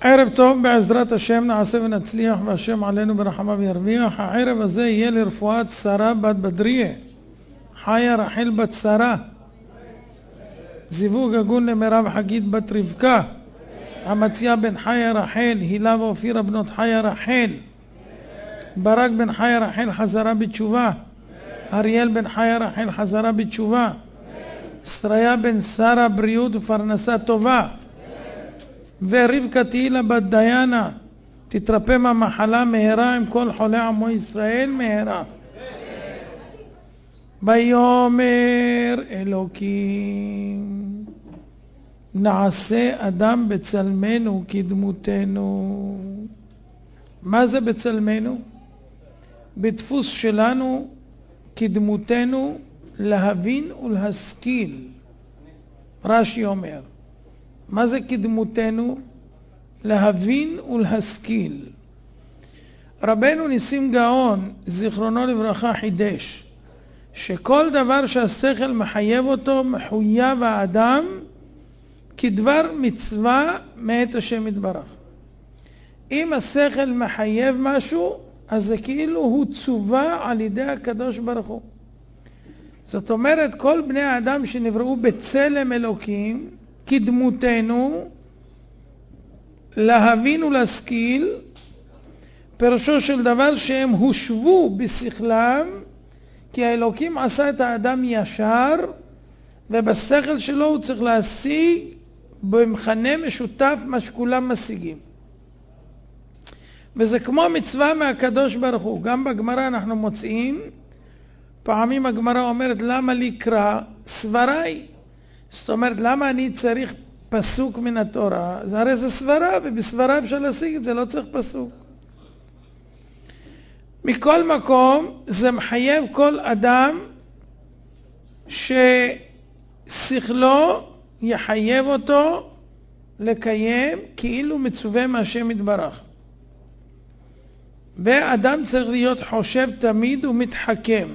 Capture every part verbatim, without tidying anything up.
ערב טוב, בעזרת השם נעשה ונצליח והשם עלינו ברחמיו ירוויח. הערב הזה יהיה לרפואת שרה בת בדריה, חיה רחל בת שרה, זיווג הגון למרב חגית בת רבקה, אמציה בן חיה רחל, הילה ואופירה בנות חיה רחל, ברק בן חיה רחל חזרה בתשובה, אריאל בן חיה רחל חזרה בתשובה, סריה בן שרה בריאות ופרנסה טובה, ורבקה תהילה בת דיינה תתרפא מהמחלה מהרה עם כל חולי עמו ישראל מהרה. ויאמר אלוקים נעשה אדם בצלמנו כדמותנו. מה זה בצלמנו? בדפוס שלנו כדמותנו, להבין ולהשכיל. רש"י אומר, מה זה כדמותנו? להבין ולהשכיל. רבנו ניסים גאון זיכרונו לברכה חידש שכל דבר שהשכל מחייב אותו מחויב האדם כדבר מצווה מאת השם יתברך. אם השכל מחייב משהו, אז זה כאילו הוא צווה על ידי הקדוש ברוך הוא. זאת אומרת, כל בני האדם שנבראו בצלם אלוקים כדמותנו, להבין ולהשכיל, פירושו של דבר שהם הושבו בשכלם, כי האלוקים עשה את האדם ישר, ובשכל שלו הוא צריך להשיג במכנה משותף מה שכולם משיגים. וזה כמו מצווה מהקדוש ברוך הוא. גם בגמרא אנחנו מוצאים, פעמים הגמרא אומרת, למה לקרוא סבריי? זאת אומרת, למה אני צריך פסוק מן התורה? זה הרי זה סברה, ובסברה אפשר להשיג את זה, לא צריך פסוק. מכל מקום, זה מחייב כל אדם ששכלו יחייב אותו לקיים כאילו מצווה מהשם יתברך. ואדם צריך להיות חושב תמיד ומתחכם.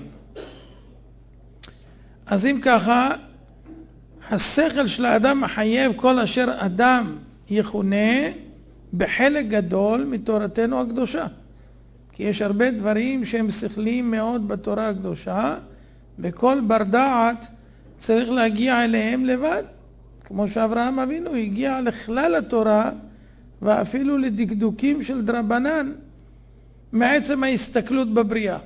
אז אם ככה, השכל של האדם מחייב כל אשר אדם יכונה בחלק גדול מתורתנו הקדושה. כי יש הרבה דברים שהם שכליים מאוד בתורה הקדושה, וכל בר דעת צריך להגיע אליהם לבד. כמו שאברהם אבינו הגיע לכלל התורה, ואפילו לדקדוקים של דרבנן, מעצם ההסתכלות בבריאה.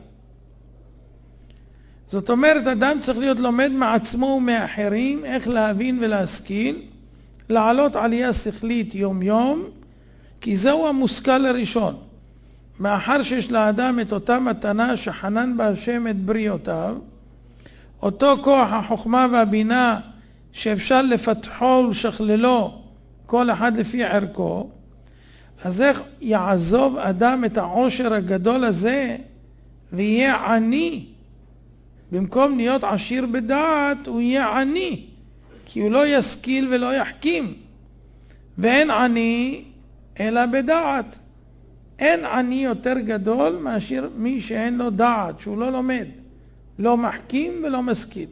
זאת אומרת, אדם צריך להיות לומד מעצמו ומאחרים איך להבין ולהשכיל, לעלות עלייה שכלית יום יום, כי זהו המושכל הראשון. מאחר שיש לאדם את אותה מתנה שחנן בה השם את בריאותיו, אותו כוח החוכמה והבינה שאפשר לפתחו ולשכללו כל אחד לפי ערכו, אז איך יעזוב אדם את העושר הגדול הזה ויהיה עני? במקום להיות עשיר בדעת, הוא יהיה עני, כי הוא לא ישכיל ולא יחכים. ואין עני אלא בדעת. אין עני יותר גדול מאשר מי שאין לו דעת, שהוא לא לומד, לא מחכים ולא משכיל.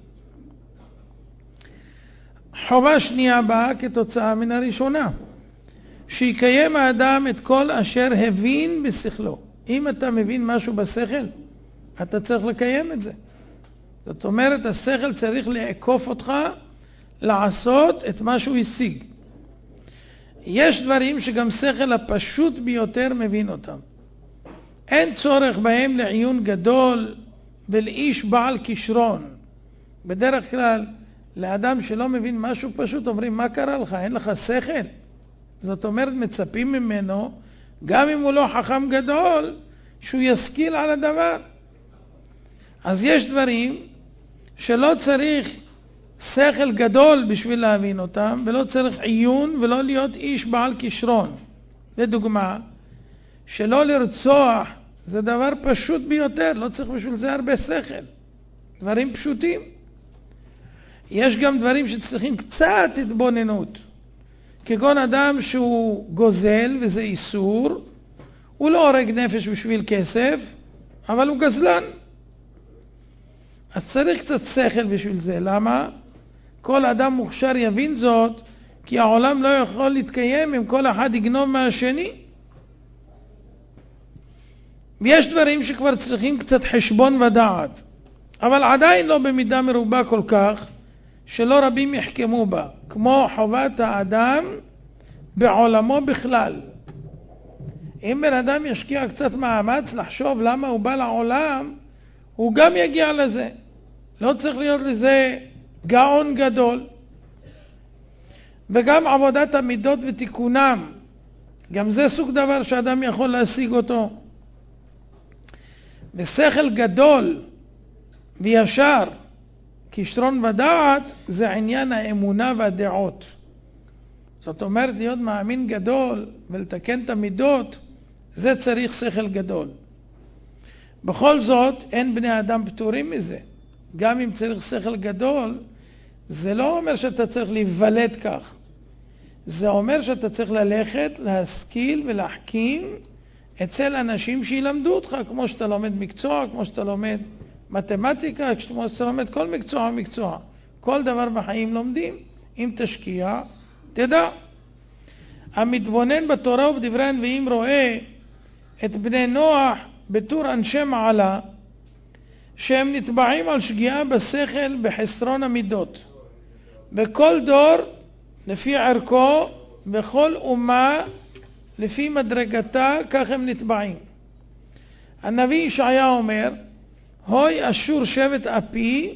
חובה שנייה באה כתוצאה מן הראשונה, שיקיים האדם את כל אשר הבין בשכלו. אם אתה מבין משהו בשכל, אתה צריך לקיים את זה. זאת אומרת, השכל צריך לעקוף אותך לעשות את מה שהוא השיג. יש דברים שגם שכל הפשוט ביותר מבין אותם. אין צורך בהם לעיון גדול ולאיש בעל כישרון. בדרך כלל, לאדם שלא מבין משהו פשוט, אומרים, מה קרה לך? אין לך שכל? זאת אומרת, מצפים ממנו, גם אם הוא לא חכם גדול, שהוא ישכיל על הדבר. אז יש דברים שלא צריך שכל גדול בשביל להבין אותם, ולא צריך עיון ולא להיות איש בעל כישרון. לדוגמה, שלא לרצוח זה דבר פשוט ביותר, לא צריך בשביל זה הרבה שכל. דברים פשוטים. יש גם דברים שצריכים קצת התבוננות. כגון אדם שהוא גוזל וזה איסור, הוא לא הורג נפש בשביל כסף, אבל הוא גזלן. אז צריך קצת שכל בשביל זה. למה? כל אדם מוכשר יבין זאת, כי העולם לא יכול להתקיים אם כל אחד יגנוב מהשני. ויש דברים שכבר צריכים קצת חשבון ודעת, אבל עדיין לא במידה מרובה כל כך שלא רבים יחכמו בה, כמו חובת האדם בעולמו בכלל. אם בן אדם ישקיע קצת מאמץ לחשוב למה הוא בא לעולם, הוא גם יגיע לזה. לא צריך להיות לזה גאון גדול. וגם עבודת המידות ותיקונם, גם זה סוג דבר שאדם יכול להשיג אותו. ושכל גדול וישר, כישרון ודעת, זה עניין האמונה והדעות. זאת אומרת, להיות מאמין גדול ולתקן את המידות, זה צריך שכל גדול. בכל זאת, אין בני אדם פטורים מזה. גם אם צריך שכל גדול, זה לא אומר שאתה צריך להיוולד כך. זה אומר שאתה צריך ללכת, להשכיל ולהחכים אצל אנשים שילמדו אותך, כמו שאתה לומד מקצוע, כמו שאתה לומד מתמטיקה, כמו שאתה לומד כל מקצוע ומקצוע. כל דבר בחיים לומדים. אם תשקיע, תדע. המתבונן בתורה ובדברי הנביאים רואה את בני נוח בתור אנשי מעלה, שהם נטבעים על שגיאה בשכל בחסרון המידות. בכל דור לפי ערכו, בכל אומה לפי מדרגתה, כך הם נטבעים. הנביא ישעיה אומר, הוי אשור שבט אפי,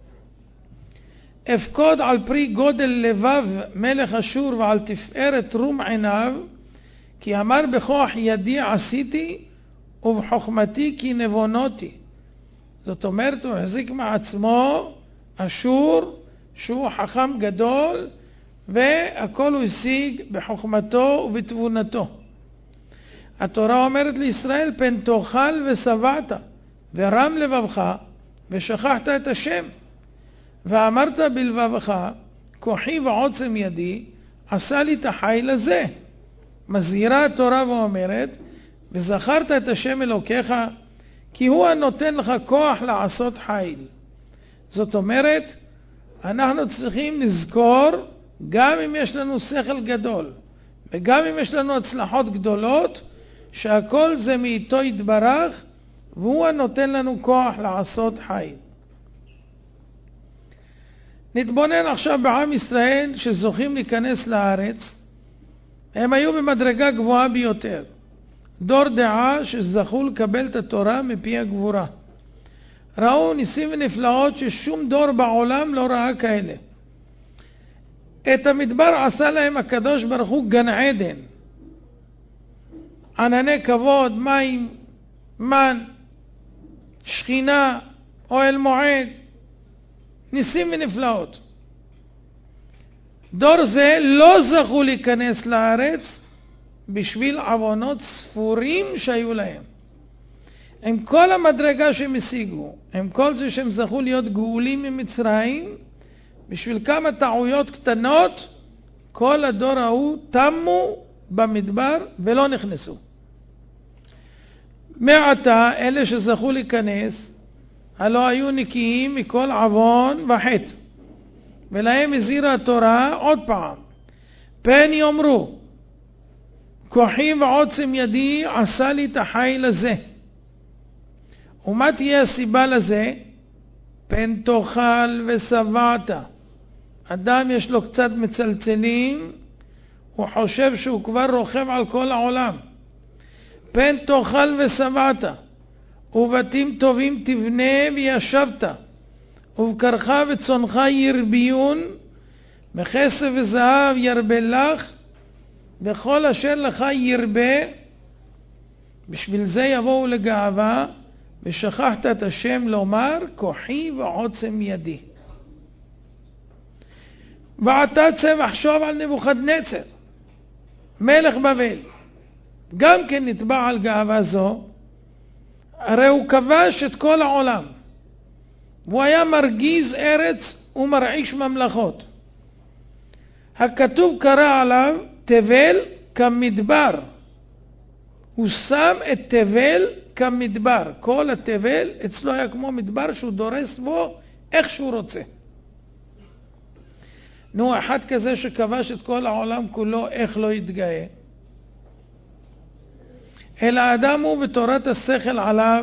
אפקוד על פרי גודל לבב מלך אשור ועל תפארת רום עיניו, כי אמר בכוח ידי עשיתי ובחוכמתי כי נבונותי. זאת אומרת, הוא החזיק מעצמו אשור שהוא חכם גדול, והכל הוא השיג בחוכמתו ובתבונתו. התורה אומרת לישראל, פן תאכל ושבעת ורם לבבך ושכחת את השם, ואמרת בלבבך, כוחי ועוצם ידי עשה לי את החיל הזה. מזהירה התורה ואומרת, וזכרת את השם אלוקיך, כי הוא הנותן לך כוח לעשות חיל. זאת אומרת, אנחנו צריכים לזכור, גם אם יש לנו שכל גדול, וגם אם יש לנו הצלחות גדולות, שהכל זה מאיתו יתברך, והוא הנותן לנו כוח לעשות חיל. נתבונן עכשיו בעם ישראל שזוכים להיכנס לארץ. הם היו במדרגה גבוהה ביותר. דור דעה שזכו לקבל את התורה מפי הגבורה. ראו ניסים ונפלאות ששום דור בעולם לא ראה כאלה. את המדבר עשה להם הקדוש ברוך הוא גן עדן. ענני כבוד, מים, מן, שכינה, אוהל מועד, ניסים ונפלאות. דור זה לא זכו להיכנס לארץ בשביל עוונות ספורים שהיו להם. עם כל המדרגה שהם השיגו, עם כל זה שהם זכו להיות גאולים ממצרים, בשביל כמה טעויות קטנות, כל הדור ההוא תמו במדבר ולא נכנסו. מעתה, אלה שזכו להיכנס, הלא היו נקיים מכל עוון וחטא. ולהם הזהירה התורה עוד פעם, פן יאמרו, כוחי ועוצם ידי עשה לי את החיל הזה. ומה תהיה הסיבה לזה? פן תאכל ושבעת. אדם יש לו קצת מצלצלים, הוא חושב שהוא כבר רוכב על כל העולם. פן תאכל ושבעת, ובתים טובים תבנה וישבת, ובקרך וצונך ירביון, מכסף וזהב ירבה לך, וכל אשר לך ירבה. בשביל זה יבואו לגאווה, ושכחת את השם לומר, כוחי ועוצם ידי. ועתה צא וחשוב על נבוכדנצר, מלך בבל. גם כן נטבע על גאווה זו, הרי הוא כבש את כל העולם, והוא היה מרגיז ארץ ומרעיש ממלכות. הכתוב קרא עליו תבל כמדבר. הוא שם את תבל כמדבר. כל התבל אצלו היה כמו מדבר שהוא דורס בו איך שהוא רוצה. נו, אחד כזה שכבש את כל העולם כולו, איך לא יתגאה? אלא האדם הוא ותורת השכל עליו,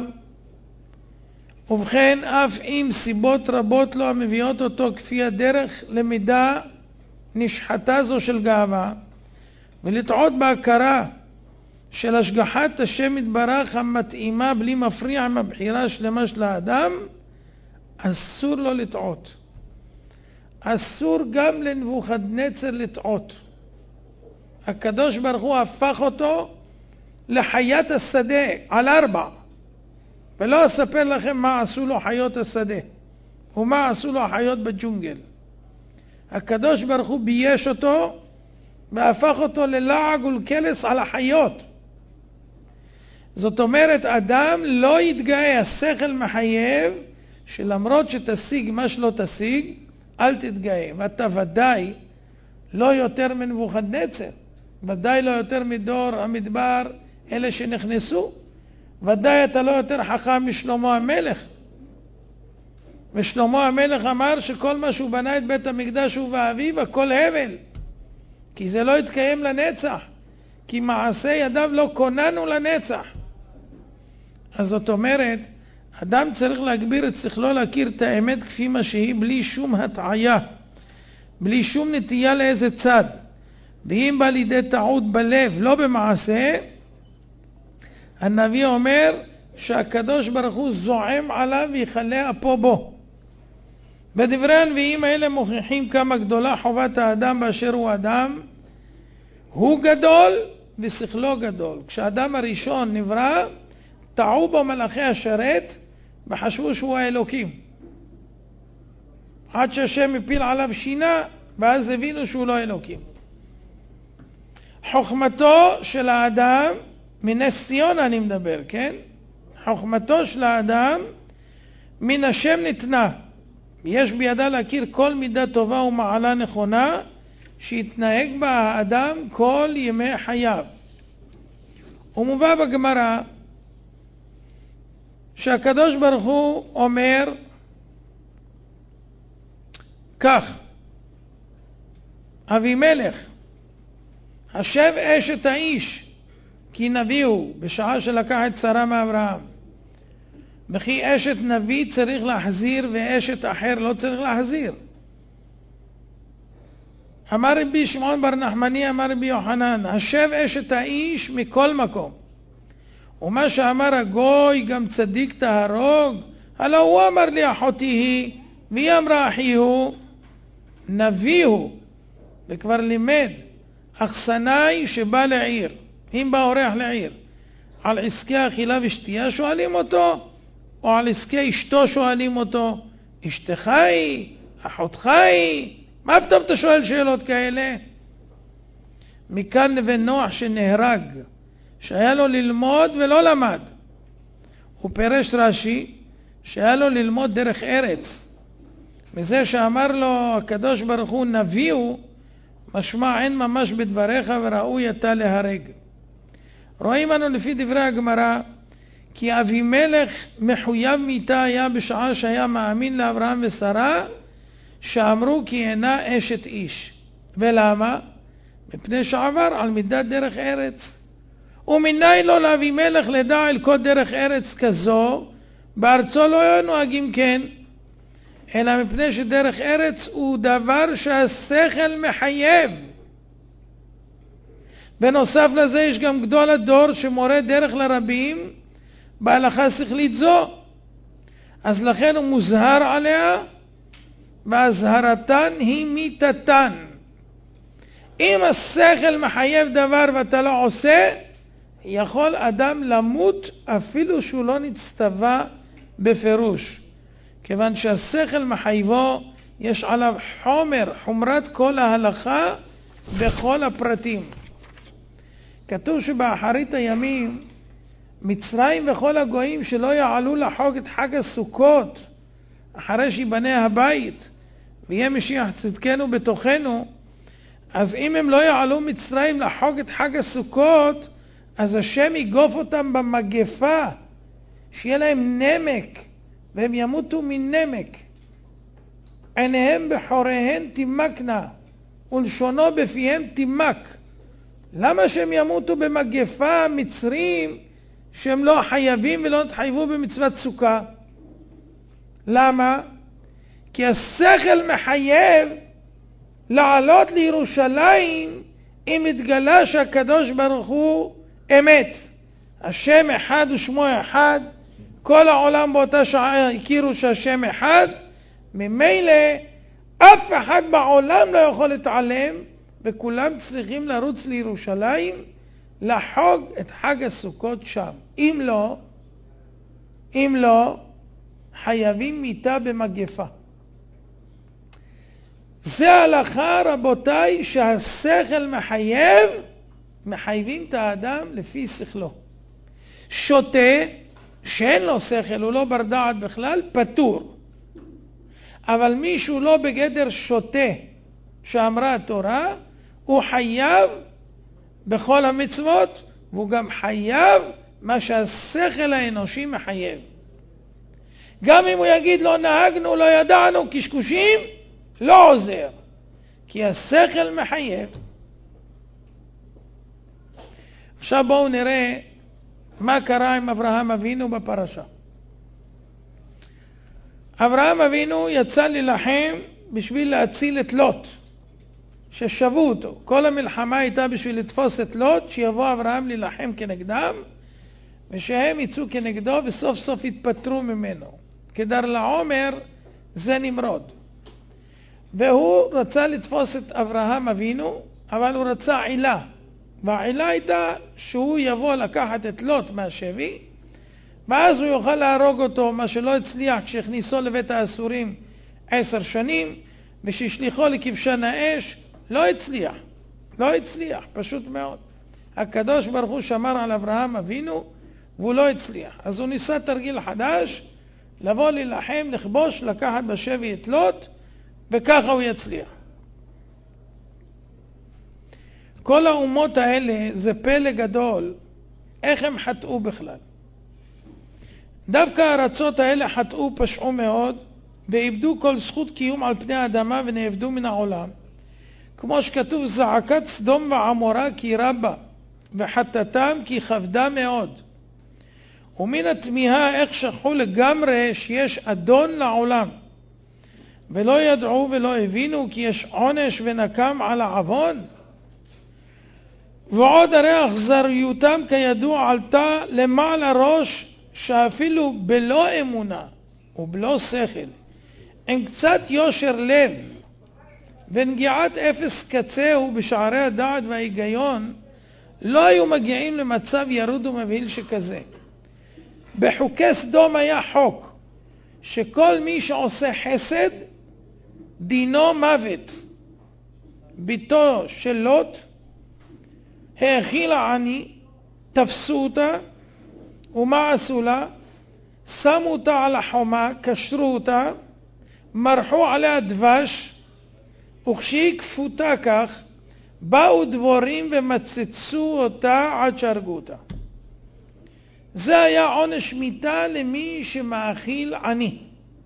ובכן אף אם סיבות רבות לו המביאות אותו כפי הדרך למידה נשחתה זו של גאווה, ולטעות בהכרה של השגחת השם יתברך המתאימה בלי מפריע עם הבחירה השלמה של האדם, אסור לו לטעות. אסור גם לנבוכדנצר לטעות. הקדוש ברוך הוא הפך אותו לחיית השדה על ארבע, ולא אספר לכם מה עשו לו חיות השדה ומה עשו לו החיות בג'ונגל. הקדוש ברוך הוא בייש אותו והפך אותו ללעג ולקלס על החיות. זאת אומרת, אדם לא יתגאה. השכל מחייב שלמרות שתשיג מה שלא תשיג, אל תתגאה. ואתה ודאי לא יותר מנבוכדנצר, ודאי לא יותר מדור המדבר, אלה שנכנסו. ודאי אתה לא יותר חכם משלמה המלך. ושלמה המלך אמר שכל מה שהוא בנה את בית המקדש הוא ואביו, הכל הבל, כי זה לא יתקיים לנצח, כי מעשה ידיו לא קוננו לנצח. אז זאת אומרת, אדם צריך להגביר את שכלו להכיר את האמת כפי מה שהיא, בלי שום הטעיה, בלי שום נטייה לאיזה צד. ואם בא לידי טעות בלב, לא במעשה, הנביא אומר שהקדוש ברוך הוא זועם עליו ויחלה אפו בו. בדברי הנביאים האלה מוכיחים כמה גדולה חובת האדם באשר הוא אדם. הוא גדול ושכלו גדול. כשהאדם הראשון נברא, טעו בו מלאכי השרת וחשבו שהוא האלוקים, עד שהשם הפיל עליו שינה, ואז הבינו שהוא לא אלוקים. חוכמתו של האדם, מנס ציונה אני מדבר, כן? חוכמתו של האדם מן השם ניתנה. יש בידה להכיר כל מידה טובה ומעלה נכונה שיתנהג בה האדם כל ימי חייו. ומובא בגמרא שהקדוש ברוך הוא אומר כך: אבימלך, השב אשת האיש, כי נביא הוא, בשעה שלקח את שרה מאברהם. וכי אשת נביא צריך להחזיר ואשת אחר לא צריך להחזיר. אמר רבי שמעון בר נחמני, אמר רבי יוחנן, השב אשת האיש מכל מקום. ומה שאמר הגוי גם צדיק תהרוג, הלא הוא אמר לי אחותי היא, והיא אמרה אחי הוא, נביא הוא. וכבר לימד, אכסנאי שבא לעיר, אם בא אורח לעיר, על עסקי אכילה ושתייה שואלים אותו, או על עסקי אשתו שואלים אותו, אשתך היא, אחותך היא, מה פתאום אתה שואל שאלות כאלה? מכאן לבן נוח שנהרג, שהיה לו ללמוד ולא למד. הוא פירש רש"י שהיה לו ללמוד דרך ארץ. מזה שאמר לו הקדוש ברוך הוא נביא הוא, משמע אין ממש בדבריך וראוי אתה להרג. רואים אנו לפי דברי הגמרא כי אבימלך מחויב מיתה היה בשעה שהיה מאמין לאברהם ושרה, שאמרו כי אינה אשת איש. ולמה? מפני שעבר על מידת דרך ארץ. ומנין לו לאבימלך לדע אל כה דרך ארץ כזו, בארצו לא היו נוהגים כן, אלא מפני שדרך ארץ הוא דבר שהשכל מחייב. בנוסף לזה יש גם גדול הדור שמורה דרך לרבים בהלכה שכלית זו, אז לכן הוא מוזהר עליה, והזהרתן היא מיתתן. אם השכל מחייב דבר ואתה לא עושה, יכול אדם למות אפילו שהוא לא נצטווה בפירוש, כיוון שהשכל מחייבו, יש עליו חומר, חומרת כל ההלכה בכל הפרטים. כתוב שבאחרית הימים מצרים וכל הגויים שלא יעלו לחוג את חג הסוכות אחרי שיבנה הבית ויהיה משיח צדקנו בתוכנו, אז אם הם לא יעלו מצרים לחוג את חג הסוכות, אז השם יגוף אותם במגפה, שיהיה להם נמק והם ימותו מנמק. עיניהם בחוריהן תימקנה, ולשונו בפיהם תימק. למה שהם ימותו במגפה מצרים שהם לא חייבים ולא התחייבו במצוות סוכה? למה? כי השכל מחייב לעלות לירושלים אם התגלה שהקדוש ברוך הוא אמת. השם אחד ושמו אחד, כל העולם באותה שעה הכירו שהשם אחד, ממילא אף אחד בעולם לא יכול להתעלם, וכולם צריכים לרוץ לירושלים לחוג את חג הסוכות שם. אם לא, אם לא, חייבים מיתה במגפה. זה ההלכה, רבותיי, שהשכל מחייב, מחייבים את האדם לפי שכלו. שוטה, שאין לו שכל, הוא לא בר דעת בכלל, פטור. אבל מישהו לא בגדר שוטה שאמרה התורה, הוא חייב בכל המצוות, והוא גם חייב מה שהשכל האנושי מחייב. גם אם הוא יגיד לא נהגנו, לא ידענו, קשקושים, לא עוזר, כי השכל מחייב. עכשיו בואו נראה מה קרה עם אברהם אבינו בפרשה. אברהם אבינו יצא להילחם בשביל להציל את לוט, ששבו אותו. כל המלחמה הייתה בשביל לתפוס את לוט, שיבוא אברהם להילחם כנגדם, ושהם יצאו כנגדו וסוף סוף יתפטרו ממנו. כדר לעומר זה נמרוד. והוא רצה לתפוס את אברהם אבינו, אבל הוא רצה עילה. והעילה הייתה שהוא יבוא לקחת את לוט מהשבי, ואז הוא יוכל להרוג אותו, מה שלא הצליח כשהכניסו לבית האסורים עשר שנים, וששליחו לכבשן האש, לא הצליח. לא הצליח, פשוט מאוד. הקדוש ברוך הוא שמר על אברהם אבינו, והוא לא הצליח. אז הוא ניסה תרגיל חדש, לבוא להילחם, לכבוש, לקחת בשבי את לוט, וככה הוא יצליח. כל האומות האלה זה פלא גדול, איך הם חטאו בכלל. דווקא הארצות האלה חטאו, פשעו מאוד, ואיבדו כל זכות קיום על פני האדמה ונאבדו מן העולם. כמו שכתוב, זעקת סדום ועמורה כי רבה, וחטאתם כי כבדה מאוד. ומן התמיהה איך שכחו לגמרי שיש אדון לעולם. ולא ידעו ולא הבינו כי יש עונש ונקם על העוון. ועוד הרי אכזריותם כידוע עלתה למעלה ראש, שאפילו בלא אמונה ובלא שכל, עם קצת יושר לב ונגיעת אפס קצהו בשערי הדעת וההיגיון, לא היו מגיעים למצב ירוד ומבהיל שכזה. בחוקי סדום היה חוק שכל מי שעושה חסד דינו מוות. ביתו של לוט האכילה עני, תפסו אותה, ומה עשו לה? שמו אותה על החומה, קשרו אותה, מרחו עליה דבש, וכשהיא כפותה כך, באו דבורים ומצצו אותה עד שהרגו אותה. זה היה עונש מיתה למי שמאכיל עני.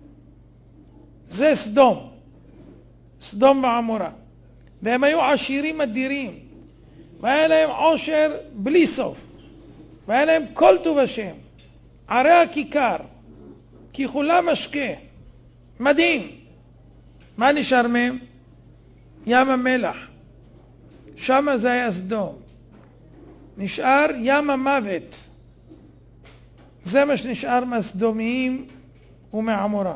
זה סדום. סדום ועמורה. והם היו עשירים אדירים. והיה להם עושר בלי סוף. והיה להם כל טוב השם. ערי הכיכר. ככולה משקה. מדהים. מה נשאר מהם? ים המלח. שם זה היה סדום. נשאר ים המוות. זה מה שנשאר מהסדומיים ומעמורה.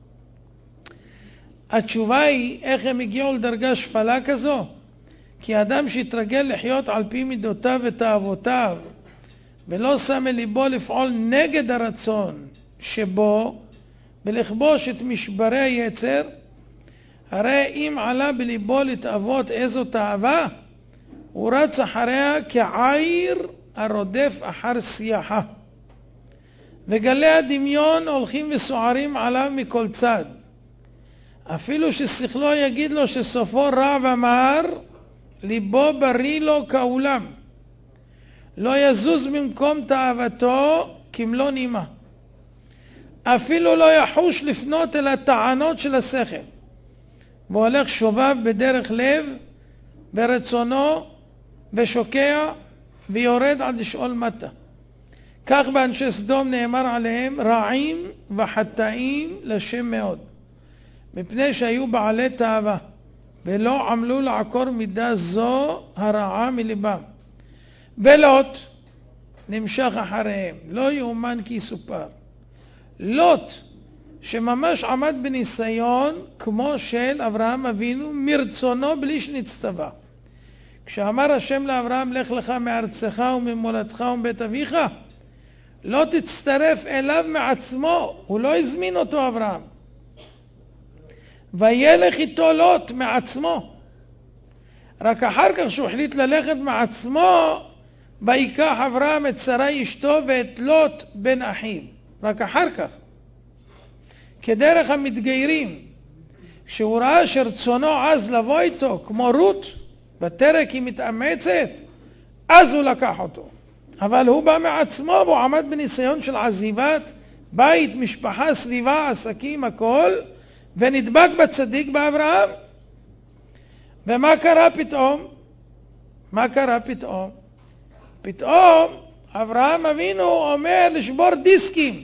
התשובה היא איך הם הגיעו לדרגה שפלה כזו? כי אדם שהתרגל לחיות על פי מידותיו ותאוותיו ולא שם אל ליבו לפעול נגד הרצון שבו ולכבוש את משברי היצר, הרי אם עלה בליבו לתאוות איזו תאווה, הוא רץ אחריה כעיר הרודף אחר שיחה. וגלי הדמיון הולכים וסוערים עליו מכל צד. אפילו ששכלו יגיד לו שסופו רע ומר, ליבו בריא לו כעולם. לא יזוז ממקום תאוותו כמלוא נימה. אפילו לא יחוש לפנות אל הטענות של השכל. והולך שובב בדרך לב ברצונו ושוקע ויורד עד לשאול מטה. כך באנשי סדום נאמר עליהם רעים וחטאים לשם מאוד, מפני שהיו בעלי תאווה ולא עמלו לעקור מידה זו הרעה מלבם. ולוט נמשך אחריהם, לא יאומן כי יסופר. לוט שממש עמד בניסיון כמו של אברהם אבינו מרצונו בלי שנצטווה. כשאמר השם לאברהם לך לך מארצך וממולדתך ומבית אביך, לא תצטרף אליו מעצמו, הוא לא הזמין אותו אברהם. וילך איתו לוט מעצמו. רק אחר כך שהוא החליט ללכת מעצמו, ויקח אברהם את שרה אשתו ואת לוט בן אחיו. רק אחר כך. כדרך המתגיירים, כשהוא ראה שרצונו אז לבוא איתו, כמו רות, בתרק היא מתאמצת, אז הוא לקח אותו. אבל הוא בא מעצמו והוא עמד בניסיון של עזיבת בית, משפחה, סביבה, עסקים, הכל, ונדבק בצדיק באברהם. ומה קרה פתאום? מה קרה פתאום? פתאום אברהם אבינו אומר לשבור דיסקים,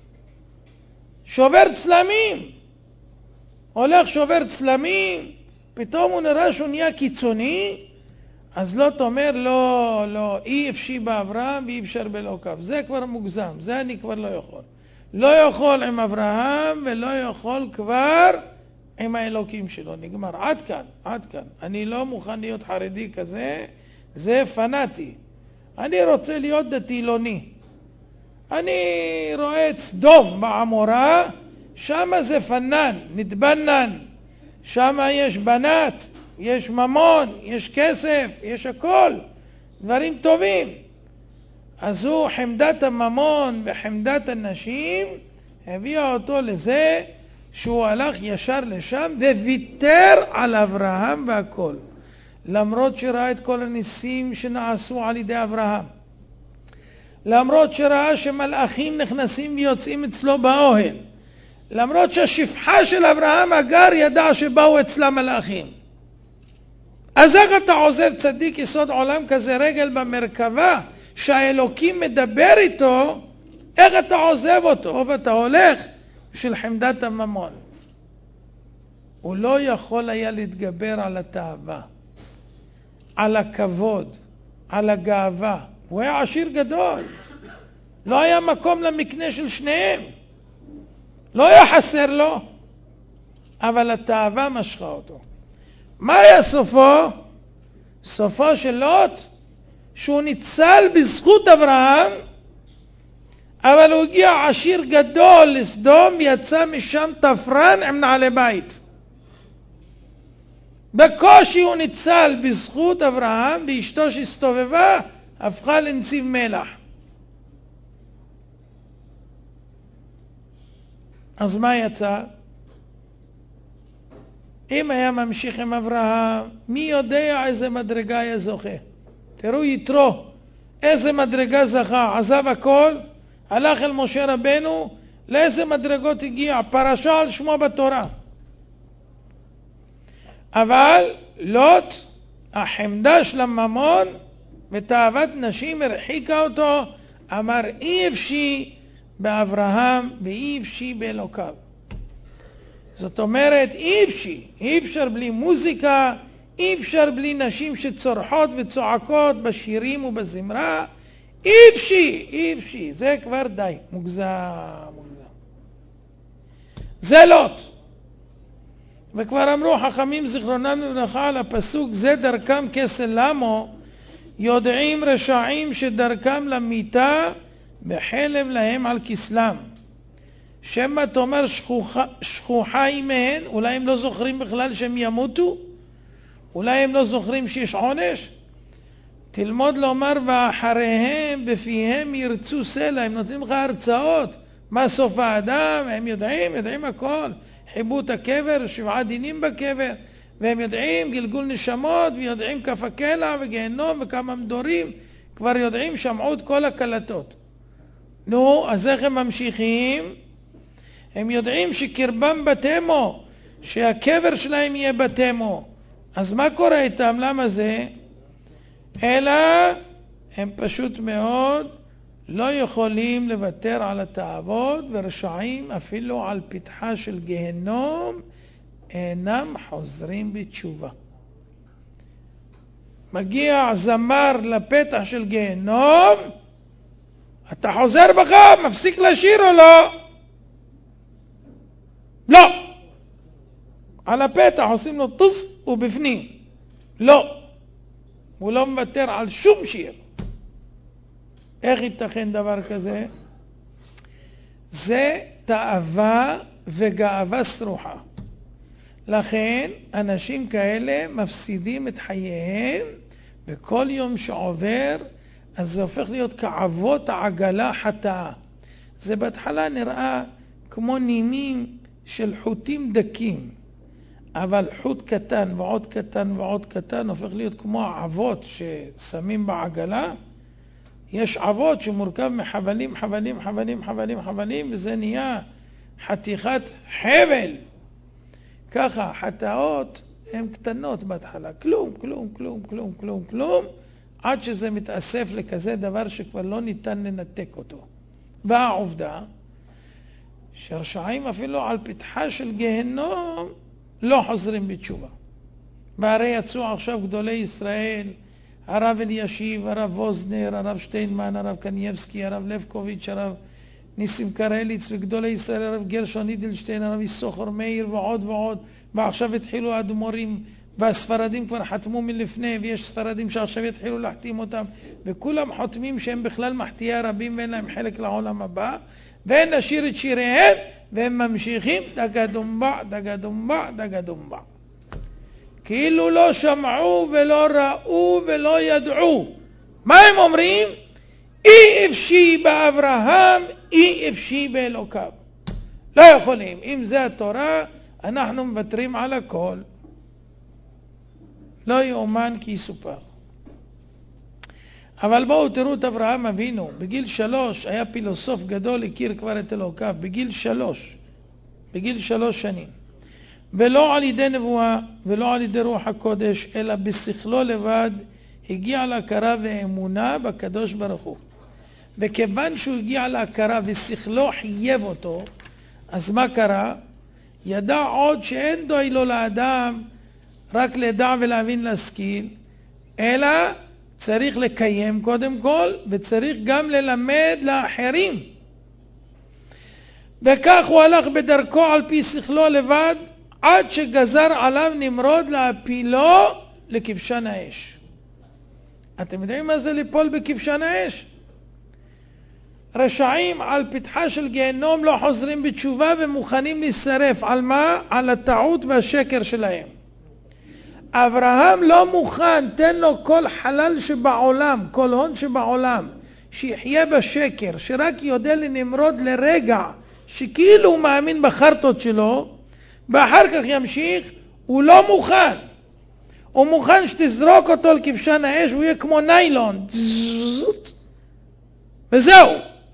שובר צלמים, הולך שובר צלמים, פתאום הוא נראה שהוא נהיה קיצוני, אז לוט אומר לא, לא, אי אפשי באברהם ואי אפשר באלוקיו, זה כבר מוגזם, זה אני כבר לא יכול. לא יכול עם אברהם ולא יכול כבר עם האלוקים שלו, נגמר, עד כאן, עד כאן. אני לא מוכן להיות חרדי כזה, זה פנאטי. אני רוצה להיות דתילוני. אני רואה את סדום בעמורה, שם זה פנן, נתבנן, שם יש בנת, יש ממון, יש כסף, יש הכל, דברים טובים. אז הוא חמדת הממון וחמדת הנשים הביאה אותו לזה שהוא הלך ישר לשם וויתר על אברהם והכל, למרות שראה את כל הניסים שנעשו על ידי אברהם, למרות שראה שמלאכים נכנסים ויוצאים אצלו באוהל, למרות שהשפחה של אברהם אגר ידע שבאו אצלה מלאכים. אז איך אתה עוזב צדיק יסוד עולם כזה רגל במרכבה שהאלוקים מדבר איתו, איך אתה עוזב אותו ואתה הולך בשביל חמדת הממון? הוא לא יכול היה להתגבר על התאווה, על הכבוד, על הגאווה. הוא היה עשיר גדול, לא היה מקום למקנה של שניהם, לא היה חסר לו, אבל התאווה משכה אותו. מה היה סופו? סופו של לוט שהוא ניצל בזכות אברהם, אבל הוא הגיע עשיר גדול לסדום ויצא משם תפרן עם נעלי בית. בקושי הוא ניצל בזכות אברהם, ואשתו שהסתובבה הפכה לנציב מלח. אז מה יצא? אם היה ממשיך עם אברהם, מי יודע איזה מדרגה היה זוכה. תראו יתרו, איזה מדרגה זכה, עזב הכל, הלך אל משה רבנו, לאיזה מדרגות הגיע, פרשה על שמו בתורה. אבל לוט, החמדה של הממון ותאוות נשים הרחיקה אותו, אמר אי אפשי באברהם ואי אפשי באלוקיו. זאת אומרת אי אפשי, אי אפשר בלי מוזיקה, אי אפשר בלי נשים שצורחות וצועקות בשירים ובזמרה, אי אפשי, אי אפשי, זה כבר די, מוגזם, מוגזם. זה לוט. וכבר אמרו חכמים זיכרונם לברכה על הפסוק זה דרכם כסלמו, יודעים רשעים שדרכם למיתה בחלב להם על כסלם. שמא תאמר שכוחה, שכוחה עימהן, אולי הם לא זוכרים בכלל שהם ימותו, אולי הם לא זוכרים שיש עונש. תלמוד לומר ואחריהם בפיהם ירצו סלע, הם נותנים לך הרצאות מה סוף האדם, הם יודעים, יודעים הכל, חיבות הקבר, שבעה דינים בקבר, והם יודעים גלגול נשמות, ויודעים כף הקלע וגיהנום וכמה מדורים, כבר יודעים, שמעו את כל הקלטות. נו, אז איך הם ממשיכים? הם יודעים שקרבם בתמו, שהקבר שלהם יהיה בתמו, אז מה קורה איתם? למה זה? אלא הם פשוט מאוד לא יכולים לוותר על התאוות, ורשעים אפילו על פתחה של גיהנום אינם חוזרים בתשובה. מגיע זמר לפתח של גיהנום, אתה חוזר בך, מפסיק לשיר או לא? לא. על הפתח עושים לו טוס ובפנים. לא. הוא לא מוותר על שום שיר. איך ייתכן דבר כזה? זה תאווה וגאווה סרוחה. לכן אנשים כאלה מפסידים את חייהם, וכל יום שעובר אז זה הופך להיות כעבות העגלה חטאה. זה בהתחלה נראה כמו נימים של חוטים דקים, אבל חוט קטן ועוד קטן ועוד קטן הופך להיות כמו העבות ששמים בעגלה. יש עבות שמורכב מחבלים, חבלים, חבלים, חבלים, חבלים, וזה נהיה חתיכת חבל. ככה, חטאות הן קטנות בהתחלה, כלום, כלום, כלום, כלום, כלום, כלום, עד שזה מתאסף לכזה דבר שכבר לא ניתן לנתק אותו. והעובדה, שרשעים אפילו על פתחה של גיהנום לא חוזרים בתשובה. והרי יצאו עכשיו גדולי ישראל, הרב אלישיב, הרב ווזנר, הרב שטיינמן, הרב קנייבסקי, הרב לבקוביץ', הרב ניסים קרליץ, וגדולי ישראל, הרב גרשון אידלשטיין, הרב יששכר מאיר ועוד ועוד. ועכשיו התחילו האדמו"רים, והספרדים כבר חתמו מלפני, ויש ספרדים שעכשיו יתחילו להחתים אותם, וכולם חותמים שהם בכלל מחטיאי הרבים ואין להם חלק לעולם הבא, ואין לשיר את שיריהם, והם ממשיכים דגדומבה, דגדומבה, דגדומבה. כאילו לא שמעו ולא ראו ולא ידעו. מה הם אומרים? אי אפשי באברהם, אי אפשי באלוקיו. לא יכולים. אם זה התורה, אנחנו מוותרים על הכל. לא יאומן כי יסופר. אבל בואו תראו את אברהם אבינו. בגיל שלוש היה פילוסוף גדול, הכיר כבר את אלוקיו. בגיל שלוש. בגיל שלוש שנים. ולא על ידי נבואה ולא על ידי רוח הקודש, אלא בשכלו לבד הגיע להכרה ואמונה בקדוש ברוך הוא. וכיוון שהוא הגיע להכרה ושכלו חייב אותו, אז מה קרה? ידע עוד שאין דואי לו לאדם רק לדע ולהבין להשכיל, אלא צריך לקיים קודם כל, וצריך גם ללמד לאחרים. וכך הוא הלך בדרכו על פי שכלו לבד, עד שגזר עליו נמרוד להפילו לכבשן האש. אתם יודעים מה זה ליפול בכבשן האש? רשעים על פתחה של גיהנום לא חוזרים בתשובה ומוכנים להישרף. על מה? על הטעות והשקר שלהם. אברהם לא מוכן, תן לו כל חלל שבעולם, כל הון שבעולם, שיחיה בשקר, שרק יודע לנמרוד לרגע, שכאילו הוא מאמין בחרטות שלו, ואחר כך ימשיך. הוא לא מוכן. הוא מוכן שתזרוק אותו לכבשן האש, הוא יהיה כמו ניילון. וזהו.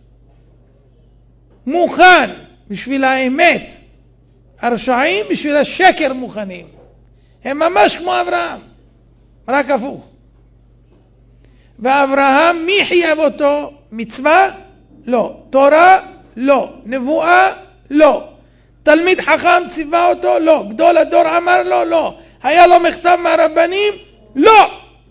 מוכן בשביל האמת. הרשעים בשביל השקר מוכנים. הם ממש כמו אברהם, רק הפוך. ואברהם, מי חייב אותו? מצווה? לא. תורה? לא. נבואה? לא. תלמיד חכם ציווה אותו? לא. גדול הדור אמר לו? לא. היה לו מכתב מהרבנים? לא.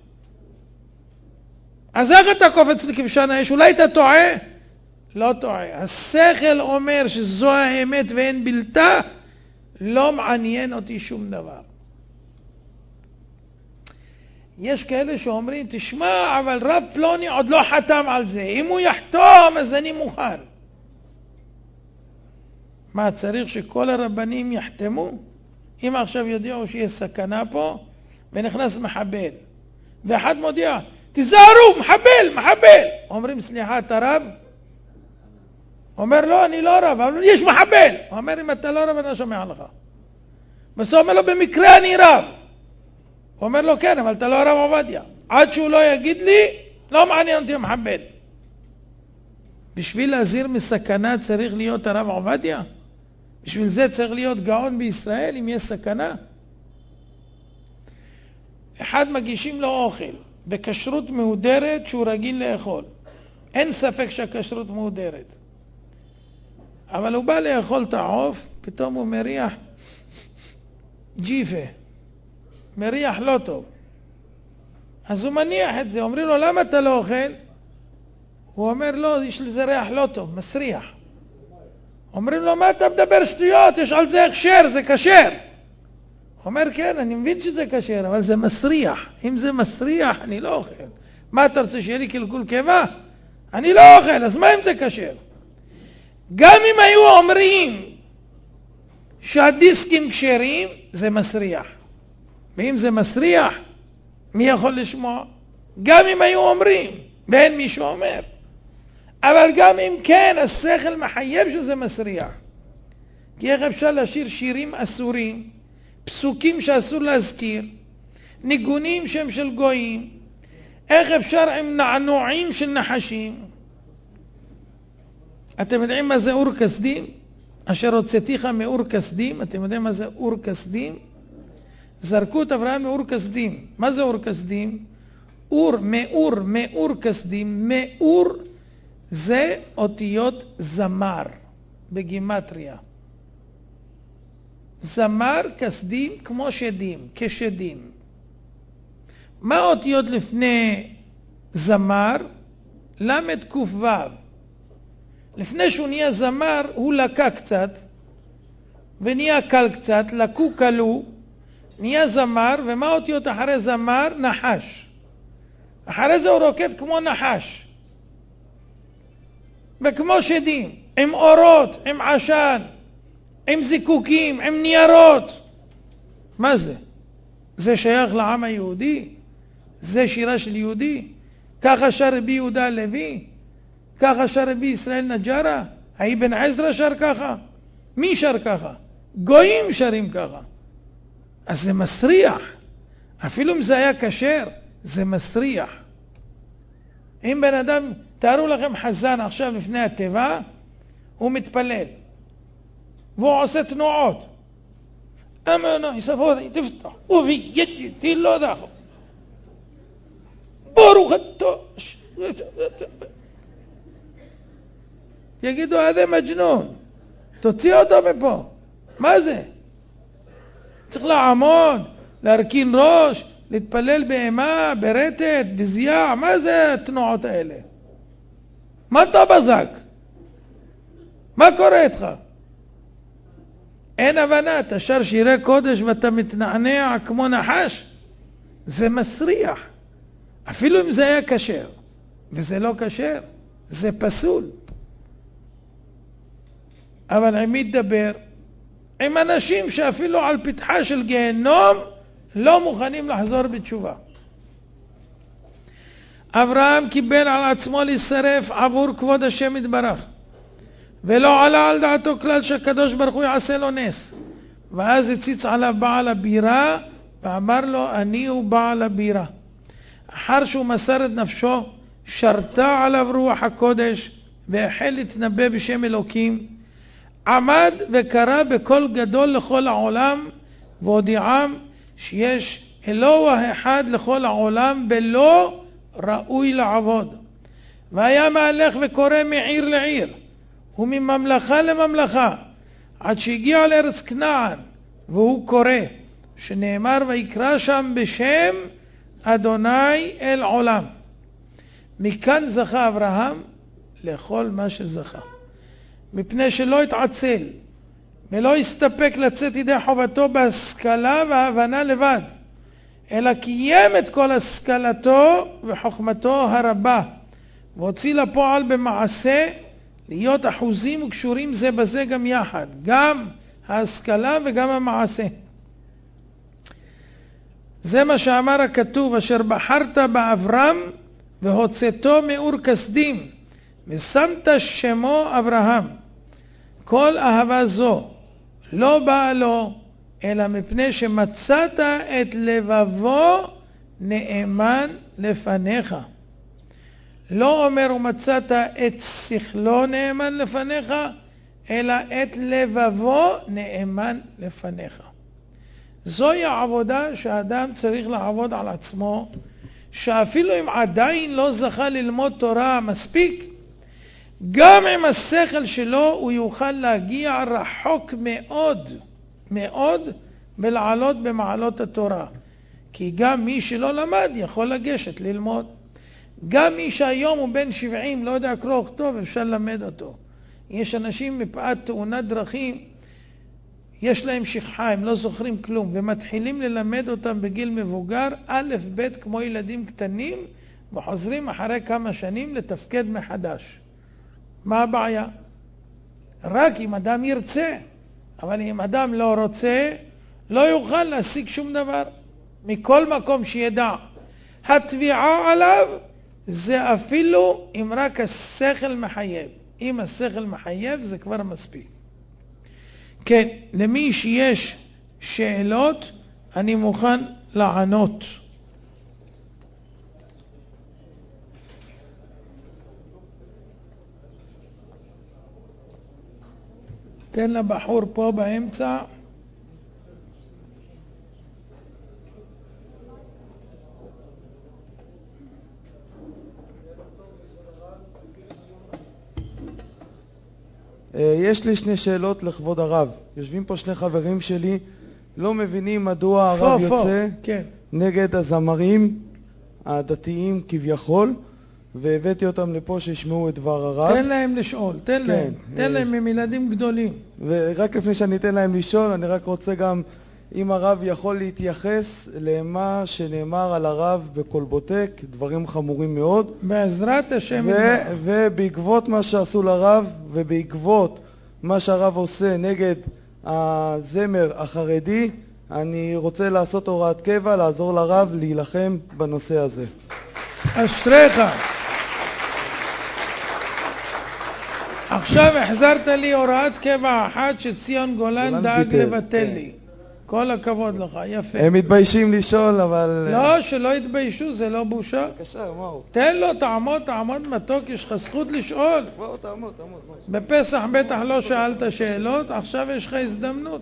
אז איך אתה קופץ לכבשן האש? אולי אתה טועה? לא טועה. השכל אומר שזו האמת ואין בלתה, לא מעניין אותי שום דבר. יש כאלה שאומרים, תשמע, אבל רב פלוני עוד לא חתם על זה. אם הוא יחתום, אז אני מוכן. מה, צריך שכל הרבנים יחתמו? אם עכשיו יודיעו שיש סכנה פה, ונכנס מחבל, ואחד מודיע, תזהרו, מחבל, מחבל. אומרים, סליחה, אתה רב? אומר, לא, אני לא רב, אבל יש מחבל. הוא אומר, אם אתה לא רב, אני לא שומע לך. בסוף אומר לו, במקרה אני רב. הוא אומר לו, כן, אבל אתה לא הרב עובדיה. עד שהוא לא יגיד לי, לא מעניין אותי מחבל. בשביל להזהיר מסכנה צריך להיות הרב עובדיה? בשביל זה צריך להיות גאון בישראל אם יש סכנה? אחד מגישים לו אוכל בכשרות מהודרת שהוא רגיל לאכול. אין ספק שהכשרות מהודרת. אבל הוא בא לאכול את העוף, פתאום הוא מריח ג'יפה. מריח לא טוב. אז הוא מניח את זה, אומרים לו, למה אתה לא אוכל? הוא אומר, לא, יש לזה ריח לא טוב, מסריח. אומרים לו, מה אתה מדבר שטויות? יש על זה הכשר, זה כשר. הוא אומר, כן, אני מבין שזה כשר, אבל זה מסריח. אם זה מסריח, אני לא אוכל. מה אתה רוצה, שיהיה לי קלקול קיבה? אני לא אוכל, אז מה אם זה כשר? גם אם היו אומרים שהדיסקים כשרים, זה מסריח. ואם זה מסריח, מי יכול לשמוע? גם אם היו אומרים, ואין מישהו אומר. אבל גם אם כן, השכל מחייב שזה מסריח. כי איך אפשר לשיר שירים אסורים, פסוקים שאסור להזכיר, ניגונים שהם של גויים, איך אפשר עם נענועים של נחשים? אתם יודעים מה זה אור כסדים? אשר הוצאתיך מאור כסדים, אתם יודעים מה זה אור כסדים? זרקו את אברהם מאור כסדים. מה זה אור כסדים? אור, מאור, מאור כסדים. מאור זה אותיות זמר בגימטריה. זמר כסדים כמו שדים, כשדים. מה אותיות לפני זמר? למד קוף וו. לפני שהוא נהיה זמר, הוא לקה קצת, ונהיה קל קצת, לקו קלו, נהיה זמר, ומה אותיות אחרי זמר? נחש. אחרי זה הוא רוקד כמו נחש. וכמו שדים, עם אורות, עם עשן, עם זיקוקים, עם ניירות. מה זה? זה שייך לעם היהודי? זה שירה של יהודי? ככה שר רבי יהודה הלוי? ככה שר רבי ישראל נג'רה? האבן עזרא שר ככה? מי שר ככה? גויים שרים ככה. אז זה מסריח. אפילו אם זה היה כשר, זה מסריח. אם בן אדם, תארו לכם חזן עכשיו לפני הטבע, הוא מתפלל. והוא עושה תנועות. אמנה, יספודי, תפתח, ובי ידי, תילו דחו. ברוך אותו. יגידו, זה מג'נון. תוציא אותו מפה. מה זה? צריך לעמוד, להרכין ראש, להתפלל באימה, ברטט, בזיעה. מה זה התנועות האלה? מה אתה בזק? מה קורה איתך? אין הבנה, אתה שר שירי קודש ואתה מתנענע כמו נחש. זה מסריח. אפילו אם זה היה כשר. וזה לא כשר, זה פסול. אבל עם מי תדבר? עם אנשים שאפילו על פתחה של גיהנום לא מוכנים לחזור בתשובה. אברהם קיבל על עצמו להישרף עבור כבוד השם יתברך, ולא עלה על דעתו כלל שהקדוש ברוך הוא יעשה לו נס. ואז הציץ עליו בעל הבירה ואמר לו, אני הוא בעל הבירה. אחר שהוא מסר את נפשו, שרתה עליו רוח הקודש והחל להתנבא בשם אלוקים. עמד וקרא בקול גדול לכל העולם והודיעם שיש אלוה אחד לכל העולם בלא ראוי לעבוד. והיה מהלך וקורא מעיר לעיר ומממלכה לממלכה עד שהגיע לארץ כנען, והוא קורא שנאמר ויקרא שם בשם אדוני אל עולם. מכאן זכה אברהם לכל מה שזכה, מפני שלא התעצל ולא הסתפק לצאת ידי חובתו בהשכלה וההבנה לבד, אלא קיים את כל השכלתו וחוכמתו הרבה, והוציא לפועל במעשה להיות אחוזים וקשורים זה בזה גם יחד, גם ההשכלה וגם המעשה. זה מה שאמר הכתוב, אשר בחרת באברהם והוצאתו מאור כסדים ושמת שמו אברהם. כל אהבה זו לא באה לו אלא מפני שמצאת את לבבו נאמן לפניך. לא אומר ומצאת את שכלו נאמן לפניך, אלא את לבבו נאמן לפניך. זוהי העבודה שהאדם צריך לעבוד על עצמו, שאפילו אם עדיין לא זכה ללמוד תורה מספיק, גם עם השכל שלו הוא יוכל להגיע רחוק מאוד מאוד ולעלות במעלות התורה. כי גם מי שלא למד יכול לגשת ללמוד. גם מי שהיום הוא בן שבעים לא יודע קרוא וכתוב, אפשר ללמד אותו. יש אנשים מפאת תאונת דרכים, יש להם שכחה, הם לא זוכרים כלום, ומתחילים ללמד אותם בגיל מבוגר, א' ב' כמו ילדים קטנים, וחוזרים אחרי כמה שנים לתפקד מחדש. מה הבעיה? רק אם אדם ירצה, אבל אם אדם לא רוצה, לא יוכל להשיג שום דבר. מכל מקום שידע, התביעה עליו זה אפילו אם רק השכל מחייב. אם השכל מחייב זה כבר מספיק. כן, למי שיש שאלות, אני מוכן לענות. תן לבחור פה באמצע. יש לי שני שאלות לכבוד הרב. יושבים פה שני חברים שלי, לא מבינים מדוע הרב פה, יוצא פה. כן. נגד הזמרים הדתיים כביכול, והבאתי אותם לפה שישמעו את דבר הרב. תן להם לשאול, תן כן. להם, תן להם עם ילדים גדולים. ורק לפני שאני אתן להם לשאול, אני רק רוצה גם, אם הרב יכול להתייחס למה שנאמר על הרב בקולבוטק, דברים חמורים מאוד. בעזרת השם. ו- ובעקבות מה שעשו לרב, ובעקבות מה שהרב עושה נגד הזמר החרדי, אני רוצה לעשות הוראת קבע, לעזור לרב להילחם בנושא הזה. אשריך. עכשיו החזרת לי הוראת קבע אחת שציון גולן גולן דאג ביטל, לבטל כן. לי. כל הכבוד לך, יפה. הם מתביישים לשאול, אבל... לא, שלא יתביישו, זה לא בושה. בבקשה, מהו? תן לו, תעמוד, תעמוד מתוק, יש לך זכות לשאול. בואו, תעמוד, תעמוד. בפסח בטח לא שאלת שאלות, עכשיו יש לך הזדמנות.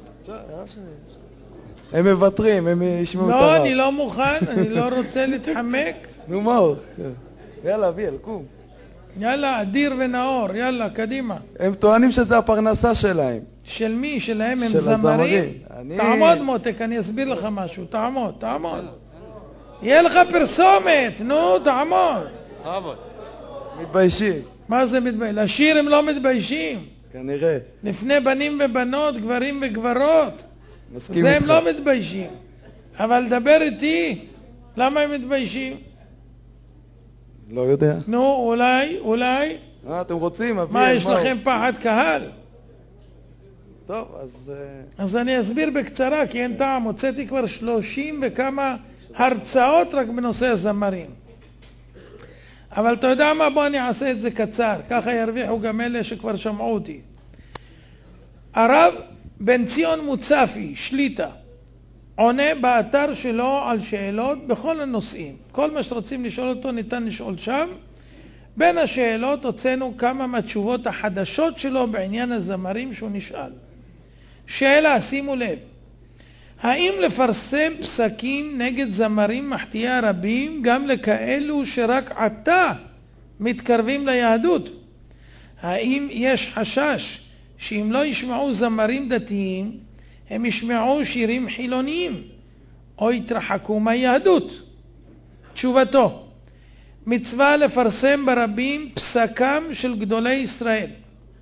הם מוותרים, הם ישמעו את הרב. לא, אני לא מוכן, אני לא רוצה להתחמק. נו, מהו? יאללה, אביאל, קום. יאללה, אדיר ונאור, יאללה, קדימה. הם טוענים שזה הפרנסה שלהם. של מי? שלהם הם של זמרים? הזמרים. אני- תעמוד מותק, אני אסביר לך משהו, תעמוד, תעמוד. יהיה לך פרסומת, נו, תעמוד. מתביישים, מה זה מתבייש? לשיר הם לא מתביישים. כנראה. לפני בנים ובנות, גברים וגברות. מסכים זה הם איתך. לא מתביישים. אבל דבר איתי, למה הם מתביישים? לא יודע. נו, אולי, אולי. מה אתם רוצים, אביאל? מה, יש מהו? לכם פחד קהל? טוב, אז... אה, אז אני אסביר בקצרה, כי אין טעם. הוצאתי כבר שלושים וכמה הרצאות רק בנושא הזמרים. אבל אתה יודע מה? בוא אני אעשה את זה קצר. ככה ירוויחו גם אלה שכבר שמעו אותי. הרב בן ציון מוצפי, שליטה, עונה באתר שלו על שאלות בכל הנושאים. כל מה שרוצים לשאול אותו ניתן לשאול שם. בין השאלות הוצאנו כמה מהתשובות החדשות שלו בעניין הזמרים שהוא נשאל. שאלה, שימו לב, האם לפרסם פסקים נגד זמרים מחטיאי רבים גם לכאלו שרק עתה מתקרבים ליהדות? האם יש חשש שאם לא ישמעו זמרים דתיים הם ישמעו שירים חילוניים או יתרחקו מהיהדות? תשובתו, מצווה לפרסם ברבים פסקם של גדולי ישראל,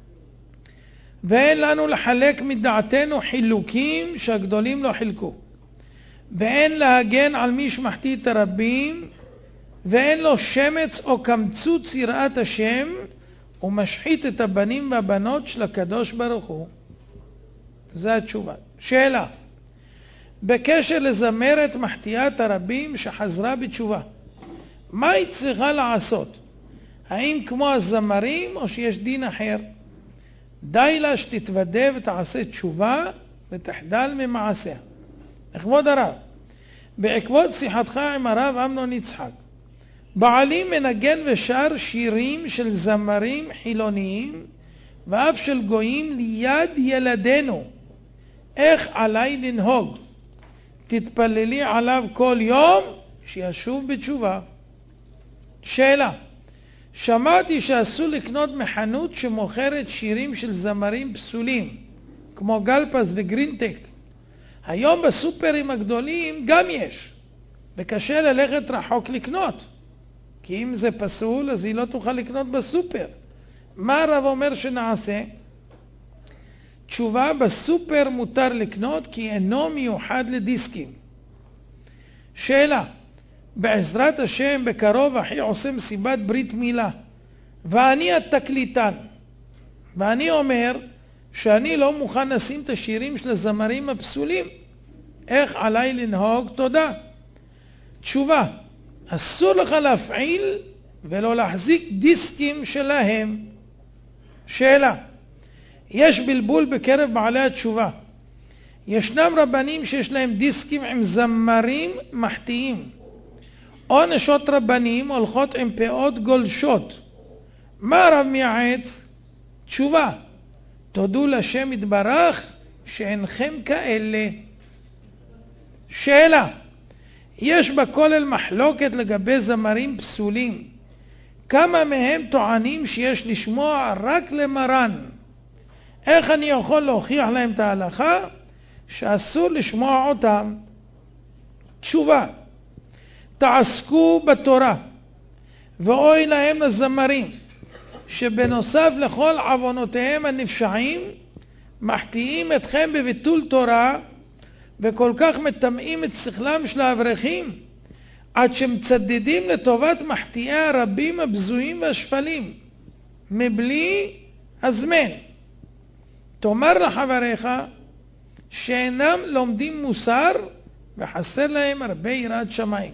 ואין לנו לחלק מדעתנו חילוקים שהגדולים לא חילקו, ואין להגן על מי שמחטיא את הרבים, ואין לו שמץ או קמצוץ יראת השם ומשחית את הבנים והבנות של הקדוש ברוך הוא. זו התשובה. שאלה, בקשר לזמרת מחטיאת הרבים שחזרה בתשובה, מה היא צריכה לעשות? האם כמו הזמרים או שיש דין אחר? די לה שתתוודה ותעשה תשובה ותחדל ממעשיה. לכבוד הרב, בעקבות שיחתך עם הרב אמנון יצחק, בעלי מנגן ושר שירים של זמרים חילוניים ואף של גויים ליד ילדינו. איך עליי לנהוג? תתפללי עליו כל יום שישוב בתשובה. שאלה, שמעתי שאסור לקנות מחנות שמוכרת שירים של זמרים פסולים, כמו גלפס וגרינטק. היום בסופרים הגדולים גם יש, וקשה ללכת רחוק לקנות, כי אם זה פסול אז היא לא תוכל לקנות בסופר. מה הרב אומר שנעשה? תשובה, בסופר מותר לקנות כי אינו מיוחד לדיסקים. שאלה, בעזרת השם בקרוב אחי עושה מסיבת ברית מילה, ואני התקליטן, ואני אומר שאני לא מוכן לשים את השירים של הזמרים הפסולים. איך עליי לנהוג? תודה. תשובה, אסור לך להפעיל ולא להחזיק דיסקים שלהם. שאלה, יש בלבול בקרב בעלי התשובה. ישנם רבנים שיש להם דיסקים עם זמרים מחתיים, או נשות רבנים הולכות עם פאות גולשות. מה הרב מייעץ? תשובה, תודו לשם יתברך שאינכם כאלה. שאלה, יש בכולל מחלוקת לגבי זמרים פסולים. כמה מהם טוענים שיש לשמוע רק למרן. איך אני יכול להוכיח להם את ההלכה שאסור לשמוע אותם? תשובה, תעסקו בתורה, ואוי להם לזמרים שבנוסף לכל עוונותיהם הנפשעים מחטיאים אתכם בביטול תורה וכל כך מטמאים את שכלם של האברכים עד שמצדדים לטובת מחטיאי הרבים הבזויים והשפלים מבלי הזמן. תאמר לחבריך שאינם לומדים מוסר וחסר להם הרבה יראת שמיים.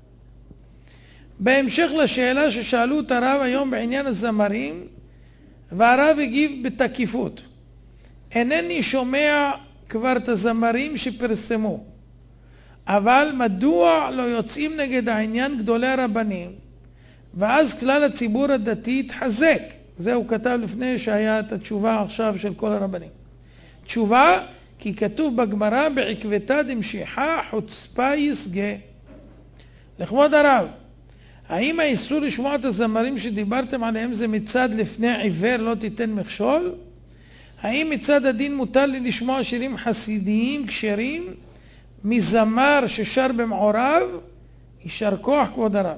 בהמשך לשאלה ששאלו את הרב היום בעניין הזמרים, והרב הגיב בתקיפות. אינני שומע כבר את הזמרים שפרסמו, אבל מדוע לא יוצאים נגד העניין גדולי הרבנים, ואז כלל הציבור הדתי יתחזק? זה הוא כתב לפני שהיה את התשובה עכשיו של כל הרבנים. תשובה, כי כתוב בגמרא בעקבתא דמשיחא חוצפה יסגה. לכבוד הרב, האם האיסור לשמוע את הזמרים שדיברתם עליהם זה מצד לפני עיוור לא תיתן מכשול? האם מצד הדין מותר לי לשמוע שירים חסידיים כשרים מזמר ששר במעורב? יישר כוח כבוד הרב.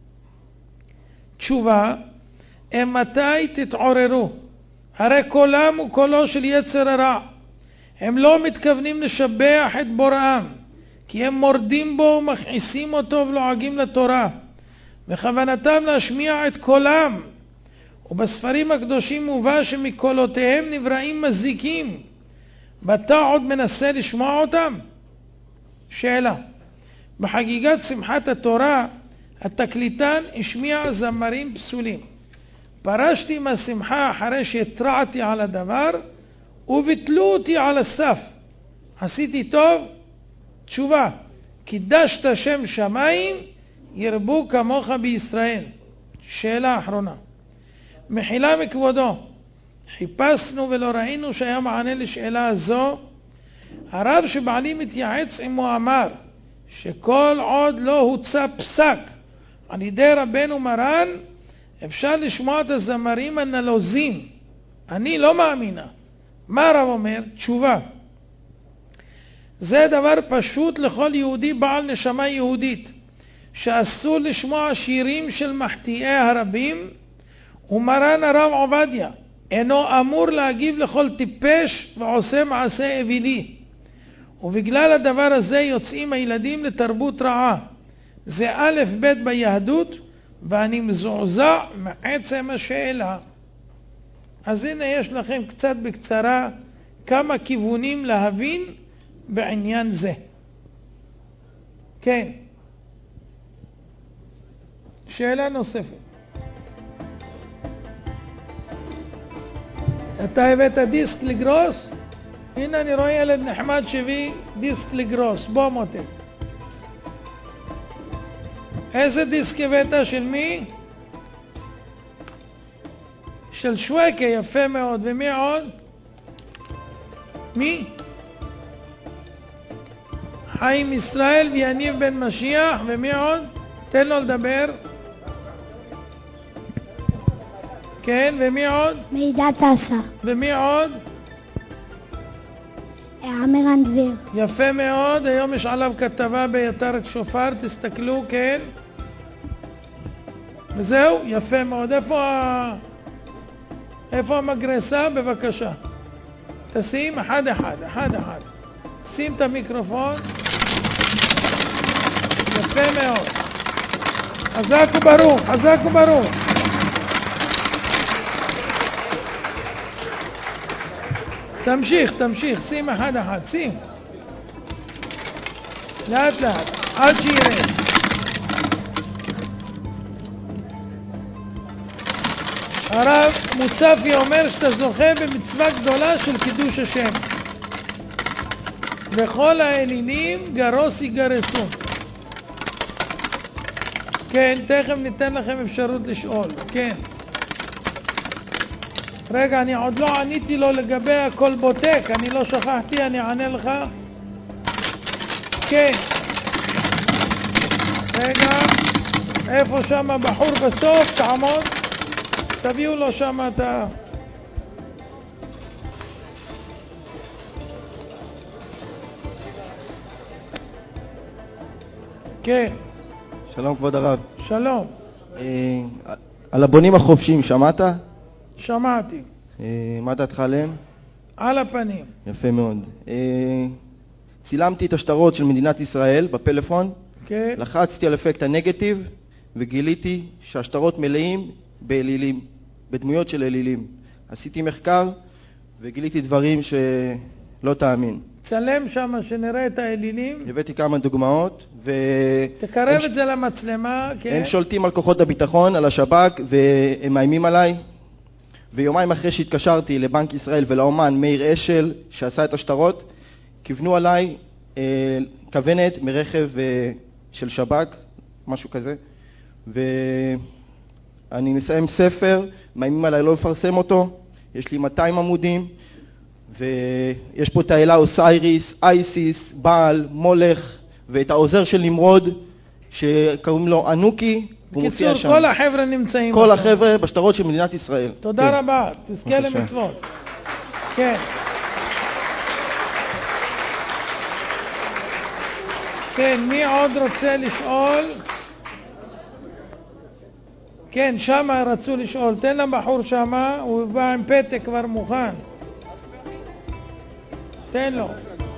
תשובה, מתי תתעוררו? הרי קולם הוא קולו של יצר הרע. הם לא מתכוונים לשבח את בוראם, כי הם מורדים בו ומכעיסים אותו ולועגים לתורה, וכוונתם להשמיע את קולם. ובספרים הקדושים מובא שמקולותיהם נבראים מזיקים, ואתה עוד מנסה לשמוע אותם? שאלה, בחגיגת שמחת התורה התקליטן השמיע זמרים פסולים. פרשתי מהשמחה אחרי שהתרעתי על הדבר וביטלו אותי על הסף. עשיתי טוב? תשובה, קידשת שם שמיים ירבו כמוך בישראל. שאלה אחרונה, מחילה מכבודו, חיפשנו ולא ראינו שהיה מענה לשאלה הזו. הרב שבעלי מתייעץ עמו אמר שכל עוד לא הוצא פסק על ידי רבנו מרן אפשר לשמוע את הזמרים הנלוזים. אני לא מאמינה. מה הרב אומר? תשובה, זה דבר פשוט לכל יהודי בעל נשמה יהודית, שאסור לשמוע שירים של מחטיאי הרבים, ומרן הרב עובדיה אינו אמור להגיב לכל טיפש ועושה מעשה אווילי, ובגלל הדבר הזה יוצאים הילדים לתרבות רעה. זה א' ב' ביהדות, ואני מזועזע מעצם השאלה. אז הנה יש לכם קצת בקצרה כמה כיוונים להבין בעניין זה. כן, שאלה נוספת. אתה הבאת דיסק לגרוס? הנה אני רואה ילד נחמד שהביא דיסק לגרוס. בוא מותק. איזה דיסק הבאת? של מי? של שווקה, יפה מאוד. ומי עוד? מי? חיים ישראל ויניב בן משיח, ומי עוד? תן לו לדבר. כן, ומי עוד? מידע טסה. ומי עוד? עמירן דביר. יפה מאוד, היום יש עליו כתבה באתר שופר, תסתכלו, כן. וזהו, יפה מאוד. איפה ה... איפה המגרסה? בבקשה. תשים אחד אחד, אחד אחד. שים את המיקרופון. יפה מאוד. חזק וברוך, חזק וברוך. תמשיך, תמשיך, שים אחד אחד, שים. לאט לאט, עד שירד. הרב מוצפי אומר שאתה זוכה במצווה גדולה של קידוש השם. וכל האלילים גרוס יגרסו. כן, תכף ניתן לכם אפשרות לשאול. כן. רגע, אני עוד לא עניתי לו לגבי הכל בוטק, אני לא שכחתי, אני אענה לך. כן. רגע, איפה שם הבחור בסוף? תעמוד. תביאו לו שם את ה... כן. שלום כבוד הרב. שלום. אה, על הבונים החופשיים שמעת? שמעתי. אה, מה דעתך עליהם? על הפנים. יפה מאוד. אה, צילמתי את השטרות של מדינת ישראל בפלאפון, כן. לחצתי על אפקט הנגטיב וגיליתי שהשטרות מלאים באלילים, בדמויות של אלילים. עשיתי מחקר וגיליתי דברים שלא תאמין. צלם שם שנראה את האלילים. הבאתי כמה דוגמאות ו... תקרב את זה למצלמה, כן. הם שולטים על כוחות הביטחון, על השב"כ, והם מאיימים עליי. ויומיים אחרי שהתקשרתי לבנק ישראל ולאומן מאיר אשל שעשה את השטרות, כיוונו עליי אה, כוונת מרכב אה, של שב"כ, משהו כזה. ואני מסיים ספר, מאיימים עליי לא לפרסם אותו. יש לי מאתיים עמודים. ויש פה את האלה אוסייריס, אייסיס, בעל, מולך, ואת העוזר של נמרוד, שקוראים לו אנוקי, הוא מופיע שם. בקיצור, כל החבר'ה נמצאים. כל החבר'ה בשטרות של מדינת ישראל. תודה כן. רבה, תזכה בבקשה. למצוות. כן. כן, מי עוד רוצה לשאול? כן, שמה רצו לשאול. תן לבחור שמה, הוא בא עם פתק כבר מוכן. תן לו.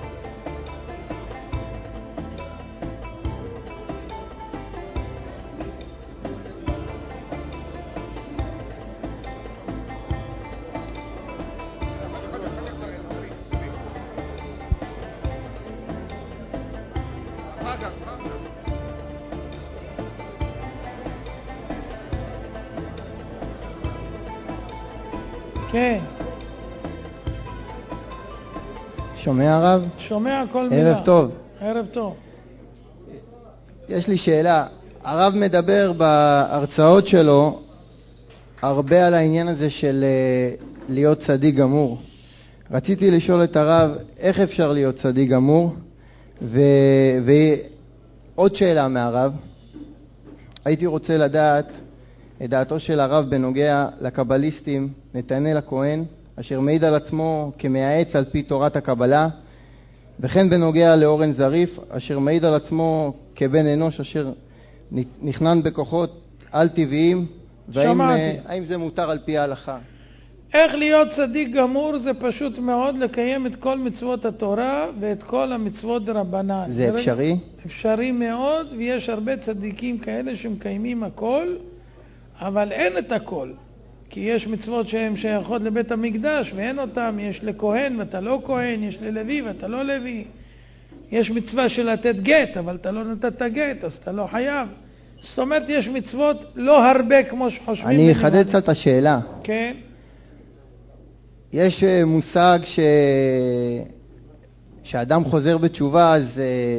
כן. שומע הרב? שומע כל מילה. ערב טוב. ערב טוב. יש לי שאלה. הרב מדבר בהרצאות שלו הרבה על העניין הזה של להיות צדיק גמור. רציתי לשאול את הרב איך אפשר להיות צדיק גמור, ו... ועוד שאלה מהרב. הייתי רוצה לדעת את דעתו של הרב בנוגע לקבליסטים, נתנאל הכהן, אשר מעיד על עצמו כמייעץ על פי תורת הקבלה, וכן בנוגע לאורן זריף, אשר מעיד על עצמו כבן אנוש אשר נכנן בכוחות על טבעיים, והאם האם זה מותר על פי ההלכה? איך להיות צדיק גמור? זה פשוט מאוד לקיים את כל מצוות התורה ואת כל המצוות דרבנן. זה אפשרי? אפשרי מאוד, ויש הרבה צדיקים כאלה שמקיימים הכל, אבל אין את הכל. כי יש מצוות שהן שייכות לבית המקדש ואין אותם, יש לכהן ואתה לא כהן, יש ללוי ואתה לא לוי. יש מצווה של לתת גט, אבל אתה לא נתת גט, אז אתה לא חייב. זאת אומרת, יש מצוות לא הרבה כמו שחושבים. אני אחדד קצת את השאלה. כן. יש מושג ש... שאדם חוזר בתשובה, אז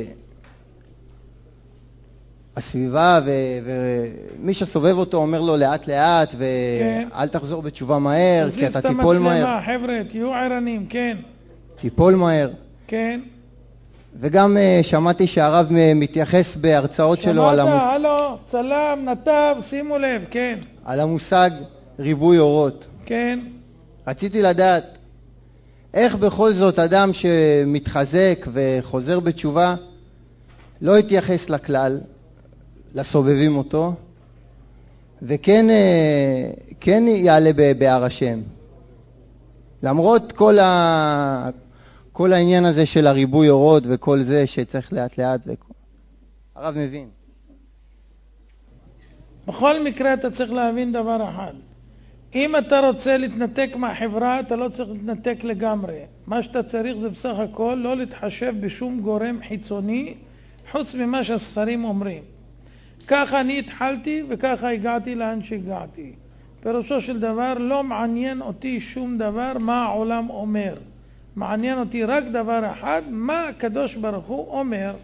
הסביבה ו... ומי שסובב אותו אומר לו לאט לאט ואל כן. תחזור בתשובה מהר, כי אתה תיפול מהר. חבר'ה, תהיו ערנים, כן. תיפול מהר. כן. וגם uh, שמעתי שהרב מתייחס בהרצאות שלו על, שמעת, המוס... הלו, צלם, נתב, שימו לב, כן. על המושג ריבוי אורות. כן. רציתי לדעת איך בכל זאת אדם שמתחזק וחוזר בתשובה לא יתייחס לכלל, לסובבים אותו, וכן כן יעלה בהר השם. למרות כל, ה, כל העניין הזה של הריבוי אורות וכל זה שצריך לאט לאט, וכל... הרב מבין. בכל מקרה אתה צריך להבין דבר אחד. אם אתה רוצה להתנתק מהחברה, אתה לא צריך להתנתק לגמרי. מה שאתה צריך זה בסך הכל לא להתחשב בשום גורם חיצוני, חוץ ממה שהספרים אומרים. ככה אני התחלתי וככה הגעתי לאן שהגעתי. פירושו של דבר לא מעניין אותי שום דבר מה העולם אומר. מעניין אותי רק דבר אחד, מה הקדוש ברוך הוא אומר.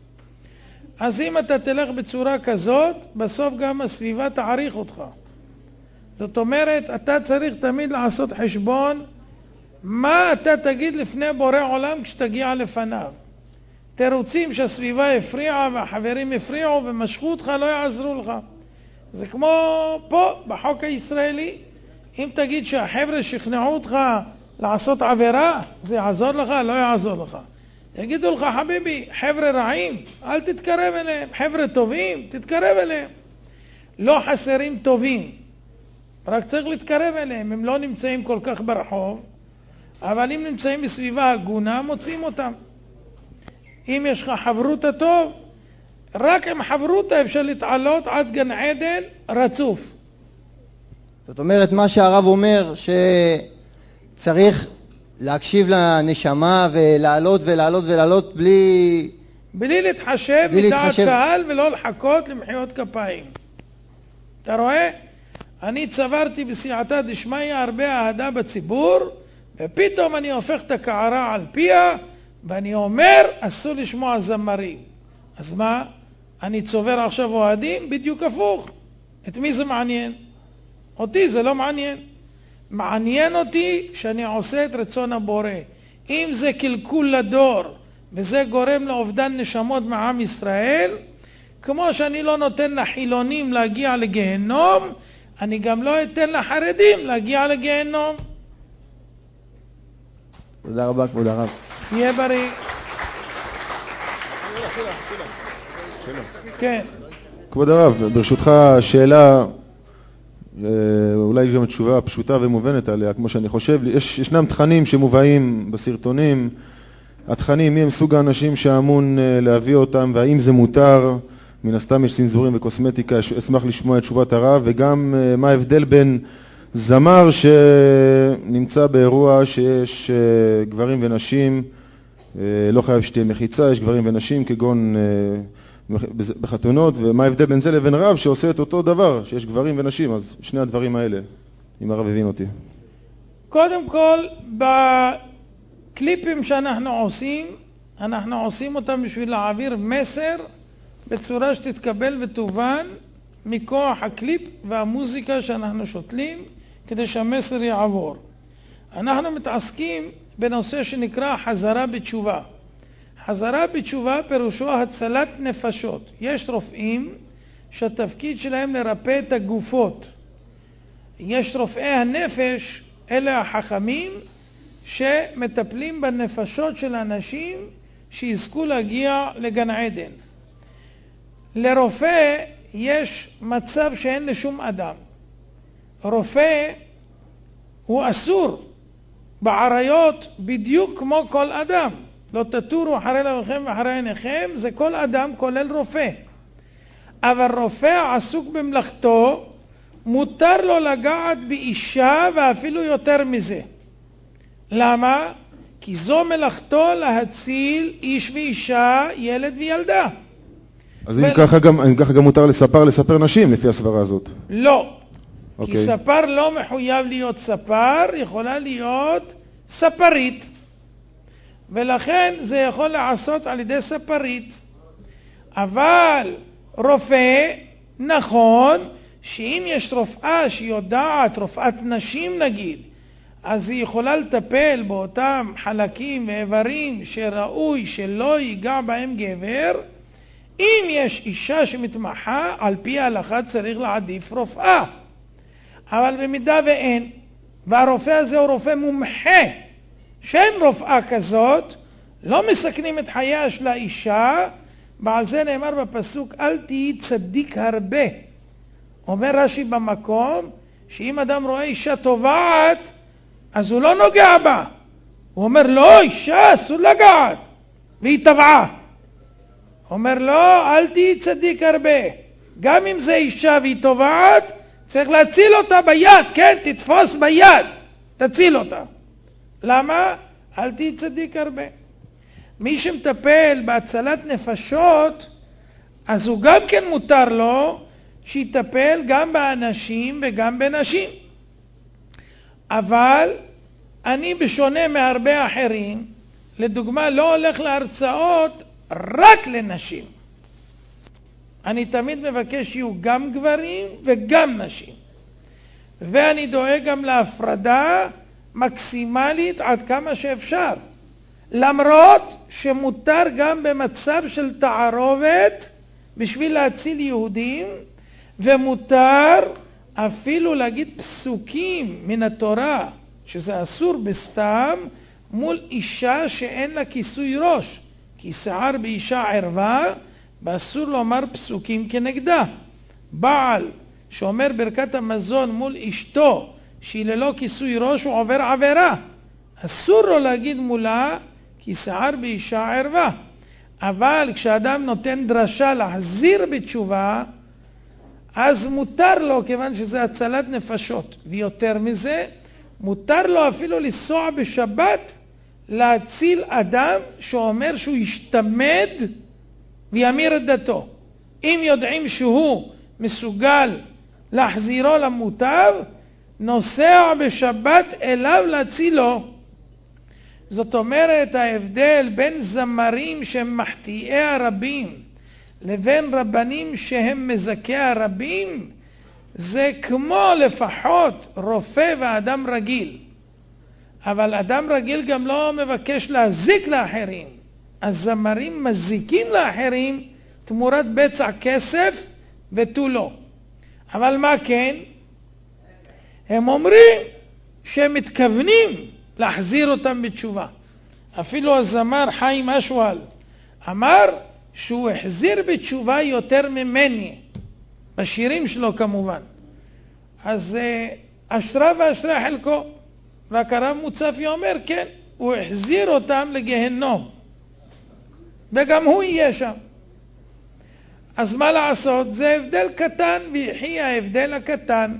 אז אם אתה תלך בצורה כזאת, בסוף גם הסביבה תעריך אותך. זאת אומרת, אתה צריך תמיד לעשות חשבון מה אתה תגיד לפני בורא עולם כשתגיע לפניו. תירוצים שהסביבה הפריעה והחברים הפריעו ומשכו אותך לא יעזרו לך. זה כמו פה בחוק הישראלי. אם תגיד שהחבר'ה שכנעו אותך לעשות עבירה, זה יעזור לך? לא יעזור לך. יגידו לך, חביבי, חבר'ה רעים, אל תתקרב אליהם. חבר'ה טובים, תתקרב אליהם. לא חסרים טובים, רק צריך להתקרב אליהם. הם לא נמצאים כל כך ברחוב, אבל אם נמצאים בסביבה הגונה, מוצאים אותם. אם יש לך חברות הטוב, רק עם חברות אפשר להתעלות עד גן עדן רצוף. זאת אומרת, מה שהרב אומר, שצריך להקשיב לנשמה ולעלות ולעלות ולעלות בלי... בלי להתחשב מדעת קהל ולא לחכות למחיאות כפיים. אתה רואה? אני צברתי בסייעתא דשמיא הרבה אהדה בציבור, ופתאום אני הופך את הקערה על פיה, ואני אומר, אסור לשמוע זמרים. אז מה? אני צובר עכשיו אוהדים? בדיוק הפוך. את מי זה מעניין? אותי זה לא מעניין. מעניין אותי שאני עושה את רצון הבורא. אם זה קלקול לדור, וזה גורם לאובדן נשמות מעם ישראל, כמו שאני לא נותן לחילונים להגיע לגיהנום, אני גם לא אתן לחרדים להגיע לגיהנום. תודה רבה, כבוד הרב. יהיה בריא. כן. כבוד הרב, ברשותך שאלה, אולי גם תשובה פשוטה ומובנת עליה, כמו שאני חושב. יש, ישנם תכנים שמובאים בסרטונים. התכנים, מי הם סוג האנשים שאמון להביא אותם, והאם זה מותר? מן הסתם יש צנזורים וקוסמטיקה, אשמח לשמוע את תשובת הרב, וגם מה ההבדל בין זמר שנמצא באירוע שיש גברים ונשים, לא חייב שתהיה מחיצה, יש גברים ונשים כגון בחתונות, ומה ההבדל בין זה לבין רב שעושה את אותו דבר, שיש גברים ונשים, אז שני הדברים האלה, אם הרב הבין אותי. קודם כל, בקליפים שאנחנו עושים, אנחנו עושים אותם בשביל להעביר מסר בצורה שתתקבל ותובן מכוח הקליפ והמוזיקה שאנחנו שותלים, כדי שהמסר יעבור. אנחנו מתעסקים בנושא שנקרא חזרה בתשובה. חזרה בתשובה פירושו הצלת נפשות. יש רופאים שהתפקיד שלהם לרפא את הגופות. יש רופאי הנפש, אלה החכמים שמטפלים בנפשות של אנשים שיזכו להגיע לגן עדן. לרופא יש מצב שאין לשום אדם. רופא הוא אסור בעריות בדיוק כמו כל אדם. לא תטורו אחרי לבכם ואחרי עיניכם, זה כל אדם כולל רופא. אבל רופא עסוק במלאכתו, מותר לו לגעת באישה ואפילו יותר מזה. למה? כי זו מלאכתו להציל איש ואישה, ילד וילדה. אז אם ככה גם, אם ככה גם מותר לספר, לספר נשים לפי הסברה הזאת? לא. Okay. כי ספר לא מחויב להיות ספר, יכולה להיות ספרית. ולכן זה יכול לעשות על ידי ספרית. אבל רופא, נכון, שאם יש רופאה שיודעת, רופאת נשים נגיד, אז היא יכולה לטפל באותם חלקים ואיברים שראוי שלא ייגע בהם גבר. אם יש אישה שמתמחה, על פי ההלכה צריך להעדיף רופאה. אבל במידה ואין, והרופא הזה הוא רופא מומחה, שאין רופאה כזאת, לא מסכנים את חייה של האישה. ועל זה נאמר בפסוק, אל תהי צדיק הרבה. אומר רש"י במקום, שאם אדם רואה אישה טובעת, אז הוא לא נוגע בה. הוא אומר, לא, אישה אסור לגעת, והיא טבעה. אומר, לא, אל תהי צדיק הרבה. גם אם זה אישה והיא טובעת, צריך להציל אותה ביד, כן? תתפוס ביד, תציל אותה. למה? אל תהי צדיק הרבה. מי שמטפל בהצלת נפשות, אז הוא גם כן מותר לו שיטפל גם באנשים וגם בנשים. אבל אני בשונה מהרבה אחרים, לדוגמה לא הולך להרצאות רק לנשים. אני תמיד מבקש שיהיו גם גברים וגם נשים. ואני דואג גם להפרדה מקסימלית עד כמה שאפשר. למרות שמותר גם במצב של תערובת בשביל להציל יהודים, ומותר אפילו להגיד פסוקים מן התורה, שזה אסור בסתם, מול אישה שאין לה כיסוי ראש. כי שיער באישה ערווה, ואסור לומר פסוקים כנגדה. בעל שאומר ברכת המזון מול אשתו, שהיא ללא כיסוי ראש, הוא עובר עבירה. אסור לו להגיד מולה, כי שיער באישה ערווה. אבל כשאדם נותן דרשה להחזיר בתשובה, אז מותר לו, כיוון שזה הצלת נפשות. ויותר מזה, מותר לו אפילו לנסוע בשבת להציל אדם שאומר שהוא ישתמד וימיר את דתו. אם יודעים שהוא מסוגל להחזירו למוטב, נוסע בשבת אליו להצילו. זאת אומרת, ההבדל בין זמרים שהם מחטיאי הרבים לבין רבנים שהם מזכי הרבים, זה כמו לפחות רופא ואדם רגיל. אבל אדם רגיל גם לא מבקש להזיק לאחרים. הזמרים מזיקים לאחרים תמורת בצע כסף ותו לא. אבל מה כן? הם אומרים שהם מתכוונים להחזיר אותם בתשובה. אפילו הזמר חיים אשואל אמר שהוא החזיר בתשובה יותר ממני, בשירים שלו כמובן. אז אשרה ואשרה חלקו. והקרב מוצפי אומר, כן, הוא החזיר אותם לגהנום, וגם הוא יהיה שם. אז מה לעשות? זה הבדל קטן, ויחי ההבדל הקטן.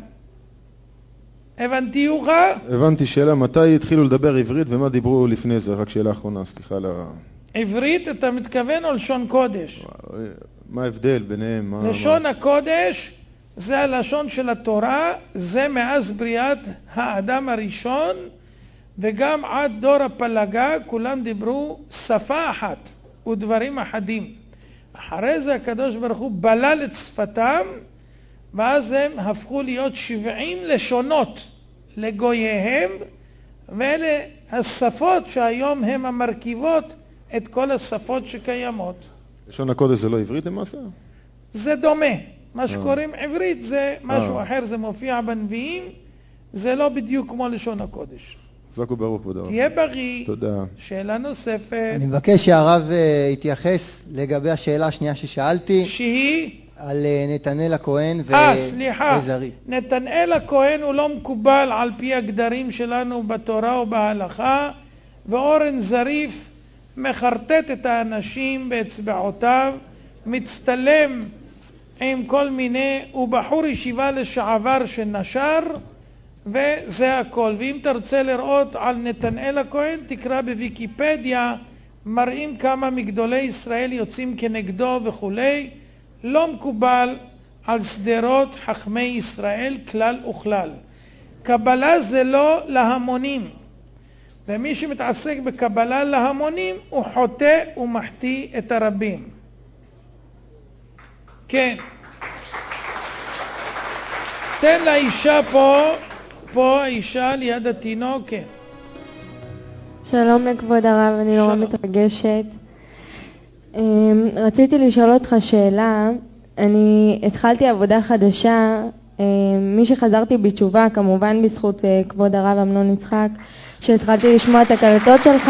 הבנתי יוכל? הבנתי. שאלה, מתי התחילו לדבר עברית ומה דיברו לפני זה? רק שאלה אחרונה, סליחה ל... עברית אתה מתכוון או לשון קודש? מה ההבדל ביניהם? מה, לשון מה... הקודש זה הלשון של התורה, זה מאז בריאת האדם הראשון, וגם עד דור הפלגה כולם דיברו שפה אחת ודברים אחדים. אחרי זה הקדוש ברוך הוא בלל את שפתם, ואז הם הפכו להיות שבעים לשונות לגוייהם, ואלה השפות שהיום הם המרכיבות את כל השפות שקיימות. לשון הקודש זה לא עברית למעשה? זה דומה. מה שקוראים עברית זה משהו אחר, זה מופיע בנביאים, זה לא בדיוק כמו לשון הקודש. חזק וברוך כבוד הרב. תהיה בריא. תודה. שאלה נוספת. אני מבקש שהרב יתייחס לגבי השאלה השנייה ששאלתי. שהיא? על נתנאל הכהן ו... אה, סליחה. וזרי. נתנאל הכהן הוא לא מקובל על פי הגדרים שלנו בתורה או בהלכה, ואורן זריף מחרטט את האנשים באצבעותיו, מצטלם עם כל מיני, הוא בחור ישיבה לשעבר שנשר, וזה הכל. ואם תרצה לראות על נתנאל הכהן, תקרא בוויקיפדיה, מראים כמה מגדולי ישראל יוצאים כנגדו וכולי. לא מקובל על סדרות חכמי ישראל כלל וכלל. קבלה זה לא להמונים, ומי שמתעסק בקבלה להמונים הוא חוטא ומחטיא את הרבים. כן. תן לאישה פה, פה האישה ליד התינוק, כן. שלום לכבוד הרב, אני נורא מתרגשת. רציתי לשאול אותך שאלה. אני התחלתי עבודה חדשה, מי שחזרתי בתשובה, כמובן בזכות כבוד הרב אמנון יצחק, שהתחלתי לשמוע את הקלטות שלך,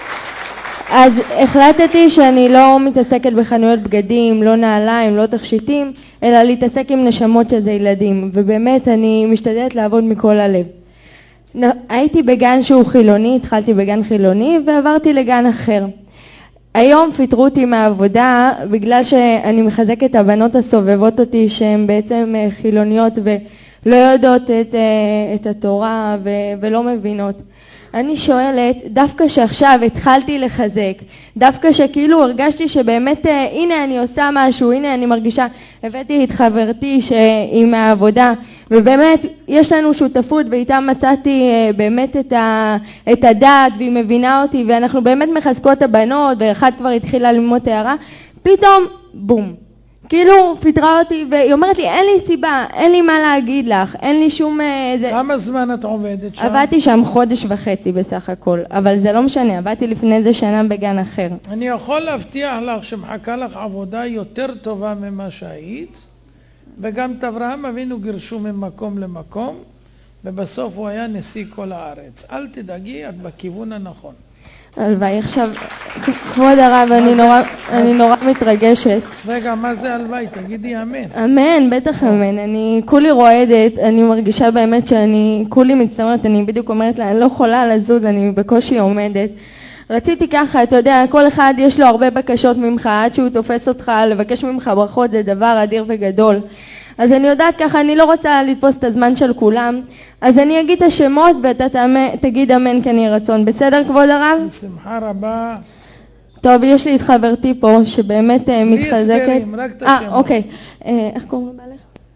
אז החלטתי שאני לא מתעסקת בחנויות בגדים, לא נעליים, לא תכשיטים, אלא להתעסק עם נשמות שזה ילדים, ובאמת אני משתדלת לעבוד מכל הלב. הייתי בגן שהוא חילוני, התחלתי בגן חילוני ועברתי לגן אחר. היום פיטרו אותי מהעבודה בגלל שאני מחזקת את הבנות הסובבות אותי שהן בעצם חילוניות ולא יודעות את, את התורה ו, ולא מבינות. אני שואלת, דווקא שעכשיו התחלתי לחזק, דווקא שכאילו הרגשתי שבאמת הנה אני עושה משהו, הנה אני מרגישה, הבאתי את חברתי שהיא מהעבודה, ובאמת יש לנו שותפות ואיתה מצאתי באמת את, ה, את הדעת והיא מבינה אותי ואנחנו באמת מחזקות את הבנות ואחת כבר התחילה ללמוד הערה, פתאום בום. כאילו פיטרה אותי והיא אומרת לי אין לי סיבה, אין לי מה להגיד לך, אין לי שום... זה... כמה זמן את עובדת שם? עבדתי שם חודש וחצי בסך הכל, אבל זה לא משנה, עבדתי לפני זה שנה בגן אחר. אני יכול להבטיח לך שמחכה לך עבודה יותר טובה ממה שהיית, וגם את אברהם אבינו גירשו ממקום למקום, ובסוף הוא היה נשיא כל הארץ. אל תדאגי, את בכיוון הנכון. הלוואי. עכשיו, כבוד הרב, אני נורא, אני נורא מתרגשת. רגע, מה זה הלוואי? תגידי אמן. אמן, בטח אמן. אני כולי רועדת, אני מרגישה באמת שאני כולי מצטמרת, אני בדיוק אומרת לה, אני לא יכולה לזוז, אני בקושי עומדת. רציתי ככה, אתה יודע, כל אחד יש לו הרבה בקשות ממך, עד שהוא תופס אותך, לבקש ממך ברכות זה דבר אדיר וגדול. אז אני יודעת ככה, אני לא רוצה לתפוס את הזמן של כולם, אז אני אגיד את השמות ואתה תגיד אמן כן יהי רצון. בסדר כבוד הרב? בשמחה רבה. טוב, יש לי את חברתי פה שבאמת מתחזקת. בלי הסברים, רק את השמות. אה, אוקיי. איך קוראים לבעלך?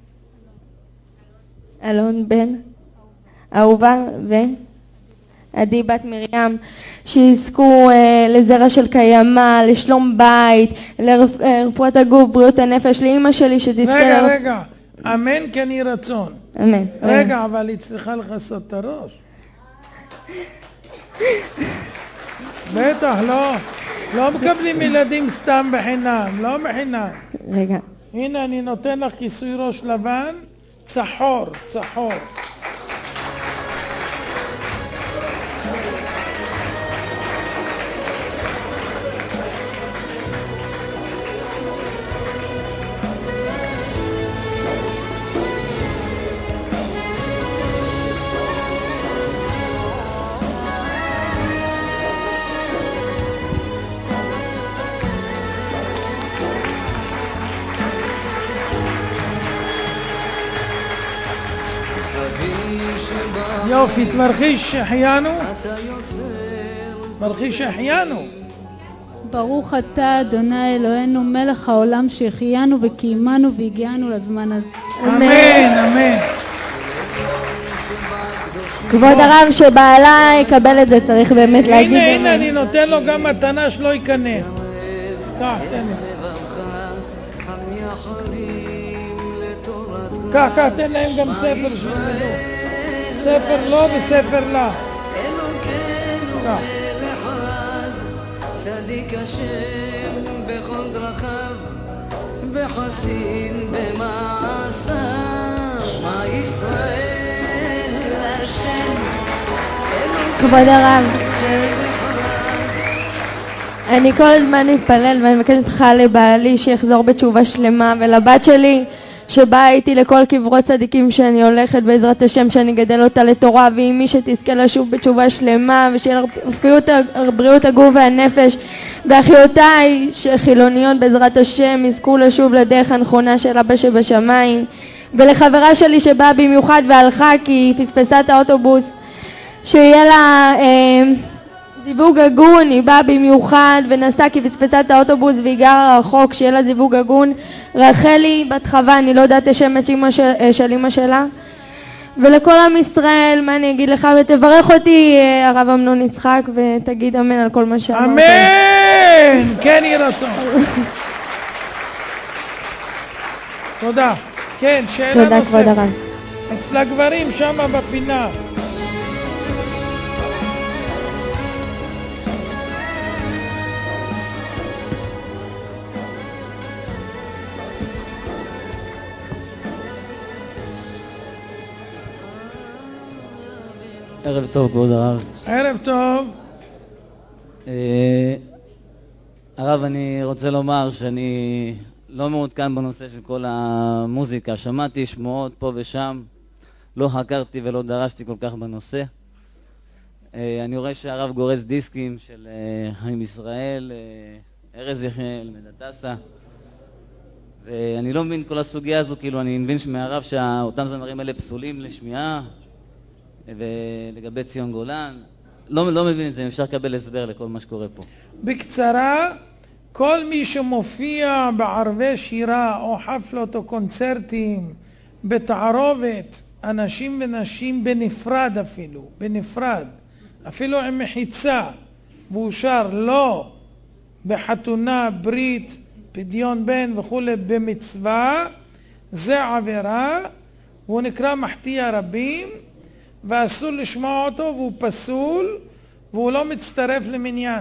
אלון בן. אהובה ו... עדי בת מרים, שיזכו אה, לזרע של קיימה, לשלום בית, לרפואת הגוף, בריאות הנפש, לאמא שלי שתזכה... רגע, לרפ... רגע, אמן כן יהי רצון. אמן. רגע, אבל היא צריכה לחסות את הראש. בטח, לא. לא מקבלים ילדים סתם בחינם, לא בחינם. רגע. הנה, אני נותן לך כיסוי ראש לבן, צחור, צחור. יופי, תברכי שהחיינו. תברכי שהחיינו. ברוך אתה אדוני אלוהינו מלך העולם שהחיינו וקיימנו והגיענו לזמן הזה. אמן, אמן. כבוד הרב, שבעלה יקבל את זה, צריך באמת להגיד. הנה, הנה, אני נותן לו גם מתנה שלא ייכנס. קח, תן לי. קח, קח, תן להם גם ספר שלו. ספר לא וספר לה. קח. צדיק השם בכל דרכיו וחסין במעשיו, שמע ישראל להשם. כבוד הרב, אני כל הזמן מתפלל ואני מבקשת ממך לבעלי שיחזור בתשובה שלמה, ולבת שלי שבאה איתי לכל קברות צדיקים שאני הולכת בעזרת השם, שאני גדל אותה לתורה, והיא מי שתזכה לשוב בתשובה שלמה ושיהיה לה בריאות הגוף והנפש, ואחיותיי שחילוניות בעזרת השם יזכו לשוב לדרך הנכונה של אבא שבשמיים, ולחברה שלי שבאה במיוחד והלכה כי היא פספסה את האוטובוס, שיהיה לה אה, זיווג הגון, היא באה במיוחד ונסעה כי פספסה את האוטובוס והיא גרה רחוק, שיהיה לה זיווג הגון. רחלי בת חווה, אני לא יודעת השם אמא של, של אמא שלה. ולכל עם ישראל, מה אני אגיד לך, ותברך אותי הרב אמנון יצחק ותגיד אמן על כל מה שאמרת. אמן! כן יהי רצון. תודה. כן, שאלה נוספת. תודה כבוד הרב. אצל הגברים שם בפינה. ערב טוב, כבוד הרב. ערב טוב. הרב, אני רוצה לומר שאני לא מעודכן בנושא של כל המוזיקה. שמעתי שמועות פה ושם, לא חקרתי ולא דרשתי כל כך בנושא. אני רואה שהרב גורס דיסקים של חיים ישראל, ארז יחיאל, מדטסה, ואני לא מבין כל הסוגיה הזו. כאילו אני מבין מהרב שאותם זמרים האלה פסולים לשמיעה, ולגבי ציון גולן לא, לא מבין את זה. אפשר לקבל הסבר לכל מה שקורה פה בקצרה. כל מי שמופיע בערבי שירה או חפלות או קונצרטים בתערובת, אנשים ונשים בנפרד, אפילו בנפרד, אפילו עם מחיצה, והוא שר לא בחתונה, ברית, פדיון בן וכו' במצווה, זה עבירה, והוא נקרא מחטיא רבים, ואסור לשמוע אותו, והוא פסול, והוא לא מצטרף למניין.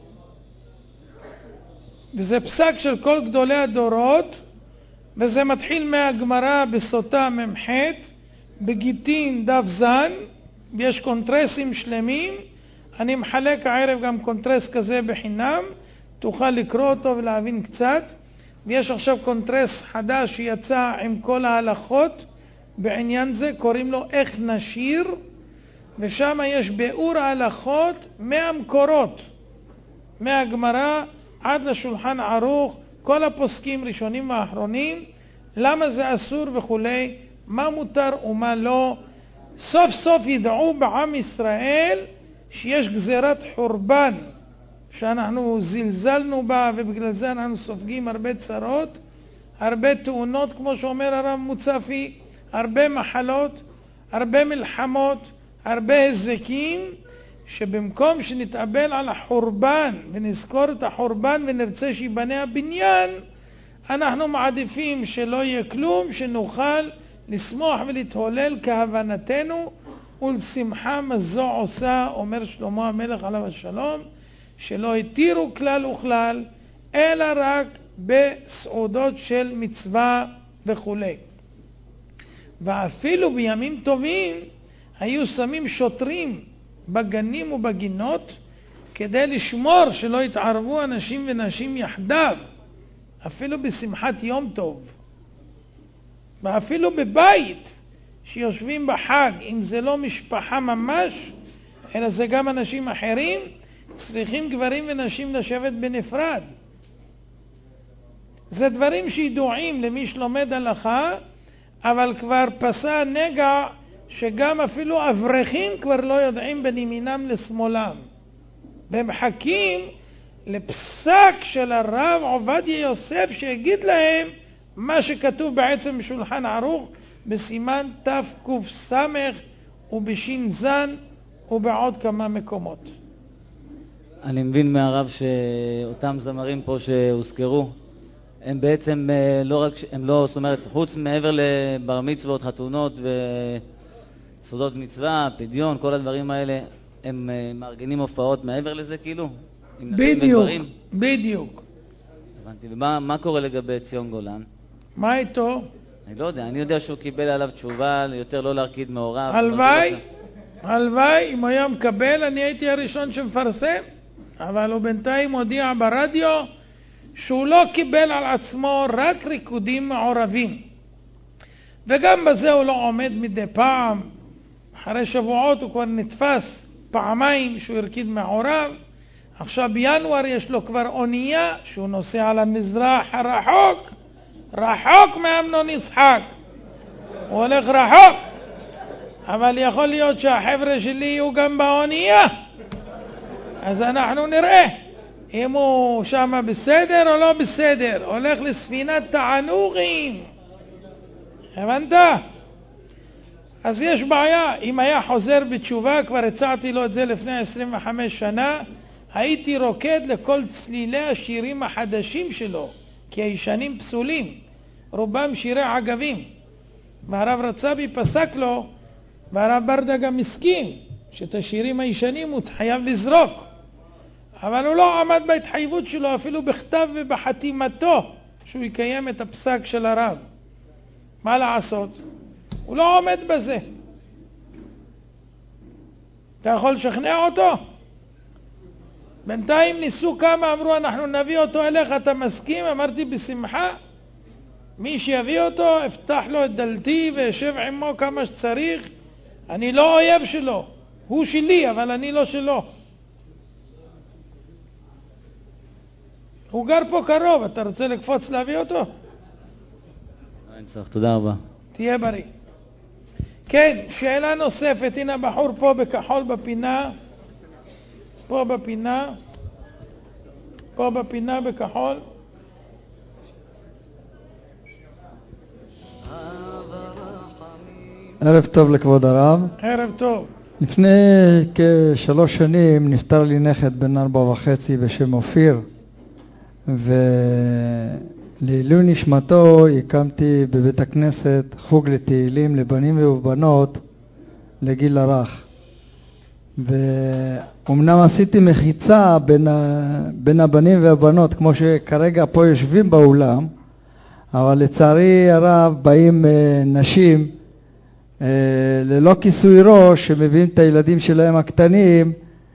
וזה פסק של כל גדולי הדורות, וזה מתחיל מהגמרא בסוטה ממחת, בגיטין דף זן, ויש קונטרסים שלמים. אני מחלק הערב גם קונטרס כזה בחינם, תוכל לקרוא אותו ולהבין קצת. ויש עכשיו קונטרס חדש שיצא עם כל ההלכות בעניין זה, קוראים לו איך נשיר, ושם יש ביאור ההלכות מהמקורות, מהגמרא עד לשולחן ערוך, כל הפוסקים ראשונים ואחרונים, למה זה אסור וכולי, מה מותר ומה לא. סוף סוף ידעו בעם ישראל שיש גזירת חורבן שאנחנו זלזלנו בה, ובגלל זה אנחנו סופגים הרבה צרות, הרבה תאונות, כמו שאומר הרב מוצפי, הרבה מחלות, הרבה מלחמות, הרבה הזקים, שבמקום שנתאבל על החורבן ונזכור את החורבן ונרצה שיבנה הבניין, אנחנו מעדיפים שלא יהיה כלום, שנוכל לשמוח ולהתהולל כהבנתנו, ולשמחה מזו עושה, אומר שלמה המלך עליו השלום, שלא התירו כלל וכלל, אלא רק בסעודות של מצווה וכו'. ואפילו בימים טובים היו שמים שוטרים בגנים ובגינות כדי לשמור שלא יתערבו אנשים ונשים יחדיו, אפילו בשמחת יום טוב, ואפילו בבית שיושבים בחג, אם זה לא משפחה ממש אלא זה גם אנשים אחרים, צריכים גברים ונשים לשבת בנפרד. זה דברים שידועים למי שלומד הלכה, אבל כבר פסע נגע שגם אפילו אברכים כבר לא יודעים בין ימינם לשמאלם, והם מחכים לפסק של הרב עובדיה יוסף שיגיד להם מה שכתוב בעצם בשולחן ערוך בסימן תק"ס ובשין זן ובעוד כמה מקומות. אני מבין מהרב שאותם זמרים פה שהוזכרו הם בעצם לא רק, הם לא, זאת אומרת, חוץ מעבר לבר מצוות, חתונות וסעודות מצווה, פדיון, כל הדברים האלה, הם מארגנים הופעות מעבר לזה כאילו? בדיוק, בדיוק. הבנתי. ומה מה קורה לגבי ציון גולן? מה איתו? אני לא יודע, אני יודע שהוא קיבל עליו תשובה יותר לא להרקיד מעורב. הלוואי, הלוואי, אם היה מקבל אני הייתי הראשון שמפרסם, אבל הוא בינתיים הודיע ברדיו שהוא לא קיבל על עצמו רק ריקודים מעורבים, וגם בזה הוא לא עומד מדי פעם. אחרי שבועות הוא כבר נתפס פעמיים שהוא הרקיד מעורב. עכשיו בינואר יש לו כבר אונייה שהוא נוסע על המזרח הרחוק, רחוק מאמנון יצחק, הוא הולך רחוק, אבל יכול להיות שהחבר'ה שלי יהיו גם באונייה, אז אנחנו נראה אם הוא שם בסדר או לא בסדר. הולך לספינת תענוגים, הבנת? אז יש בעיה. אם היה חוזר בתשובה, כבר הצעתי לו את זה לפני עשרים וחמש שנה, הייתי רוקד לכל צלילי השירים החדשים שלו, כי הישנים פסולים, רובם שירי עגבים. והרב רצבי פסק לו, והרב ברדה גם מסכים שאת השירים הישנים הוא חייב לזרוק, אבל הוא לא עמד בהתחייבות שלו אפילו בכתב ובחתימתו שהוא יקיים את הפסק של הרב. מה לעשות? הוא לא עומד בזה. אתה יכול לשכנע אותו? בינתיים ניסו כמה, אמרו אנחנו נביא אותו אליך, אתה מסכים? אמרתי בשמחה. מי שיביא אותו, אפתח לו את דלתי וישב עמו כמה שצריך. אני לא אויב שלו, הוא שלי, אבל אני לא שלו. הוא גר פה קרוב, אתה רוצה לקפוץ להביא אותו? אין צורך, תודה רבה. תהיה בריא. כן, שאלה נוספת, הנה בחור פה בכחול בפינה, פה בפינה, פה בפינה בכחול. ערב טוב לכבוד הרב. ערב טוב. לפני כשלוש שנים נפטר לי נכד בן ארבע וחצי בשם אופיר, ולעילוי נשמתו הקמתי בבית הכנסת חוג לתהילים לבנים ובנות לגיל הרך, ואומנם עשיתי מחיצה בין, ה... בין הבנים והבנות כמו שכרגע פה יושבים באולם, אבל לצערי הרב באים נשים ללא כיסוי ראש שמביאים את הילדים שלהם הקטנים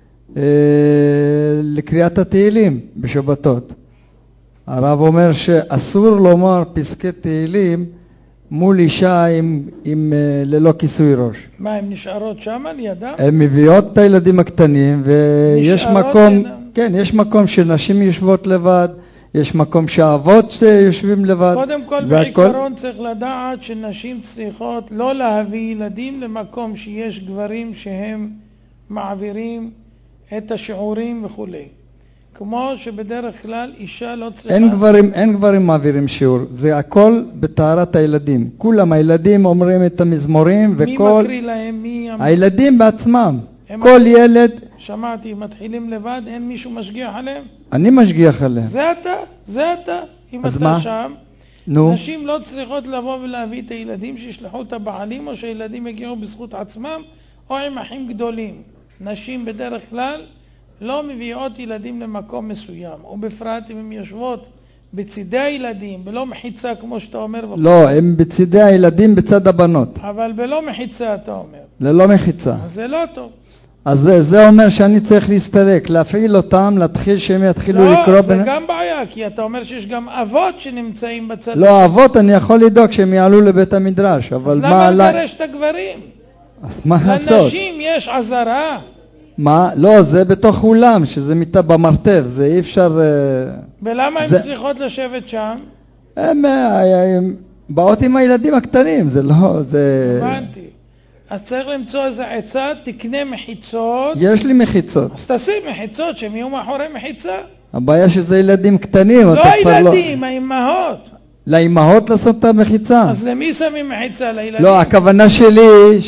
לקריאת התהילים בשבתות. הרב אומר שאסור לומר פסקי תהילים מול אישה עם, עם ללא כיסוי ראש. מה, הן נשארות שם לידם? הן מביאות את הילדים הקטנים ויש מקום, כן, יש מקום שנשים יושבות לבד, יש מקום שהאבות יושבים לבד. קודם כל בעיקרון צריך לדעת שנשים צריכות לא להביא ילדים למקום שיש גברים שהם מעבירים את השיעורים וכו'. כמו שבדרך כלל אישה לא צריכה... אין גברים, אין גברים מעבירים שיעור, זה הכל בטהרת הילדים. כולם הילדים אומרים את המזמורים וכל... מי מקריא להם? מי... הילדים בעצמם. כל ילד... שמעתי, מתחילים לבד, אין מישהו משגיח עליהם? אני משגיח עליהם. זה אתה, זה אתה. אם אתה מה? שם, נו. נשים לא צריכות לבוא ולהביא את הילדים שישלחו את הבעלים, או שהילדים יגיעו בזכות עצמם, או עם אחים גדולים. נשים בדרך כלל לא מביאות ילדים למקום מסוים, ובפרט אם הן יושבות בצדי הילדים, בלא מחיצה כמו שאתה אומר. לא, הם בצדי הילדים בצד הבנות. אבל בלא מחיצה אתה אומר. ללא מחיצה. אז זה לא טוב. אז זה, זה אומר שאני צריך להסתרק, להפעיל אותם, להתחיל שהם יתחילו לא, לקרוא... לא, זה בין... גם בעיה, כי אתה אומר שיש גם אבות שנמצאים בצד... לא, אבות אני יכול לדאוג שהם יעלו לבית המדרש, אבל אז מה... למה לגרש את הגברים? אז מה לעשות? לנשים יש עזרה. מה? לא, זה בתוך אולם, שזה מיטה במרתף, זה אי אפשר... ולמה זה... הן צריכות לשבת שם? הם, הם באות עם הילדים הקטנים, זה לא... זה... הבנתי. אז צריך למצוא איזה עצה, תקנה מחיצות. יש לי מחיצות. אז תשים מחיצות שהם יהיו מאחורי מחיצה. הבעיה שזה ילדים קטנים. לא הילדים, לא... האמהות. לאמהות לעשות את המחיצה. אז למי שמים מחיצה? לילדים? לא, הכוונה שלי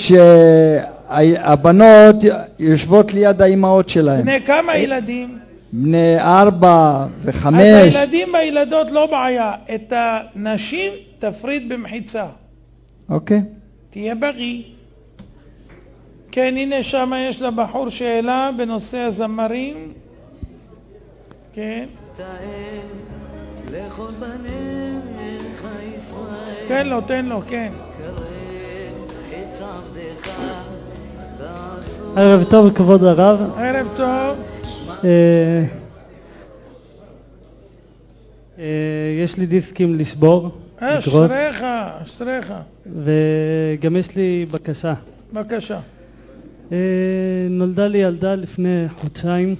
שהבנות יושבות ליד האמהות שלהם. בני כמה ילדים? בני ארבע וחמש. אז הילדים והילדות לא בעיה. את הנשים תפריד במחיצה. אוקיי. תהיה בריא. כן, הנה שם יש לבחור שאלה בנושא הזמרים. כן. תן לו, תן לו, כן. ערב טוב, כבוד הרב. ערב טוב. יש לי דיסקים לשבור. אשריך, אשריך. וגם יש לי בקשה. בקשה. נולדה לי ילדה לפני חודשיים,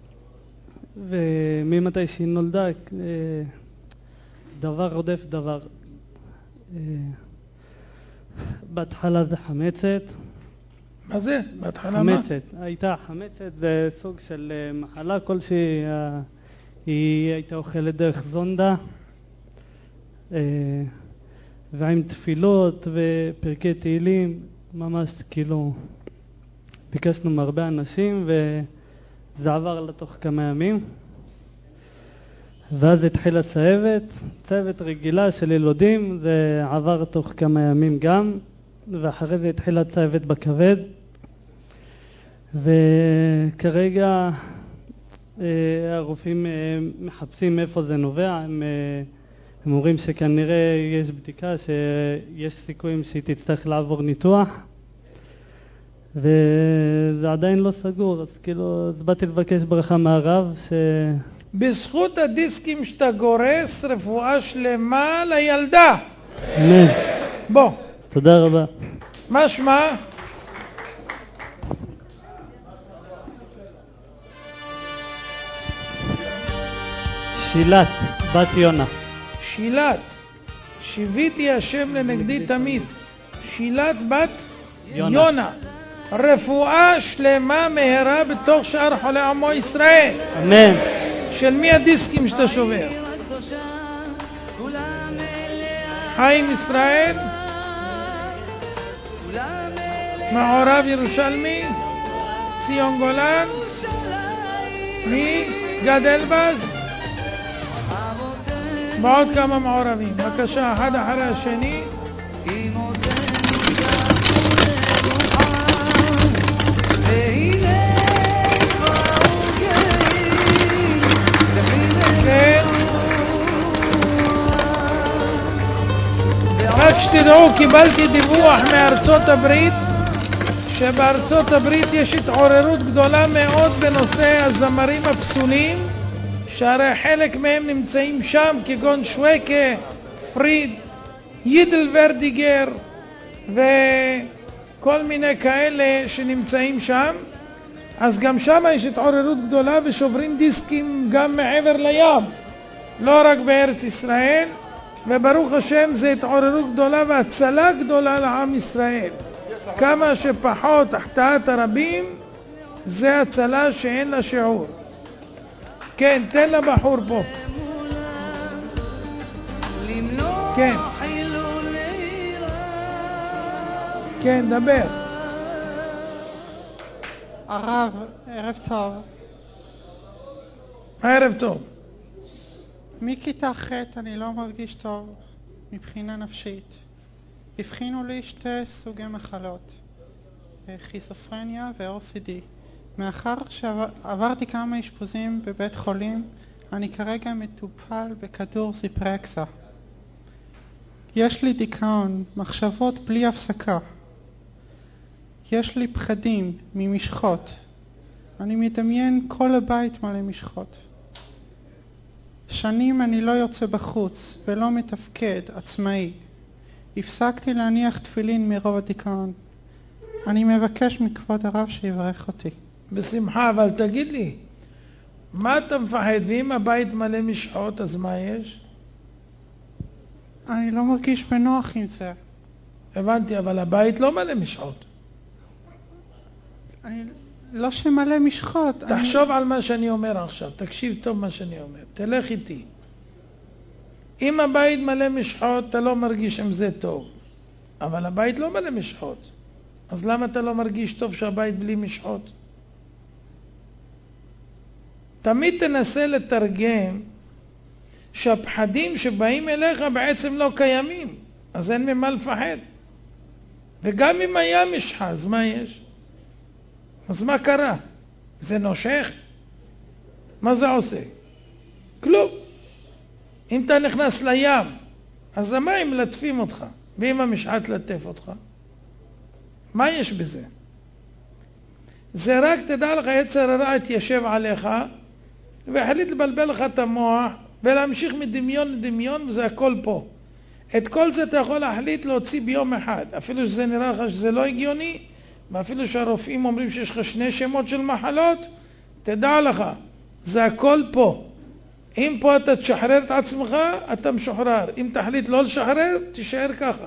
וממתי שהיא נולדה דבר רודף דבר. בהתחלה זה חמצת. מה זה? בהתחלה מה? חמצת. הייתה חמצת, זה סוג של מחלה כלשהי. היא הייתה אוכלת דרך זונדה, ועם תפילות ופרקי תהילים, ממש כאילו ביקשנו מהרבה אנשים, וזה עבר לתוך כמה ימים. ואז התחילה צהבת, צהבת רגילה של ילודים, זה עבר תוך כמה ימים גם, ואחרי זה התחילה צהבת בכבד. וכרגע הרופאים מחפשים מאיפה זה נובע. הם, הם אומרים שכנראה יש בדיקה שיש סיכויים שהיא תצטרך לעבור ניתוח, זה עדיין לא סגור, אז כאילו, אז באתי לבקש ברכה מהרב ש... בזכות הדיסקים שאתה גורס, רפואה שלמה לילדה. אמן. בוא. תודה רבה. מה שמה? שילת, בת יונה. שילת. שיביתי השם לנגדי תמיד. שילת בת יונה. יונה. רפואה שלמה מהרה בתוך שאר חולי עמו ישראל. אמן. של מי הדיסקים שאתה שובר? חיים ישראל? מעורב ירושלמי? ציון גולן? מי? גד אלבז? בעוד כמה מעורבים. בבקשה, אחד אחרי השני. רק שתדעו, קיבלתי דיווח מארצות הברית שבארצות הברית יש התעוררות גדולה מאוד בנושא הזמרים הפסולים, שהרי חלק מהם נמצאים שם, כגון שווקה, פריד, יידל ורדיגר וכל מיני כאלה שנמצאים שם. אז גם שם יש התעוררות גדולה ושוברים דיסקים גם מעבר לים, לא רק בארץ ישראל, וברוך השם זה התעוררות גדולה והצלה גדולה לעם ישראל. כמה שפחות החטאת הרבים זה הצלה שאין לה שיעור. כן, תן לבחור פה. כן. כן, דבר. הרב, ערב טוב. ערב טוב. מכיתה ח' אני לא מרגיש טוב מבחינה נפשית. הבחינו לי שתי סוגי מחלות, חיזופרניה ו-או סי די. מאחר שעברתי כמה אשפוזים בבית חולים, אני כרגע מטופל בכדור זיפרקסה. יש לי דיכאון, מחשבות בלי הפסקה. יש לי פחדים ממשחות. אני מדמיין כל הבית מלא משחות. שנים אני לא יוצא בחוץ ולא מתפקד עצמאי. הפסקתי להניח תפילין מרוב הדיכאון. אני מבקש מכבוד הרב שיברך אותי. בשמחה, אבל תגיד לי, מה אתה מפחד? ואם הבית מלא משחות, אז מה יש? אני לא מרגיש בנוח עם זה. הבנתי, אבל הבית לא מלא משחות. אני לא שמלא משחות. תחשוב אני... על מה שאני אומר עכשיו, תקשיב טוב מה שאני אומר, תלך איתי. אם הבית מלא משחות, אתה לא מרגיש עם זה טוב. אבל הבית לא מלא משחות. אז למה אתה לא מרגיש טוב שהבית בלי משחות? תמיד תנסה לתרגם שהפחדים שבאים אליך בעצם לא קיימים. אז אין ממה לפחד. וגם אם היה משחה, אז מה יש? אז מה קרה? זה נושך? מה זה עושה? כלום. אם אתה נכנס לים, אז המים מלטפים אותך, ואם המשחה תלטף אותך, מה יש בזה? זה רק תדע לך, יצר הרע התיישב עליך, והחליט לבלבל לך את המוח, ולהמשיך מדמיון לדמיון, וזה הכל פה. את כל זה אתה יכול להחליט להוציא ביום אחד, אפילו שזה נראה לך שזה לא הגיוני, ואפילו שהרופאים אומרים שיש לך שני שמות של מחלות, תדע לך, זה הכל פה. אם פה אתה תשחרר את עצמך, אתה משוחרר. אם תחליט לא לשחרר, תישאר ככה.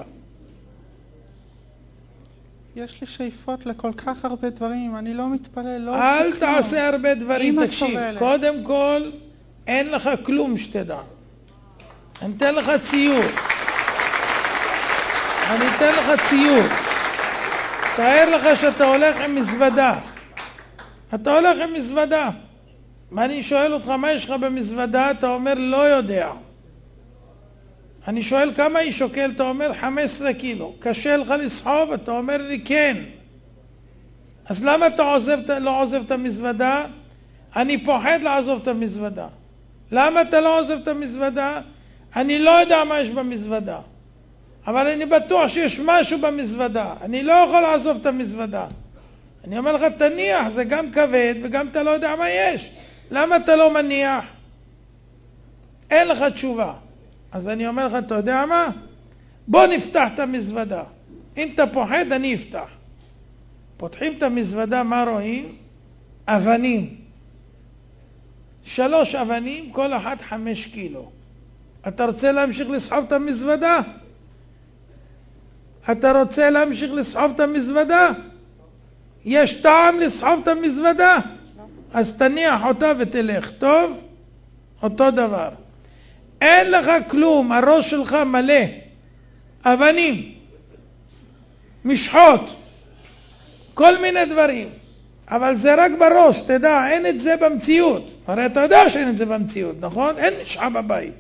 יש לי שאיפות לכל כך הרבה דברים, אני לא מתפלל, לא... אל תעשה הרבה דברים, תקשיב. קודם כל, אין לך כלום שתדע. אני אתן לך ציור. אני אתן לך ציור. תאר לך שאתה הולך עם מזוודה. אתה הולך עם מזוודה. ואני שואל אותך, מה יש לך במזוודה? אתה אומר, לא יודע. אני שואל, כמה היא שוקל? אתה אומר, חמש עשרה קילו. קשה לך לסחוב? אתה אומר לי, כן. אז למה אתה עוזב, לא עוזב את המזוודה? אני פוחד לעזוב את המזוודה. למה אתה לא עוזב את המזוודה? אני לא יודע מה יש במזוודה. אבל אני בטוח שיש משהו במזוודה. אני לא יכול לעזוב את המזוודה. אני אומר לך, תניח, זה גם כבד וגם אתה לא יודע מה יש. למה אתה לא מניח? אין לך תשובה. אז אני אומר לך, אתה יודע מה? בוא נפתח את המזוודה. אם אתה פוחד, אני אפתח. פותחים את המזוודה, מה רואים? אבנים. שלוש אבנים, כל אחת חמש קילו. אתה רוצה להמשיך לסחוב את המזוודה? אתה רוצה להמשיך לסחוב את המזוודה? יש טעם לסחוב את המזוודה? אז תניח אותה ותלך. טוב? אותו דבר. אין לך כלום, הראש שלך מלא. אבנים. משחות. כל מיני דברים. אבל זה רק בראש, תדע, אין את זה במציאות. הרי אתה יודע שאין את זה במציאות, נכון? אין משחה בבית.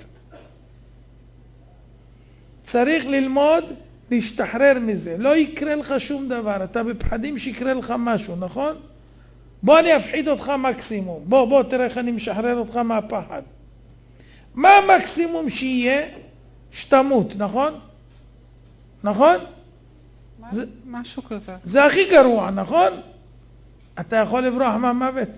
צריך ללמוד להשתחרר מזה. לא יקרה לך שום דבר. אתה בפחדים שיקרה לך משהו, נכון? בוא אני אפחיד אותך מקסימום. בוא, בוא, תראה איך אני משחרר אותך מהפחד. מה המקסימום שיהיה? שתמות, נכון? נכון? מה, זה, משהו כזה. זה הכי גרוע, נכון? אתה יכול לברוח מהמוות.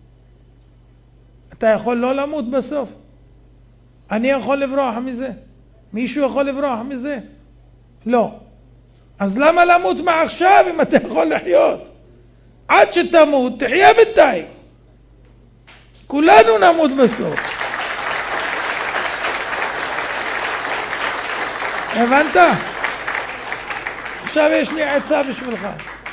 אתה יכול לא למות בסוף. אני יכול לברוח מזה. מישהו יכול לברוח מזה? לא. אז למה למות מעכשיו אם אתה יכול לחיות? עד שתמות, תחיה בינתיים. כולנו נמות בסוף. הבנת? עכשיו יש לי עצה בשבילך.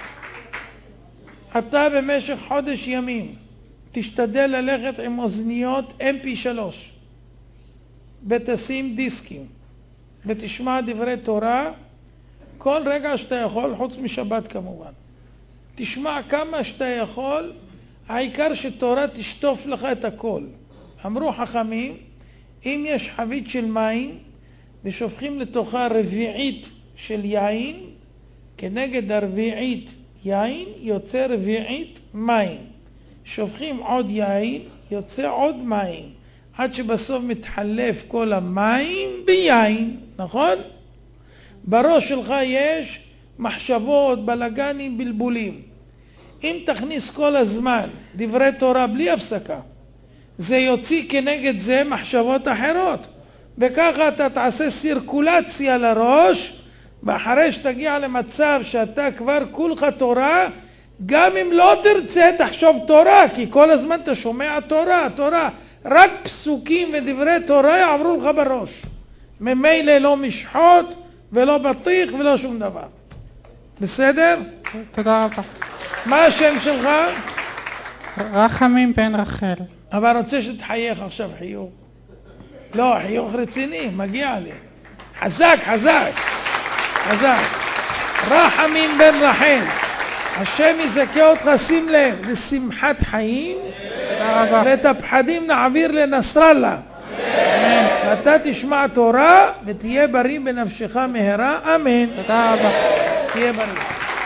אתה במשך חודש ימים תשתדל ללכת עם אוזניות אם פי שלוש ותשים דיסקים ותשמע דברי תורה כל רגע שאתה יכול, חוץ משבת כמובן. תשמע כמה שאתה יכול, העיקר שתורה תשטוף לך את הכל. אמרו חכמים, אם יש חבית של מים ושופכים לתוכה רביעית של יין, כנגד הרביעית יין יוצא רביעית מים. שופכים עוד יין, יוצא עוד מים. עד שבסוף מתחלף כל המים ביין, נכון? בראש שלך יש מחשבות, בלגנים, בלבולים. אם תכניס כל הזמן דברי תורה בלי הפסקה, זה יוציא כנגד זה מחשבות אחרות. וככה אתה תעשה סירקולציה לראש, ואחרי שתגיע למצב שאתה כבר כולך תורה, גם אם לא תרצה תחשוב תורה, כי כל הזמן אתה שומע תורה, תורה. רק פסוקים ודברי תורה יעברו לך בראש. ממילא לא משחות ולא בטיח ולא שום דבר. בסדר? תודה רבה. מה השם שלך? רחמים בן רחל. אבל רוצה שתחייך עכשיו חיוך. לא, חיוך רציני, מגיע לי. חזק, חזק. חזק. רחמים בן רחל. השם יזכה אותך, שים לב, לשמחת חיים. תודה רבה. ואת הפחדים נעביר לנסרלה. אמן. ואתה תשמע תורה ותהיה בריא בנפשך מהרה. אמן. תודה רבה. תהיה בריא.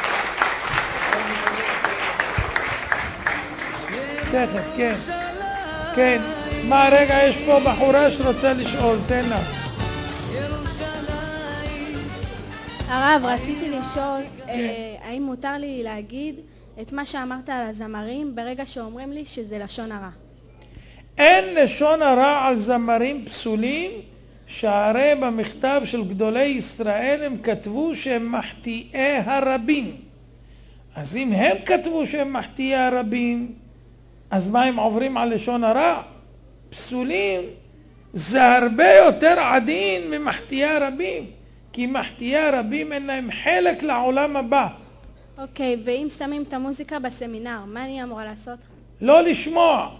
תכף, כן. כן. מה רגע, יש פה בחורה שרוצה לשאול, תן לה. הרב, רציתי לשאול, אה, האם מותר לי להגיד את מה שאמרת על הזמרים ברגע שאומרים לי שזה לשון הרע? אין לשון הרע על זמרים פסולים, שהרי במכתב של גדולי ישראל הם כתבו שהם מחטיאי הרבים. אז אם הם כתבו שהם מחטיאי הרבים, אז מה הם עוברים על לשון הרע? פסולים זה הרבה יותר עדין ממחטיאי הרבים, כי מחטיאי הרבים אין להם חלק לעולם הבא. אוקיי, ואם שמים את המוזיקה בסמינר, מה אני אמורה לעשות? לא לשמוע.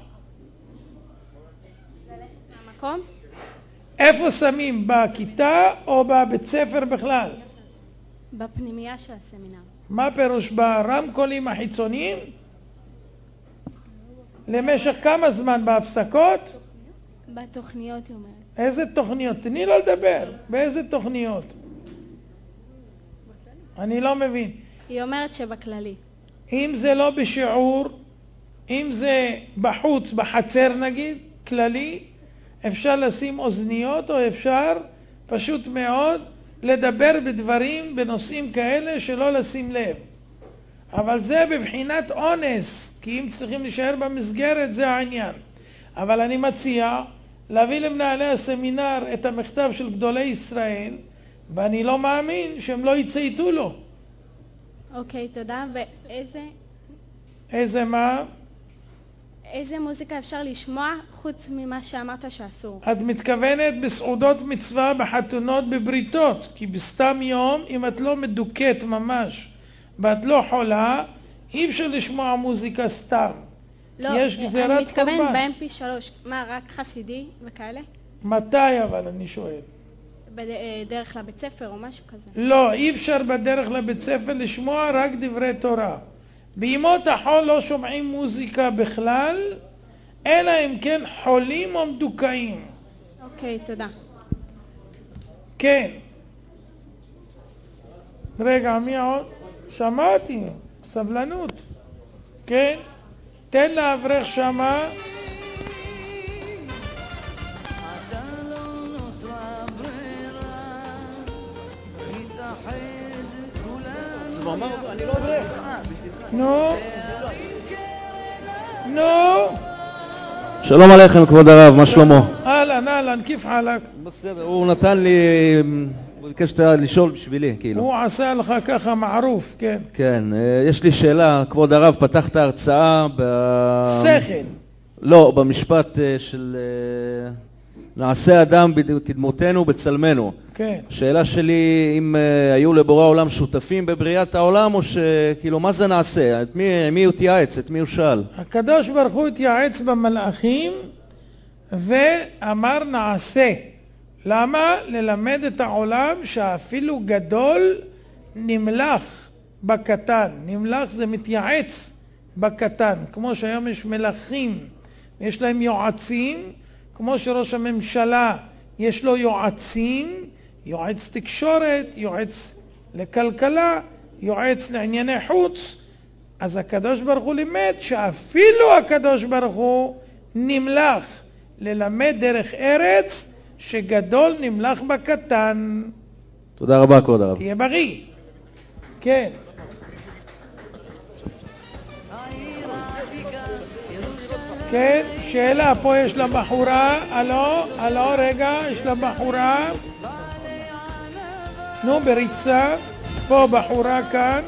מהמקום? איפה שמים? בכיתה או בבית ספר בכלל? בפנימייה של הסמינר. מה פירוש? ברמקולים החיצוניים? למשך כמה זמן? בהפסקות? בתוכניות, היא אומרת. איזה תוכניות? תני לו לדבר. באיזה תוכניות? אני לא מבין. היא אומרת שבכללי. אם זה לא בשיעור, אם זה בחוץ, בחצר נגיד, כללי, אפשר לשים אוזניות או אפשר פשוט מאוד לדבר בדברים, בנושאים כאלה שלא לשים לב. אבל זה בבחינת אונס, כי אם צריכים להישאר במסגרת זה העניין. אבל אני מציע להביא למנהלי הסמינר את המכתב של גדולי ישראל, ואני לא מאמין שהם לא יצייתו לו. אוקיי, תודה. ואיזה... איזה מה? איזה מוזיקה אפשר לשמוע חוץ ממה שאמרת שאסור? את מתכוונת בסעודות מצווה, בחתונות, בבריתות, כי בסתם יום, אם את לא מדוקת ממש ואת לא חולה, אי אפשר לשמוע מוזיקה סתם. לא, יש גזירת אני מתכוון קורבן. ב-אם פי שלוש. מה, רק חסידי וכאלה? מתי אבל, אני שואל? בדרך לבית ספר או משהו כזה? לא, אי אפשר בדרך לבית ספר לשמוע רק דברי תורה. בימות החול לא שומעים מוזיקה בכלל, אלא אם כן חולים או מדוכאים. אוקיי, תודה. כן. רגע, מי עוד? שמעתי, סבלנות. כן? תן לאברך שמה. אני לא אברך. נו. נו. שלום עליכם כבוד הרב, מה שלמה? אהלן, אהלן, כיף חלק? בסדר, הוא נתן לי, הוא ביקש לשאול בשבילי, כאילו. הוא עשה לך ככה מערוף, כן. כן, יש לי שאלה, כבוד הרב, פתחת הרצאה ב... שכל. לא, במשפט של נעשה אדם כדמותנו בצלמנו. כן. שאלה שלי, אם היו לבורא העולם שותפים בבריאת העולם, או שכאילו, מה זה נעשה? את מי, מי הוא תייעץ? את מי הוא שאל? הקדוש ברוך הוא התייעץ במלאכים ואמר נעשה. למה? ללמד את העולם שאפילו גדול נמלך בקטן. נמלך זה מתייעץ בקטן. כמו שהיום יש מלכים, יש להם יועצים, כמו שראש הממשלה יש לו יועצים, יועץ תקשורת, יועץ לכלכלה, יועץ לענייני חוץ. אז הקדוש ברוך הוא לימד שאפילו הקדוש ברוך הוא נמלך ללמד דרך ארץ שגדול נמלך בקטן. תודה רבה כבוד הרב. תהיה בריא. כן. כן, שאלה, פה יש לה בחורה, הלו, הלו, רגע, יש לה בחורה. נו, בריצה, פה בחורה כאן.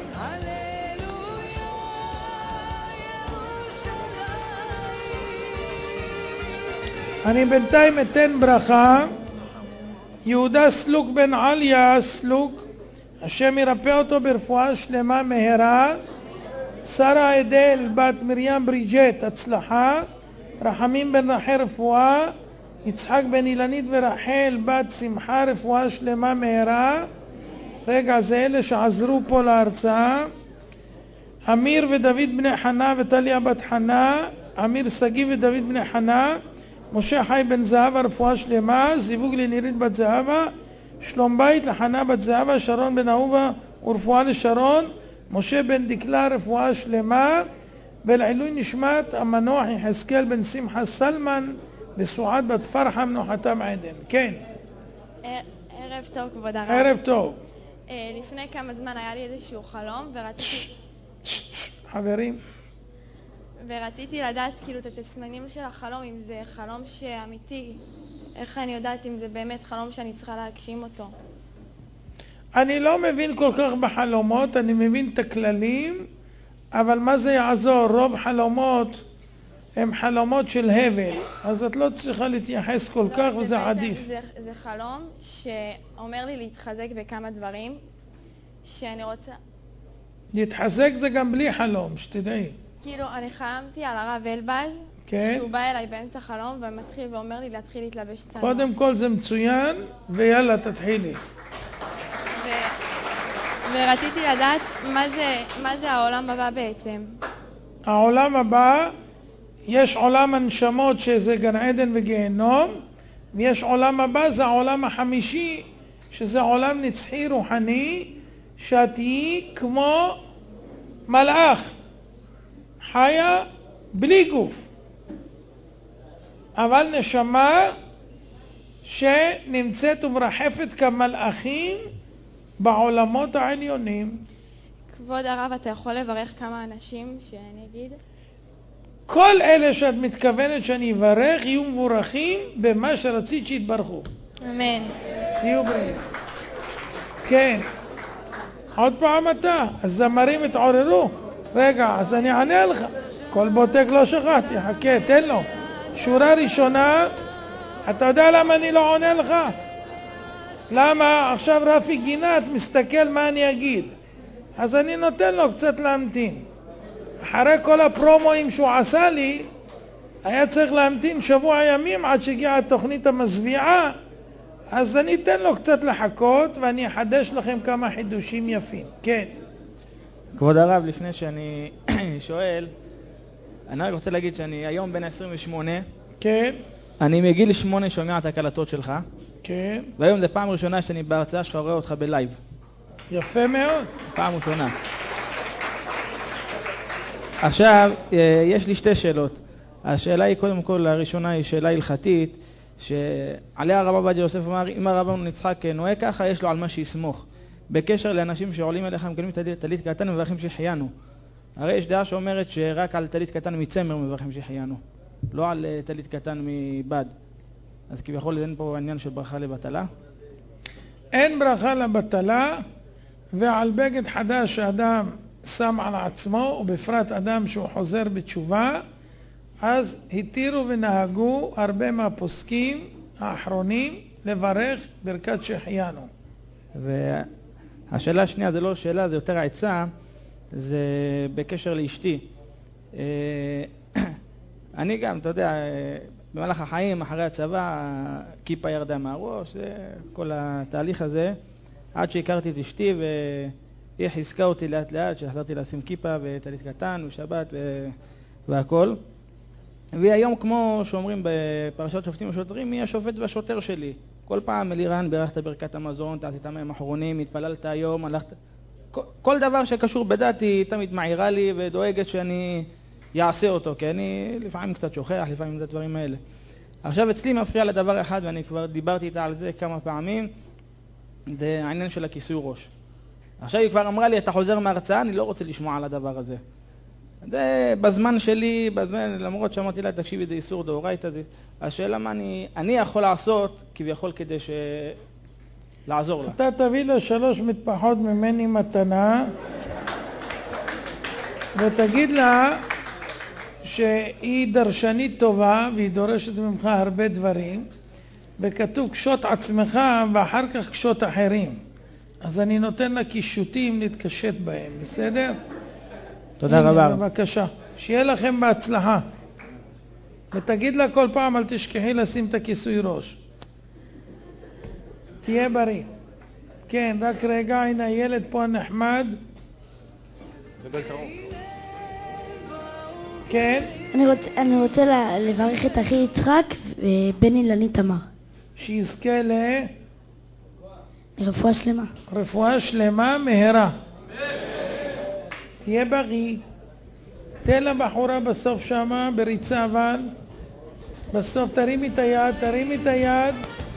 אני בינתיים אתן ברכה. יהודה סלוק בן עליה סלוק, השם ירפא אותו ברפואה שלמה מהרה. שרה אדל בת מרים בריג'ט הצלחה. רחמים בן רחל רפואה. יצחק בן אילנית ורחל בת שמחה רפואה שלמה מהרה. רגע, זה אלה שעזרו פה להרצאה. אמיר ודוד בני חנה וטליה בת חנה. אמיר סגי ודוד בני חנה. משה חי בן זהבה רפואה שלמה. זיווג לנירית בת זהבה. שלום בית לחנה בת זהבה. שרון בן אהובה ורפואה לשרון. משה בן דקלה רפואה שלמה. ולעילוי נשמת המנוח יחזקאל בן שמחה סלמן וסועד בת פרחה מנוחתם עדן. כן. ערב טוב כבוד הרב. ערב טוב. לפני כמה זמן היה לי איזשהו חלום ורציתי... חברים. ורציתי לדעת כאילו את התסמנים של החלום, אם זה חלום שאמיתי, איך אני יודעת אם זה באמת חלום שאני צריכה להגשים אותו. אני לא מבין כל כך בחלומות, אני מבין את הכללים, אבל מה זה יעזור? רוב חלומות הם חלומות של הבל, אז את לא צריכה להתייחס כל כך וזה עדיף. זה, זה חלום שאומר לי להתחזק בכמה דברים שאני רוצה... להתחזק זה גם בלי חלום, שתדעי. כאילו, אני חלמתי על הרב אלבז, כן. שהוא בא אליי באמצע חלום ומתחיל ואומר לי להתחיל להתלבש צנוע. קודם כל זה מצוין, ויאללה תתחילי. ו... ורציתי לדעת מה זה, מה זה העולם הבא בעצם. העולם הבא, יש עולם הנשמות שזה גן עדן וגיהנום, ויש עולם הבא, זה העולם החמישי, שזה עולם נצחי רוחני, שאת תהיי כמו מלאך, חיה בלי גוף, אבל נשמה שנמצאת ומרחפת כמלאכים בעולמות העליונים. כבוד הרב, אתה יכול לברך כמה אנשים שאני אגיד? כל אלה שאת מתכוונת שאני אברך יהיו מבורכים במה שרצית שיתברכו. אמן. תהיו בריאים. כן. עוד פעם אתה. הזמרים התעוררו. רגע, אז אני אענה לך. כל בוטק לא שכחתי. חכה, תן לו. שורה ראשונה, אתה יודע למה אני לא עונה לך? למה עכשיו רפי גינת מסתכל מה אני אגיד. אז אני נותן לו קצת להמתין. אחרי כל הפרומואים שהוא עשה לי, היה צריך להמתין שבוע ימים עד שהגיעה התוכנית המזוויעה, אז אני אתן לו קצת לחכות ואני אחדש לכם כמה חידושים יפים. כן. כבוד הרב, לפני שאני שואל, אני רק רוצה להגיד שאני היום בן עשרים ושמונה. כן. אני מגיל שמונה שומע את הקלטות שלך. כן. והיום זה פעם ראשונה שאני בהרצאה שלך רואה אותך בלייב. יפה מאוד. פעם ראשונה. עכשיו, יש לי שתי שאלות. השאלה היא, קודם כל, הראשונה היא שאלה הלכתית, שעליה הרב עובדיה יוסף אמר, אם הרב אמנון יצחק נוהג ככה, יש לו על מה שיסמוך. בקשר לאנשים שעולים אליך, מקבלים טלית קטן ומברכים שהחיינו. הרי יש דעה שאומרת שרק על טלית קטן מצמר מברכים שהחיינו, לא על טלית קטן מבד. אז כביכול אין פה עניין של ברכה לבטלה? אין ברכה לבטלה, ועל בגד חדש שאדם שם על עצמו, ובפרט אדם שהוא חוזר בתשובה, אז התירו ונהגו הרבה מהפוסקים האחרונים לברך ברכת שהחיינו. והשאלה השנייה זה לא שאלה, זה יותר העצה, זה בקשר לאשתי. אני גם, אתה יודע, במהלך החיים, אחרי הצבא, כיפה ירדה מהראש, זה כל התהליך הזה, עד שהכרתי את אשתי והיא חיזקה אותי לאט לאט, שהחלטתי לשים כיפה וטלית קטן ושבת ו... והכל. והיא היום, כמו שאומרים בפרשת שופטים ושוטרים, היא השופט והשוטר שלי. כל פעם אלירן ברכת ברכת המזון, תעשית מהם אחרונים, התפללת היום, הלכת... כל דבר שקשור בדת היא תמיד מעירה לי ודואגת שאני יעשה אותו, כי אני לפעמים קצת שוכח, לפעמים זה הדברים האלה. עכשיו אצלי מפריע לדבר אחד, ואני כבר דיברתי איתה על זה כמה פעמים, זה העניין של הכיסוי ראש. עכשיו היא כבר אמרה לי, אתה חוזר מהרצאה, אני לא רוצה לשמוע על הדבר הזה. זה בזמן שלי, בזמן, למרות שאמרתי לה, תקשיבי, זה איסור דאורייתא. השאלה מה אני, אני יכול לעשות כביכול כדי ש... לעזור לה. אתה תביא לה שלוש מטפחות ממני מתנה, ותגיד לה שהיא דרשנית טובה, והיא דורשת ממך הרבה דברים, וכתוב קשות עצמך ואחר כך קשות אחרים. אז אני נותן לה קישוטים להתקשט בהם, בסדר? תודה רבה. בבקשה. שיהיה לכם בהצלחה. ותגיד לה כל פעם, אל תשכחי לשים את הכיסוי ראש. תהיה בריא. כן, רק רגע, הנה הילד פה נחמד. דבר קרוב. כן? אני רוצה, אני רוצה לברך את אחי יצחק ובן אילני תמר. שיזכה ל... לרפואה שלמה. רפואה שלמה מהרה. תהיה בריא. תן לבחורה בסוף שמה, בריצה אבל. בסוף תרימי את היד, תרימי את היד.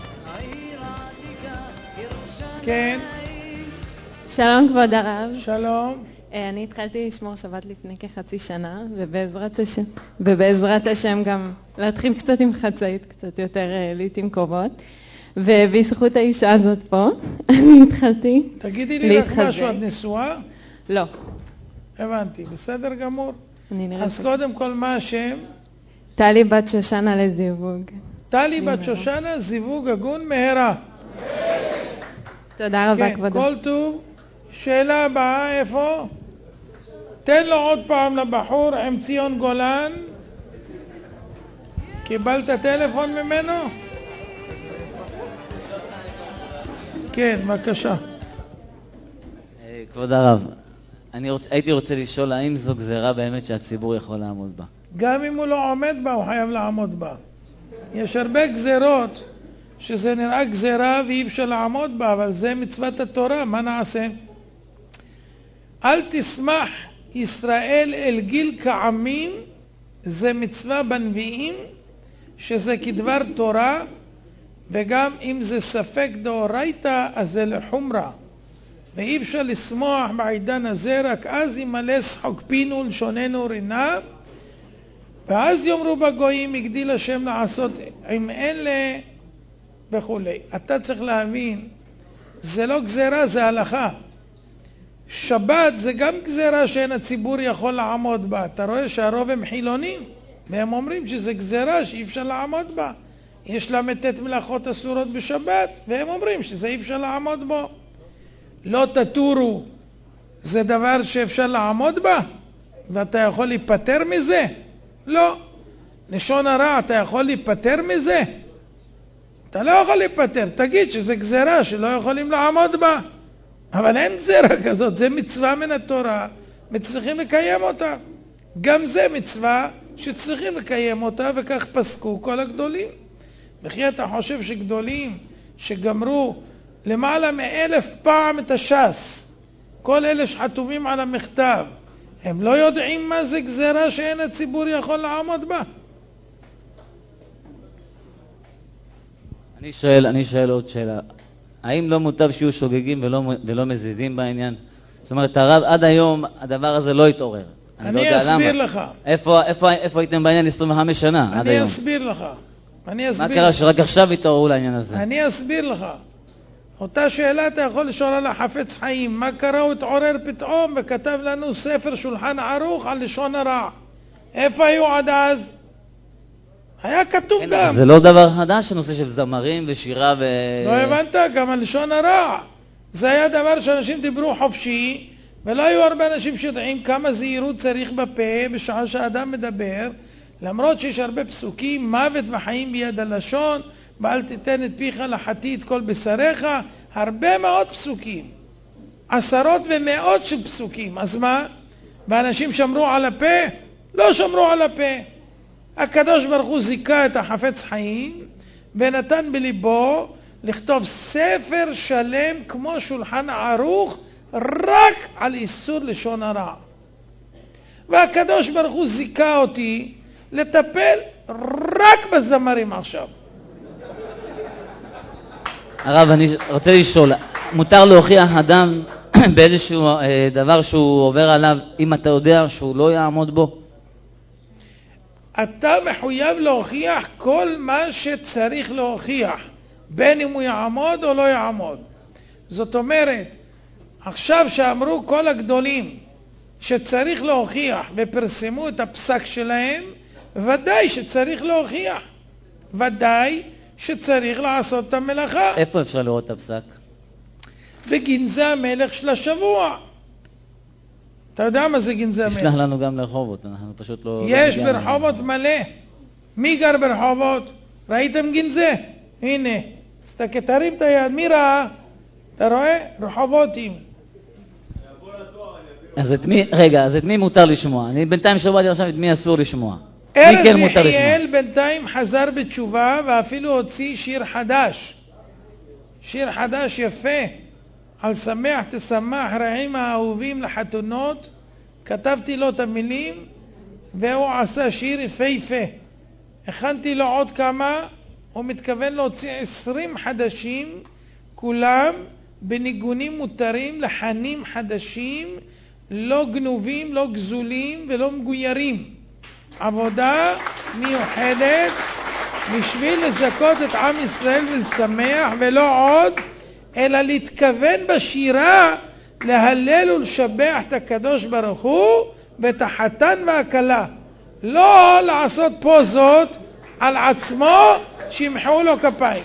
כן. שלום כבוד הרב. שלום. אני התחלתי לשמור שבת לפני כחצי שנה, ובעזרת השם, ובעזרת השם גם להתחיל קצת עם חצאית, קצת יותר לעתים קרובות. ובזכות האישה הזאת פה, אני התחלתי להתחזק. תגידי לי רק משהו, את נשואה? לא. הבנתי, בסדר גמור. אני נראית... אז קודם כל, מה השם? טלי בת שושנה לזיווג. טלי בת שושנה, זיווג הגון מהרה. תודה רבה, כן, כבודו. כל טוב. שאלה הבאה, איפה? תן לו עוד פעם לבחור עם ציון גולן. קיבלת טלפון ממנו? כן, בבקשה. כבוד הרב, אני רוצ... הייתי רוצה לשאול, האם זו גזרה באמת שהציבור יכול לעמוד בה? גם אם הוא לא עומד בה, הוא חייב לעמוד בה. יש הרבה גזרות שזה נראה גזרה ואי אפשר לעמוד בה, אבל זה מצוות התורה, מה נעשה? אל תשמח ישראל אל גיל כעמים, זה מצווה בנביאים, שזה כדבר תורה, וגם אם זה ספק דאורייתא, אז זה לחומרה. ואי אפשר לשמוח בעידן הזה, רק אז ימלא שחוק פינו לשוננו רינה, ואז יאמרו בגויים הגדיל השם לעשות עם אלה וכולי. אתה צריך להבין, זה לא גזרה, זה הלכה. שבת זה גם גזרה שאין הציבור יכול לעמוד בה. אתה רואה שהרוב הם חילונים, והם אומרים שזה גזרה שאי אפשר לעמוד בה. יש לה מתת מלאכות אסורות בשבת, והם אומרים שזה אי אפשר לעמוד בו. לא תטורו, זה דבר שאפשר לעמוד בה, ואתה יכול להיפטר מזה? לא. לשון הרע, אתה יכול להיפטר מזה? אתה לא יכול להיפטר, תגיד שזה גזרה שלא יכולים לעמוד בה. אבל אין גזרה כזאת, זה מצווה מן התורה, וצריכים לקיים אותה. גם זה מצווה שצריכים לקיים אותה, וכך פסקו כל הגדולים. וכי אתה חושב שגדולים שגמרו למעלה מאלף פעם את הש"ס, כל אלה שחתומים על המכתב, הם לא יודעים מה זה גזרה שאין הציבור יכול לעמוד בה? אני שואל, אני שואל עוד שאלה. האם לא מוטב שיהיו שוגגים ולא, ולא מזידים בעניין? זאת אומרת, הרב, עד היום הדבר הזה לא התעורר. אני, אני לא יודע אסביר למה. לך. איפה, איפה, איפה הייתם בעניין עשרים וחמש שנה עד היום? אני אסביר לך. אני אסביר. מה קרה שרק עכשיו התעוררו לעניין הזה? אני אסביר לך. אותה שאלה אתה יכול לשאול על החפץ חיים. מה קרה? הוא התעורר פתאום וכתב לנו ספר שולחן ערוך על לשון הרע. איפה היו עד אז? היה כתוב אין, גם. זה לא דבר חדש, הנושא של זמרים ושירה ו... לא הבנת? גם על לשון הרע. זה היה דבר שאנשים דיברו חופשי, ולא היו הרבה אנשים שיודעים כמה זהירות צריך בפה בשעה שהאדם מדבר, למרות שיש הרבה פסוקים, מוות וחיים ביד הלשון, ואל תיתן את פיך לחטיא את כל בשריך, הרבה מאוד פסוקים, עשרות ומאות של פסוקים. אז מה? ואנשים שמרו על הפה? לא שמרו על הפה. הקדוש ברוך הוא זיכה את החפץ חיים ונתן בליבו לכתוב ספר שלם כמו שולחן ערוך רק על איסור לשון הרע. והקדוש ברוך הוא זיכה אותי לטפל רק בזמרים עכשיו. הרב, אני רוצה לשאול, מותר להוכיח אדם באיזשהו אה, דבר שהוא עובר עליו, אם אתה יודע שהוא לא יעמוד בו? אתה מחויב להוכיח כל מה שצריך להוכיח, בין אם הוא יעמוד או לא יעמוד. זאת אומרת, עכשיו שאמרו כל הגדולים שצריך להוכיח ופרסמו את הפסק שלהם, ודאי שצריך להוכיח, ודאי שצריך לעשות את המלאכה. איפה אפשר לראות את הפסק? בגנזי המלך של השבוע. אתה יודע מה זה גנזי המלך? תשלח לנו גם לרחובות, אנחנו פשוט לא... יש ברחובות מלא. מי גר ברחובות? ראיתם גנזי? הנה, תסתכל, תרים את היד, מי ראה? אתה רואה? רחובותים. אז את מי, רגע, אז את מי מותר לשמוע? אני בינתיים שמעתי עכשיו את מי אסור לשמוע. ארז יחיאל בינתיים חזר בתשובה ואפילו הוציא שיר חדש. שיר חדש יפה. על שמח תשמח רעים האהובים לחתונות. כתבתי לו את המילים והוא עשה שיר יפהפה. הכנתי לו עוד כמה. הוא מתכוון להוציא עשרים חדשים, כולם בניגונים מותרים, לחנים חדשים, לא גנובים, לא גזולים ולא מגוירים. עבודה מיוחדת בשביל לזכות את עם ישראל ולשמח, ולא עוד, אלא להתכוון בשירה להלל ולשבח את הקדוש ברוך הוא ואת החתן והכלה. לא לעשות פוזות על עצמו שימחאו לו כפיים.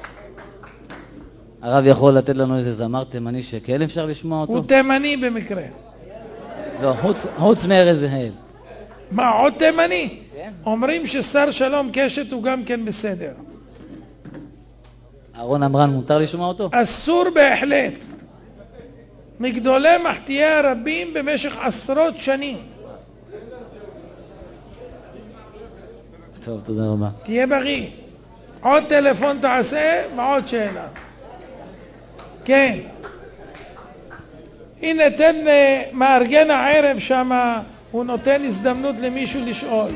הרב יכול לתת לנו איזה זמר תימני שכן אפשר לשמוע אותו? הוא תימני במקרה. לא, חוץ, חוץ מארז יחיאל. מה, עוד תימני? כן. אומרים ששר שלום קשת הוא גם כן בסדר. אהרון אמרן מותר לשמוע אותו? אסור בהחלט. מגדולי מחתיי הרבים במשך עשרות שנים. טוב, תודה רבה. תהיה בריא. עוד טלפון תעשה ועוד שאלה. כן. הנה תן מארגן הערב שם, הוא נותן הזדמנות למישהו לשאול.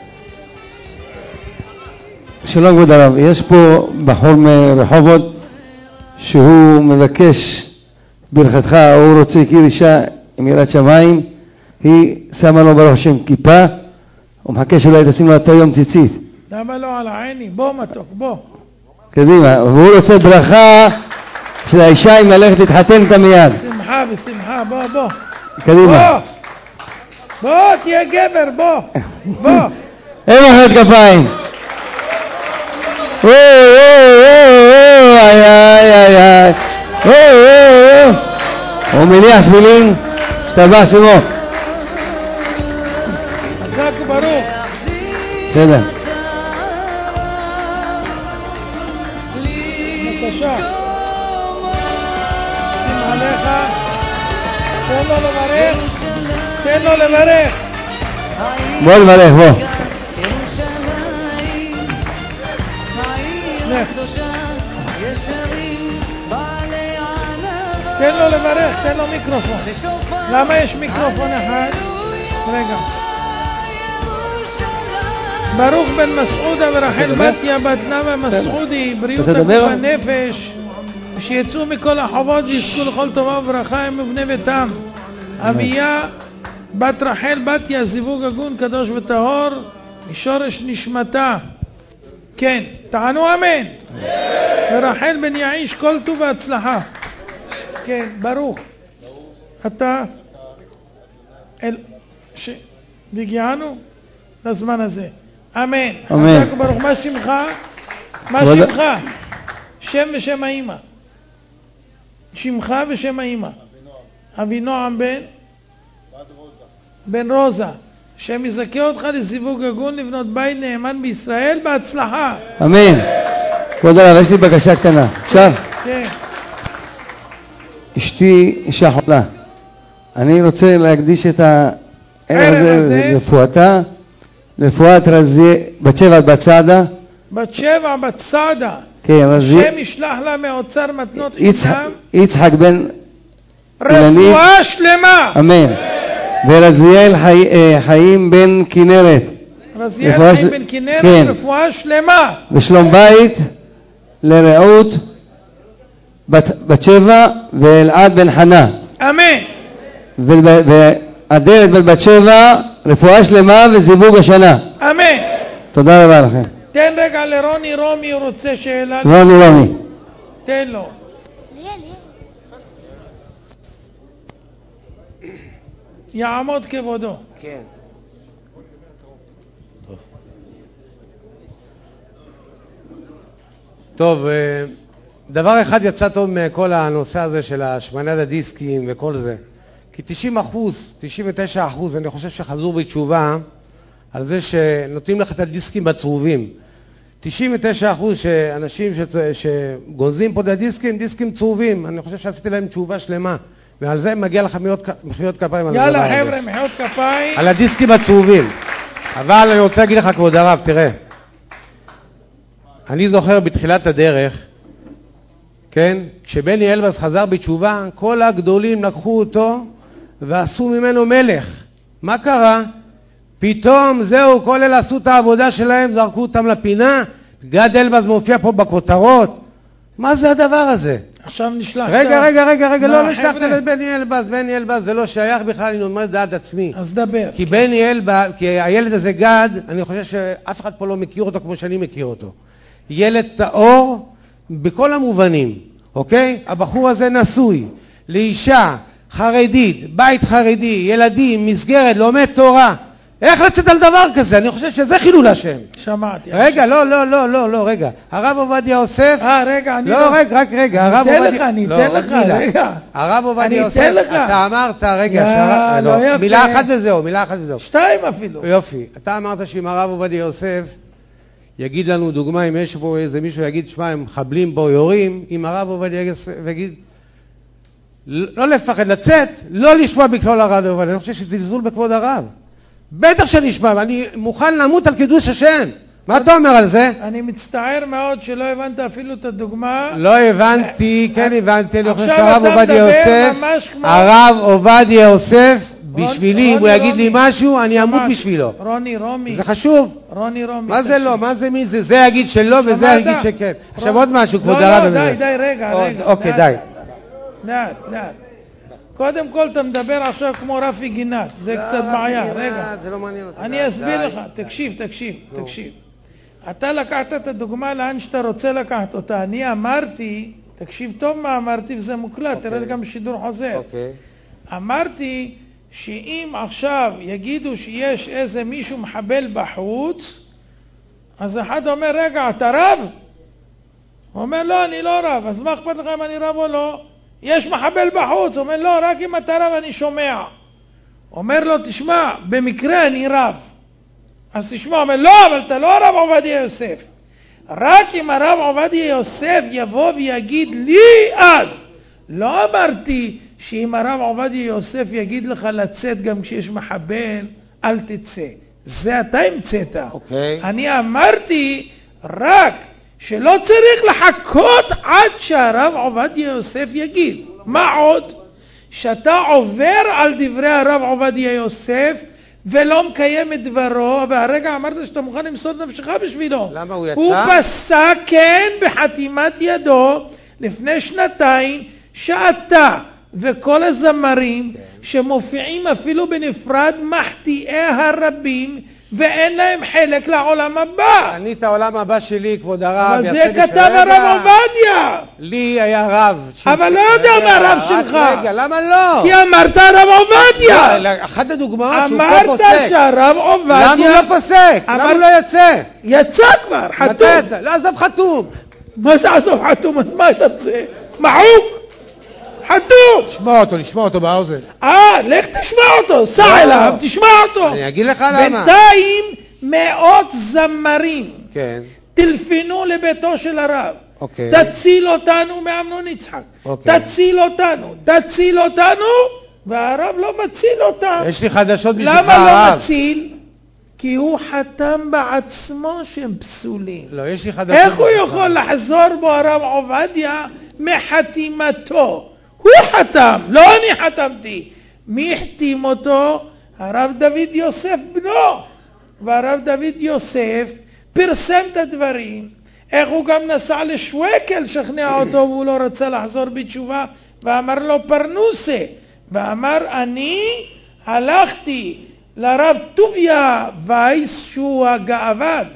שלום כבוד הרב, יש פה בחור מרחובות שהוא מבקש ברכתך, הוא רוצה להכיר אישה עם יראת שמיים, היא שמה לו ברוך השם כיפה, הוא מחכה שאולי תשים לו את היום ציצית. למה לא על העיני? בוא מתוק, בוא. קדימה, והוא רוצה ברכה של האישה אם ללכת להתחתן איתה מיד. בשמחה, בשמחה, בוא, בוא. קדימה. בוא, בוא, תהיה גבר, בוא, בוא. אין מחיאות כפיים. או, או, או, איי, איי, איי, איי. או, או, או. הוא מניח תפילין, השתבח שמו. חזק וברוך. בסדר. בבקשה. שים עליך. תן לו לברך. תן לו לברך. בוא לברך, בוא. תן לו לברך, תן לו מיקרופון. למה יש מיקרופון אחד? רגע. ברוך בן מסעודה ורחל בתיה בת נאווה מסעודי, בריאות הגוף הנפש, שיצאו מכל החובות ויזכו לכל טובה וברכה הם ובני ביתם. אביה בת רחל בתיה, זיווג הגון קדוש וטהור, משורש נשמתה. כן, תענו אמן. ורחל בן יעיש כל טוב והצלחה. כן, ברוך. אתה אל ש... והגיענו לזמן הזה. אמן. אמן. חזק וברוך. מה שמך? מה שמך? שם ושם האמא. שמך ושם האמא. אבינועם בן? בן רוזה. שם יזכה אותך לזיווג הגון לבנות בית נאמן בישראל בהצלחה. אמן. כבוד הרב, יש לי בקשה קטנה. עכשיו? כן. אשתי אישה חולה. אני רוצה להקדיש את הערב הזה לרפואתה, לרפואת רזיאל, בת שבע בת סעדה. בת שבע בת סעדה. כן, רזיאל. שם ישלח לה מאוצר מתנות חינם. יצחק בן רפואה שלמה. אמן. ורזיאל חי, חיים בן כנרת. רזיאל חיים בן כנרת, כן. רפואה שלמה. ושלום בית לרעות בת, בת שבע ואלעד בן חנה. אמן. והדרת בן בת שבע, רפואה שלמה וזיווג השנה. אמן. תודה רבה לכם. תן רגע לרוני רומי, הוא רוצה שאלה. רוני רומי. תן לו. יעמוד כבודו. כן. טוב. טוב, דבר אחד יצא טוב מכל הנושא הזה של השמנת הדיסקים וכל זה, כי תשעים אחוז, תשעים ותשע אחוז, אני חושב שחזרו בתשובה על זה שנותנים לך את הדיסקים בצרובים. תשעים ותשע אחוז שאנשים שגוזים פה את הדיסקים, דיסקים צרובים. אני חושב שעשיתי להם תשובה שלמה. ועל זה מגיע לך מחיאות כפיים. יאללה חבר'ה, מחיאות כפיים. על הדיסקים הצהובים. אבל אני רוצה להגיד לך, כבוד הרב, תראה. אני זוכר בתחילת הדרך, כן, כשבני אלבז חזר בתשובה, כל הגדולים לקחו אותו ועשו ממנו מלך. מה קרה? פתאום זהו, כל אלה עשו את העבודה שלהם, זרקו אותם לפינה, גד אלבז מופיע פה בכותרות. מה זה הדבר הזה? עכשיו נשלחת... רגע, רגע, רגע, רגע, לא נשלחת לבני אלבז, בני אלבז זה לא שייך בכלל, אני אומר דעת עצמי. אז דבר. כי בני אלבז, כי הילד הזה גד, אני חושב שאף אחד פה לא מכיר אותו כמו שאני מכיר אותו. ילד טהור בכל המובנים, אוקיי? הבחור הזה נשוי, לאישה חרדית, בית חרדי, ילדים, מסגרת, לומד תורה. איך לצאת על דבר כזה? אני חושב שזה חילול השם. שמעתי. רגע, לא, לא, לא, לא, לא, רגע. הרב עובדיה יוסף... אה, רגע, אני... לא, רגע, רק רגע. אני אתן לך, אני אתן לך, רגע. הרב עובדיה יוסף... אני אתן לך. אתה אמרת, רגע, לא יפה. מילה אחת וזהו, מילה אחת וזהו. שתיים אפילו. יופי. אתה אמרת שאם הרב עובדיה יוסף יגיד לנו דוגמה, אם יש פה איזה מישהו יגיד, שמע, הם מחבלים בו, יורים, אם הרב עובדיה יוסף יגיד... לא לפחד לצאת, לא לשמוע בקול הרב עובדיה. אני חושב שזה זלזול בכבוד הרב. בטח שנשמע, ואני מוכן למות על קידוש השם. מה אתה אומר על זה? אני מצטער מאוד שלא הבנת אפילו את הדוגמה. לא הבנתי, כן הבנתי. אני חושב עכשיו שהרב אתה עובדיה מדבר יוסף, ממש כמו... הרב עובדיה יוסף בשבילי, אם הוא יגיד לי משהו, אני אמות בשבילו. רוני, רומי. זה חשוב. רוני, רומי. מה זה לא? מה זה מי זה? זה יגיד שלא וזה יגיד שכן. עכשיו עוד משהו, כבוד הרב. לא, לא, די, די, רגע, רגע. אוקיי, די. לאט, לאט. קודם כל אתה מדבר עכשיו כמו רפי גינת, זה קצת בעיה, רגע. זה לא מעניין אותי. אני אסביר לך, תקשיב, תקשיב, תקשיב. אתה לקחת את הדוגמה לאן שאתה רוצה לקחת אותה. אני אמרתי, תקשיב טוב מה אמרתי וזה מוקלט, תראה גם בשידור חוזר. אמרתי שאם עכשיו יגידו שיש איזה מישהו מחבל בחוץ, אז אחד אומר, רגע, אתה רב? הוא אומר, לא, אני לא רב. אז מה אכפת לך אם אני רב או לא? יש מחבל בחוץ. הוא אומר, לא, רק אם אתה רב אני שומע. אומר לו, תשמע, במקרה אני רב. אז תשמע, אומר, לא, אבל אתה לא הרב עובדיה יוסף. רק אם הרב עובדיה יוסף יבוא ויגיד לי אז. לא אמרתי שאם הרב עובדיה יוסף יגיד לך לצאת גם כשיש מחבל, אל תצא. זה אתה המצאת. אוקיי. אני אמרתי רק שלא צריך לחכות עד שהרב עובדיה יוסף יגיד. מה עוד? שאתה עובר על דברי הרב עובדיה יוסף ולא מקיים את דברו, והרגע אמרת שאתה מוכן למסור נפשך בשבילו. למה הוא יצא? הוא פסק כן בחתימת ידו לפני שנתיים שאתה וכל הזמרים כן. שמופיעים אפילו בנפרד מחטיאי הרבים ואין להם חלק לעולם הבא. אני את העולם הבא שלי, כבוד הרב. אבל זה כתב הרב עובדיה. לי היה רב. אבל לא יודע מה הרב שלך. רגע, למה לא? כי אמרת הרב עובדיה. אחת הדוגמאות שהוא פה פוסק. אמרת שהרב עובדיה. למה הוא לא פוסק? למה הוא לא יצא? יצא כבר, חתום. לא, עזוב חתום. מה זה עזוב חתום? אז מה אתה רוצה? מחוק? חתום. תשמע אותו, לשמוע אותו באוזן. אה, לך תשמע אותו, סע אליו, תשמע אותו. אני אגיד לך למה. בינתיים מאות זמרים כן. טלפנו לביתו של הרב. אוקיי. תציל אותנו מאמנון יצחק. אוקיי. תציל אותנו, תציל אותנו, והרב לא מציל אותם. יש לי חדשות בשבילך הרב. למה לא מציל? כי הוא חתם בעצמו שהם פסולים. לא, יש לי חדשות. איך הוא יכול לחזור בו הרב עובדיה מחתימתו? הוא חתם, לא אני חתמתי. מי החתים אותו? הרב דוד יוסף בנו. והרב דוד יוסף פרסם את הדברים. איך הוא גם נסע לשווקל שכנע אותו והוא לא רצה לחזור בתשובה ואמר לו פרנוסה. ואמר אני הלכתי לרב טוביה וייס שהוא הגאווד,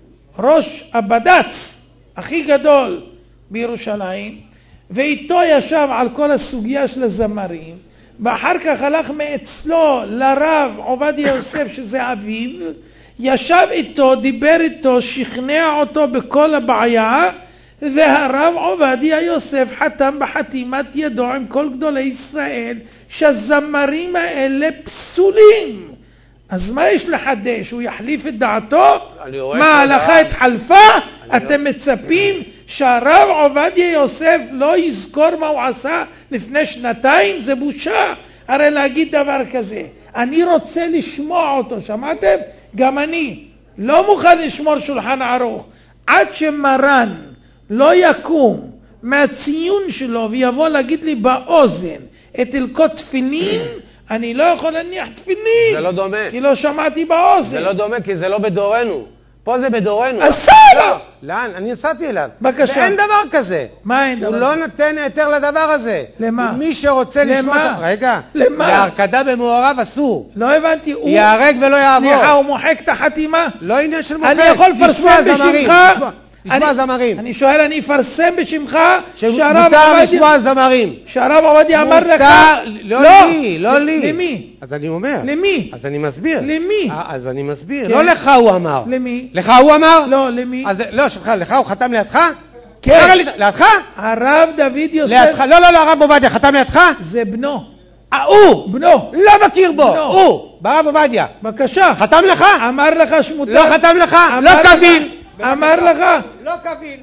ראש הבד"ץ הכי גדול בירושלים, ואיתו ישב על כל הסוגיה של הזמרים, ואחר כך הלך מאצלו לרב עובדיה יוסף שזה אביו, ישב איתו, דיבר איתו, שכנע אותו בכל הבעיה, והרב עובדיה יוסף חתם בחתימת ידו עם כל גדולי ישראל שהזמרים האלה פסולים. אז מה יש לחדש? הוא יחליף את דעתו? מה, ההלכה התחלפה? אתם מצפים שהרב עובדיה יוסף לא יזכור מה הוא עשה לפני שנתיים? זה בושה. הרי להגיד דבר כזה. אני רוצה לשמוע אותו, שמעתם? גם אני לא מוכן לשמור שולחן ערוך עד שמרן לא יקום מהציון שלו ויבוא להגיד לי באוזן את הלכות תפילין. אני לא יכול להניח תפילין. זה לא דומה. כי לא שמעתי באוזן. זה לא דומה כי זה לא בדורנו. פה זה בדורנו. אז סע אליו. לאן? אני נסעתי אליו. בבקשה. ואין דבר כזה. מה אין דבר? הוא לא נותן היתר לדבר הזה. למה? מי שרוצה לשמוע... רגע. למה? להרקדה במעורב אסור. לא הבנתי. הוא... יהרג ולא יעבור. סליחה, הוא מוחק את החתימה? לא עניין של מוחק. אני יכול לפרסם בשמך? לשמוע זמרים. אני שואל, אני אפרסם בשמך שמותר לשמוע זמרים. שהרב עובדיה אמר לך? לא לי, לא לי. למי? אז אני אומר. למי? אז אני מסביר. למי? אז אני מסביר. לא לך הוא אמר. למי? לך הוא אמר? לא, למי? לא, שלך, לך הוא חתם לידך? כן. לידך? הרב דוד יוסף. לידך. לא, לא, לא, הרב עובדיה חתם לידך? זה בנו. אה, הוא. בנו. לא מכיר בו. הוא. ברב עובדיה. בבקשה. חתם לך? אמר לך שמותר. לא חתם לך? לא קביל. אמר לך? לא קביל.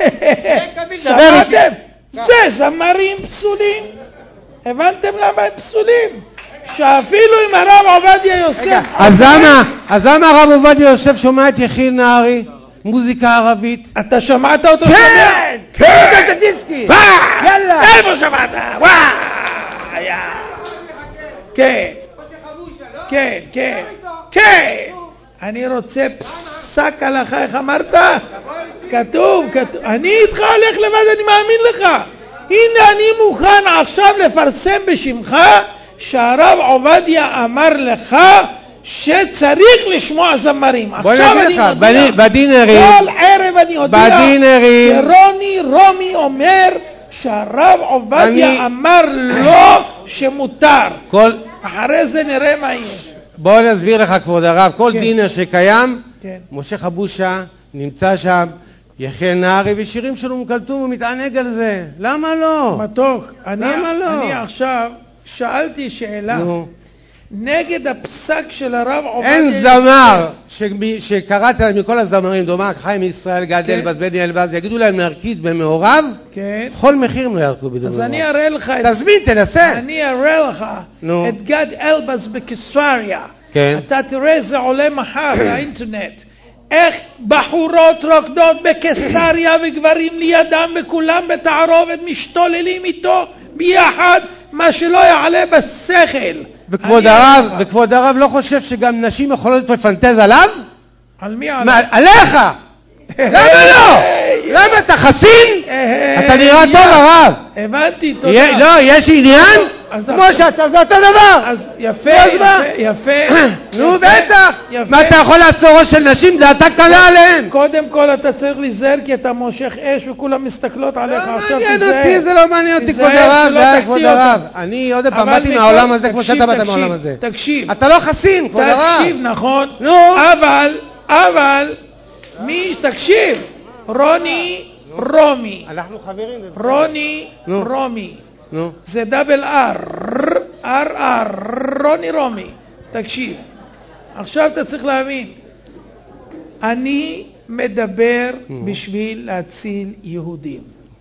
שמעתם? זה זמרים פסולים. הבנתם למה הם פסולים? שאפילו עם הרב עובדיה יוסף... אז למה? אז למה הרב עובדיה יוסף שומע את יחיאל נהרי? מוזיקה ערבית? אתה שמעת אותו? כן! כן! את הדיסקי! יאללה! איפה שמעת? וואי! כן. כן, כן, כן. אני רוצה פסק הלכה, איך אמרת? כתוב, כתוב. אני איתך הולך לבד, אני מאמין לך. הנה אני מוכן עכשיו לפרסם בשמך שהרב עובדיה אמר לך שצריך לשמוע זמרים. עכשיו אני מודיע, בדינרים, כל ערב אני הודיע שרוני רומי אומר שהרב עובדיה אמר לו שמותר. אחרי זה נראה מה יש. בוא נסביר לך כבוד הרב, כל דינר שקיים, משה חבושה נמצא שם, יחיה נהרי, ושירים שלו מקלטום ומתענג על זה. למה לא? מתוק, למה לא? אני עכשיו שאלתי שאלה נגד הפסק של הרב עובדיה. אין זמר שקראת להם מכל הזמרים, דומק, חיים ישראל, גד אלבז, בני אלבז, יגידו להם להרקיד במעורב, כל מחיר הם לא ירקו במעורב. אז אני אראה לך, תזמין, תנסה. אני אראה לך את גד אלבז בקיסריה. אתה תראה זה עולה מחר באינטרנט. איך בחורות רוקדות בקיסריה וגברים לידם וכולם בתערובת משתוללים איתו ביחד, מה שלא יעלה בשכל. וכבוד הרב, וכבוד הרב לא חושב שגם נשים יכולות לפנטז עליו? על מי עליו? עליך! למה לא? למה אתה חסין? אתה נראה טוב הרב. הבנתי, תודה. לא, יש עניין? כמו שאתה, זה אותו דבר. אז יפה, יפה. נו בטח. מה אתה יכול לעצור ראש של נשים? זה אתה קלה עליהם. קודם כל אתה צריך להיזהר כי אתה מושך אש וכולם מסתכלות עליך. לא מעניין אותי, זה לא מעניין אותי כבוד הרב. זה כבוד הרב. אני עוד פעם באתי מהעולם הזה כמו שאתה באת מהעולם הזה. תקשיב. אתה לא חסין כבוד הרב. תקשיב, נכון. נו. אבל, אבל, מי, תקשיב. רוני רומי. אנחנו חברים. רוני רומי. זה דאבל אר, אר אר, רוני רומי. תקשיב, עכשיו אתה צריך להבין, אני מדבר בשביל להציל יהודים.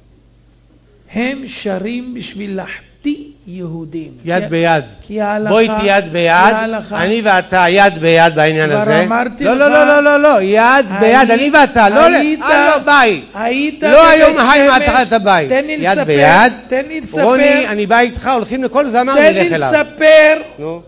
הם שרים בשביל להחטיא יהודים. יד ביד. כי ההלכה... בוא איתי יד ביד, אני ואתה יד ביד בעניין הזה. כבר אמרתי לא, לך... לא, לא, לא, לא, לא, יד ביד, אני ואתה, לא, לא, ביי. היית... לא היום היי מהתחלת ביי. תן לי יד לספר, ביד. תן לי לספר. רוני, אני בא איתך, הולכים לכל זמן נלך אליו. תן לי לספר. נו.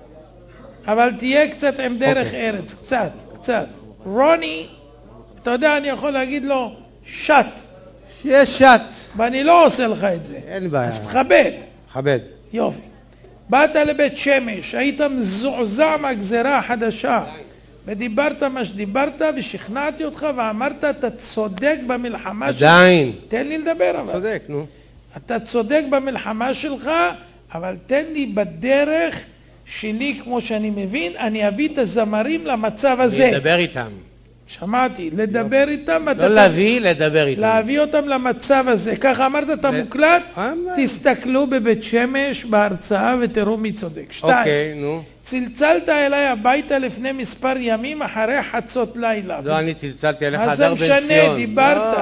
אבל תהיה קצת עם דרך ארץ, קצת, קצת. רוני, אתה יודע, אני יכול להגיד לו, שט. שיש שט. ואני לא עושה לך את זה. אין בעיה. אז תכבד. תכבד. יופי. באת לבית שמש, היית מזועזע מהגזרה החדשה, ודיברת מה שדיברת, ושכנעתי אותך ואמרת, אתה צודק במלחמה שלך. עדיין. תן לי לדבר אבל. צודק, נו. אתה צודק במלחמה שלך, אבל תן לי בדרך שלי, כמו שאני מבין, אני אביא את הזמרים למצב הזה. לדבר איתם. שמעתי, לדבר איתם. לא להביא, לדבר איתם. להביא אותם למצב הזה. ככה אמרת, אתה מוקלט? תסתכלו בבית שמש בהרצאה ותראו מי צודק. שתיים. אוקיי, נו. צלצלת אליי הביתה לפני מספר ימים אחרי חצות לילה. לא, אני צלצלתי אליך אדר בן ציון. אז זה משנה, דיברת.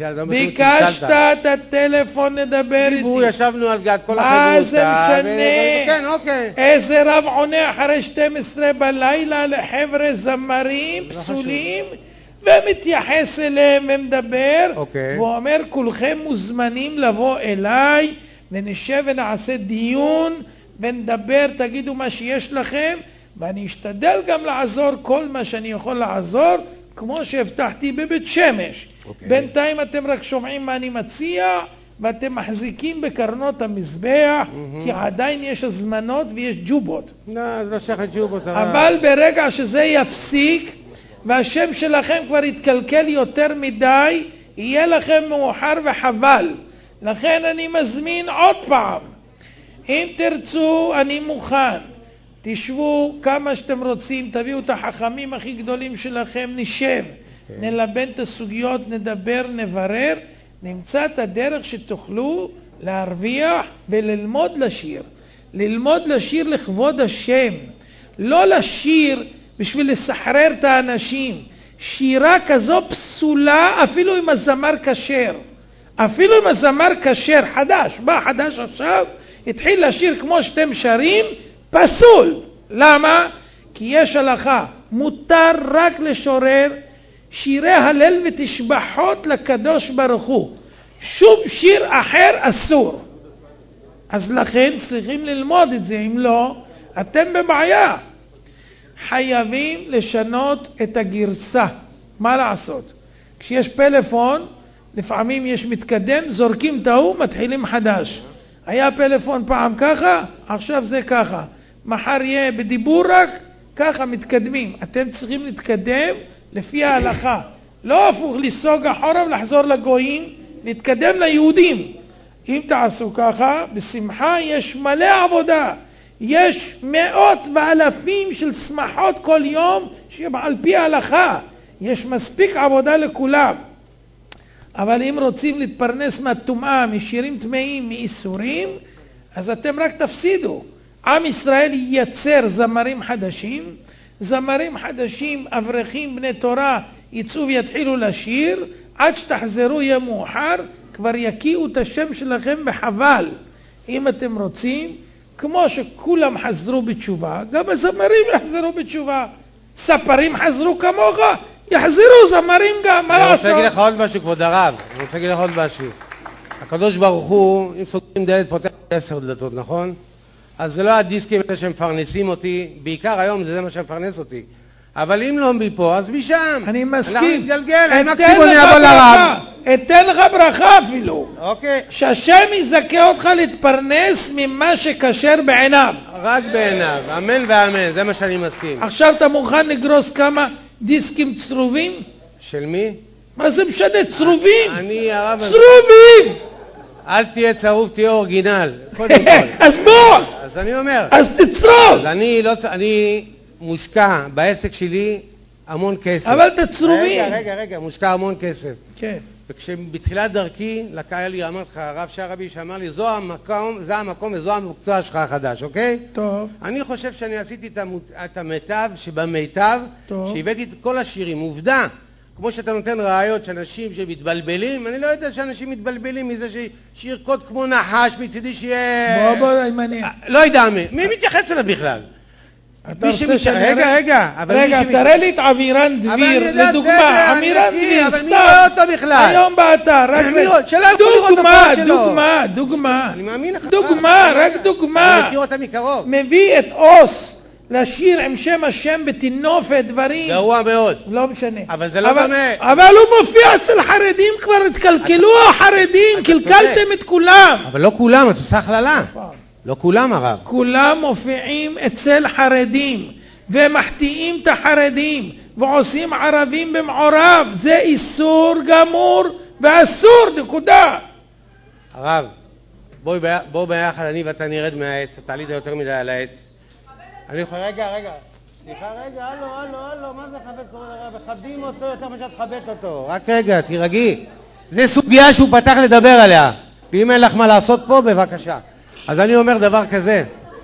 ביקשת את הטלפון לדבר איתי. דיבור, ישבנו על גד כל החברות. מה זה משנה? כן, אוקיי. איזה רב עונה אחרי שתים עשרה בלילה לחבר'ה זמרים פסולים ומתייחס אליהם ומדבר, והוא אומר, כולכם מוזמנים לבוא אליי ונשב ונעשה דיון ונדבר, תגידו מה שיש לכם, ואני אשתדל גם לעזור כל מה שאני יכול לעזור, כמו שהבטחתי בבית שמש. Okay. בינתיים אתם רק שומעים מה אני מציע, ואתם מחזיקים בקרנות המזבח, mm-hmm. כי עדיין יש הזמנות ויש ג'ובות. לא, זה לא שייך ג'ובות. אבל ברגע שזה יפסיק, והשם שלכם כבר יתקלקל יותר מדי, יהיה לכם מאוחר וחבל. לכן אני מזמין עוד פעם. אם תרצו, אני מוכן. תשבו כמה שאתם רוצים, תביאו את החכמים הכי גדולים שלכם, נשב, okay. נלבן את הסוגיות, נדבר, נברר, נמצא את הדרך שתוכלו להרוויח וללמוד לשיר. ללמוד לשיר לכבוד השם, לא לשיר בשביל לסחרר את האנשים. שירה כזו פסולה אפילו אם הזמר כשר. אפילו אם הזמר כשר, חדש, בא חדש עכשיו, התחיל לשיר כמו שאתם שרים, פסול. למה? כי יש הלכה, מותר רק לשורר שירי הלל ותשבחות לקדוש ברוך הוא. שום שיר אחר אסור. אז לכן צריכים ללמוד את זה, אם לא, אתם בבעיה. חייבים לשנות את הגרסה. מה לעשות? כשיש פלאפון, לפעמים יש מתקדם, זורקים את ההוא, מתחילים חדש. היה פלאפון פעם ככה, עכשיו זה ככה. מחר יהיה בדיבור רק, ככה מתקדמים. אתם צריכים להתקדם לפי ההלכה. לא הפוך לסוג אחורה ולחזור לגויים, להתקדם ליהודים. אם תעשו ככה, בשמחה יש מלא עבודה. יש מאות ואלפים של שמחות כל יום שעל פי ההלכה. יש מספיק עבודה לכולם. אבל אם רוצים להתפרנס מהטומאה, משירים טמאים, מאיסורים, אז אתם רק תפסידו. עם ישראל ייצר זמרים חדשים, זמרים חדשים, אברכים, בני תורה, יצאו ויתחילו לשיר, עד שתחזרו יהיה מאוחר, כבר יקיעו את השם שלכם בחבל. אם אתם רוצים, כמו שכולם חזרו בתשובה, גם הזמרים יחזרו בתשובה. ספרים חזרו כמוך, יחזרו זמרים גם, מה לעשות? אני רוצה להגיד לך עוד משהו, כבוד הרב. אני רוצה להגיד לך עוד משהו. הקדוש ברוך הוא, אם סוגרים דלת, פותח עשר דלתות, נכון? אז זה לא הדיסקים שמפרנסים אותי, בעיקר היום זה מה שמפרנס אותי. אבל אם לא מפה, אז משם. אני מסכים. אנחנו נתגלגל, אני אתן מקסימום אני אבוא לרב. אתן לך ברכה אפילו. אוקיי. שהשם יזכה אותך להתפרנס ממה שקשר בעיניו. רק בעיניו, אמן ואמן, זה מה שאני מסכים. עכשיו אתה מוכן לגרוס כמה דיסקים צרובים? של מי? מה זה משנה, צרובים? אני הרב... צרובים! אל תהיה צרוף, תהיה אורגינל. קודם כל. אז בוא! אז אני אומר. אז תצרוף! אז אני לא... אני מושקע בעסק שלי המון כסף. אבל אתה צרובים. רגע, רגע, רגע, מושקע המון כסף. כן. וכשבתחילת דרכי, לקהיה לי, אמרת לך, הרב שהרבי שאמר לי, זו המקום, זה המקום וזו המקצוע שלך החדש, אוקיי? טוב. אני חושב שאני עשיתי את, המות, את המיטב שבמיטב, טוב. שהבאתי את כל השירים. עובדה, כמו שאתה נותן ראיות שאנשים שמתבלבלים, אני לא יודע שאנשים מתבלבלים מזה ש... שירקוד כמו נחש, מצידי שיהיה... בוא, בוא, ימני. לא יודע מי. מי מתייחס אליו בכלל? אתה רוצה שאני... רגע, רגע. רגע, תראה לי את עמירן דביר, לדוגמה. עמירן דביר, אבל מי רואה אותו בכלל? היום באתר, רק... דוגמה, דוגמה, דוגמה. אני מאמין לך. דוגמה, רק דוגמה. אני מכיר אותה מקרוב. מביא את אוס לשיר עם שם השם בתינופת, דברים. גרוע מאוד. לא משנה. אבל זה לא דומה. אבל הוא מופיע אצל חרדים, כבר התקלקלו החרדים, קלקלתם את כולם. אבל לא כולם, את עושה הכללה. לא כולם הרב. כולם מופיעים אצל חרדים ומחטיאים את החרדים ועושים ערבים במעורב. זה איסור גמור ואסור, נקודה. הרב, בואי בוא, בוא ביחד, אני ואתה נרד מהעץ, אתה עלית יותר מדי על העץ. אני יכול, רגע, רגע, סליחה, רגע, הלו, הלו, הלו, מה זה חבד כבוד הרב? מכבדים אותו יותר מה שאת חבדת אותו. רק רגע, תירגעי. זה סוגיה שהוא פתח לדבר עליה. ואם אין לך מה לעשות פה, בבקשה. אז אני אומר דבר כזה.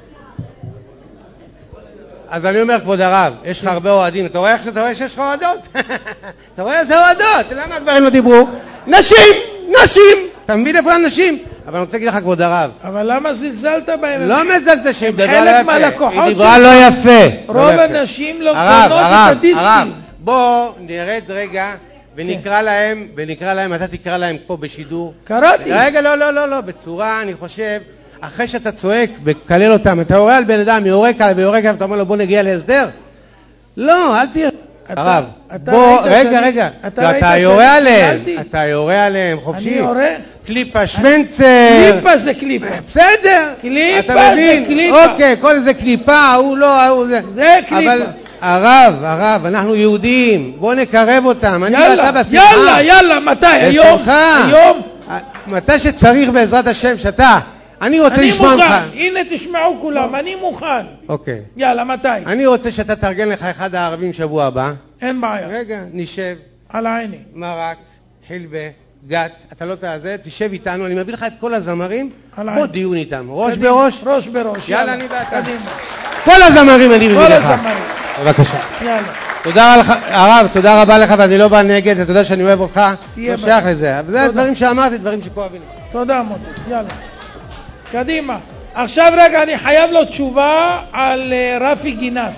אז אני אומר, כבוד הרב, יש לך הרבה אוהדים. אתה רואה איך שאתה רואה שיש לך אוהדות? אתה רואה איזה אוהדות? למה הגברים לא דיברו? נשים! נשים! אתה מבין איפה הנשים? אבל אני רוצה להגיד לך, כבוד הרב. אבל למה זלזלת בהם? לא מזלזל שהם דבר לא יפה. חלק מהלקוחות היא דיברה לא יפה. רוב הנשים לא קונות את הדיסקים. הרב, בוא נרד רגע ונקרא להם, ונקרא להם, אתה תקרא להם פה בשידור. קראתי. רגע, לא, לא, לא, לא, בצורה, אני חושב, אחרי שאתה צועק וכלל אותם, אתה יורה על בן אדם, יורק עליו ויורק עליו, אתה אומר לו בוא נגיע להסדר? לא, אל תהיה. הרב, בוא, רגע, רגע, אתה יורה עליהם, אתה יורה עליהם, חופשי. אני יורה? קליפה שוונצר. קליפה זה קליפה. בסדר. קליפה זה קליפה. אוקיי, כל זה קליפה, הוא לא, הוא זה. זה קליפה. אבל הרב, הרב, אנחנו יהודים, בוא נקרב אותם. יאללה, יאללה, יאללה, מתי? היום? היום? מתי שצריך בעזרת השם, שאתה. אני רוצה לשמוע ממך. אני מוכן, הנה תשמעו כולם, אני מוכן. אוקיי. יאללה, מתי? אני רוצה שאתה תארגן לך אחד הערבים שבוע הבא. אין בעיה. רגע, נשב. על העיני. מרק, חילבה, גת, אתה לא תעזה, תשב איתנו, אני מביא לך את כל הזמרים, בוא דיון איתם. ראש בראש? ראש בראש. יאללה, אני ואתה. כל הזמרים אני מביא לך. כל הזמרים. בבקשה. יאללה. תודה לך, הרב, תודה רבה לך, ואני לא בא נגד, אתה יודע שאני אוהב אותך, לא שייך לזה. אבל זה הדברים שאמרתי, דברים שכואבים לי. תודה מוטי, יאללה. קדימה. עכשיו רגע, אני חייב לו תשובה על uh, רפי גינת.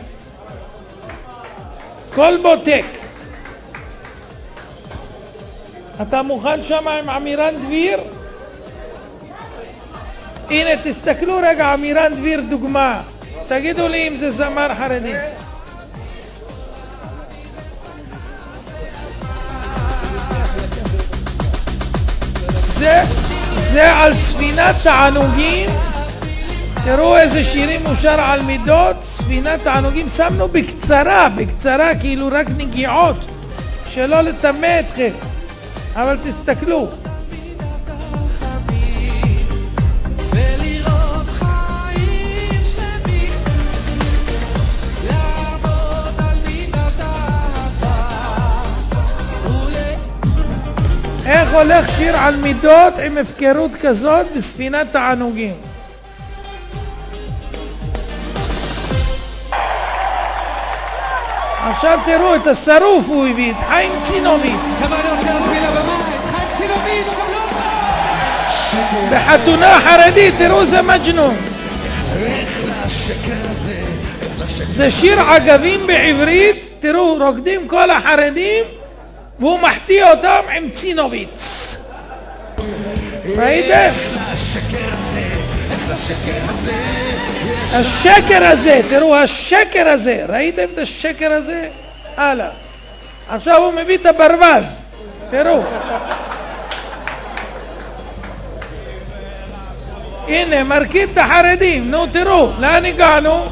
כל בוטק. אתה מוכן שם עם אמירן דביר? הנה, תסתכלו רגע, אמירן דביר דוגמה. תגידו לי אם זה זמר חרדי. זה, זה על ספינת תענוגים. תראו איזה שירים מושר על מידות, ספינת תענוגים. שמנו בקצרה, בקצרה, כאילו רק נגיעות, שלא לטמא אתכם. אבל תסתכלו. איך הולך שיר על מידות עם הפקרות כזאת בספינת תענוגים? עכשיו תראו את השרוף הוא הביא, את חיים צינוביץ'. בחתונה חרדית, תראו זה מג'נון. זה שיר עגבים בעברית, תראו רוקדים כל החרדים והוא מחטיא אותם עם צינוביץ. ראיתם? השקר הזה, תראו השקר הזה, ראיתם את השקר הזה? הלאה. עכשיו הוא מביא את הברווז, תראו. הנה מרקיד את החרדים, נו תראו, לאן הגענו?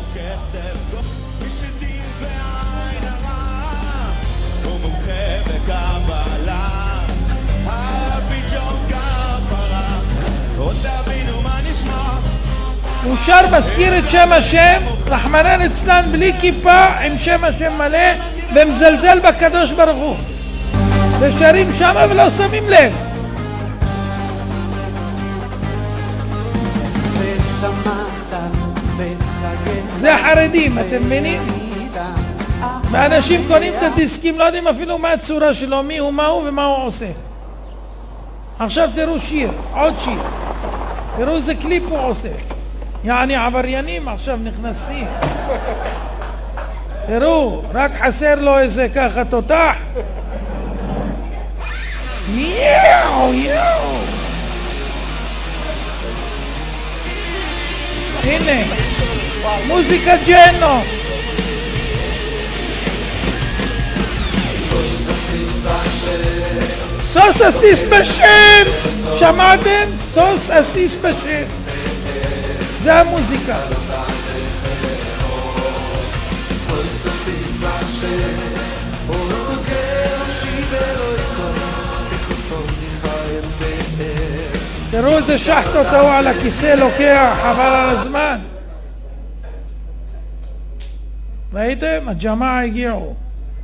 הוא שר מזכיר את שם השם, רחמנא ליצלן, בלי כיפה, עם שם השם מלא, ומזלזל בקדוש ברוך הוא. ושרים שם ולא שמים לב. זה חרדים, אתם מבינים? ואנשים קונים את הדיסקים, לא יודעים אפילו מה הצורה שלו, מי הוא, מה הוא ומה הוא עושה. עכשיו תראו שיר, עוד שיר. תראו איזה קליפ הוא עושה. יעני עבריינים עכשיו נכנסים. תראו, רק חסר לו איזה ככה תותח. יאו, יאו. הנה, מוזיקה ג'נו. סוס אסיס בשם. שמעתם? סוס אסיס בשם. זה המוזיקה. תראו איזה שחט אותו על הכיסא לוקח, חבל על הזמן. ראיתם? הג'מאעה הגיעו.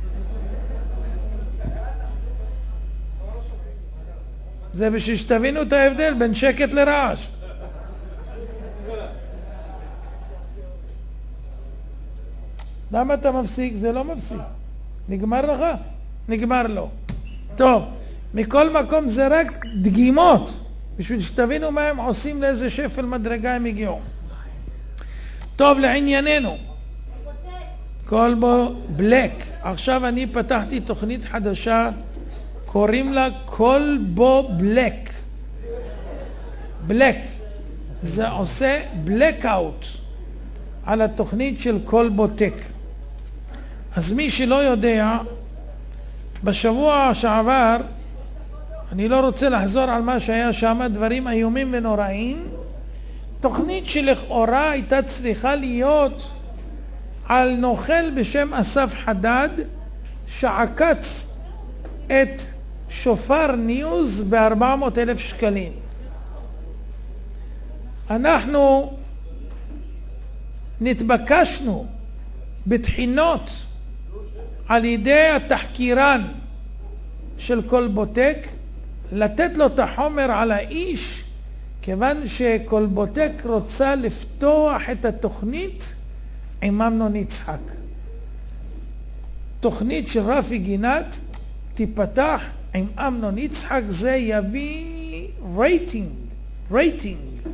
זה בשביל שתבינו את ההבדל בין שקט לרעש. למה אתה מפסיק? זה לא מפסיק. נגמר לך? נגמר לו. טוב, מכל מקום זה רק דגימות, בשביל שתבינו מה הם עושים, לאיזה שפל מדרגה הם הגיעו. טוב, לענייננו. קולבו בלק. עכשיו אני פתחתי תוכנית חדשה, קוראים לה קולבו בלק. בלק. זה עושה בלקאוט על התוכנית של קולבוטק. אז מי שלא יודע, בשבוע שעבר, אני לא רוצה לחזור על מה שהיה שם, דברים איומים ונוראים, תוכנית שלכאורה הייתה צריכה להיות על נוכל בשם אסף חדד, שעקץ את שופר ניוז ב-ארבע מאות אלף שקלים. אנחנו נתבקשנו בתחינות על ידי התחקירן של קולבוטק לתת לו את החומר על האיש, כיוון שקולבוטק רוצה לפתוח את התוכנית עם אמנון יצחק. תוכנית של רפי גינת תיפתח עם אמנון יצחק, זה יביא רייטינג, רייטינג.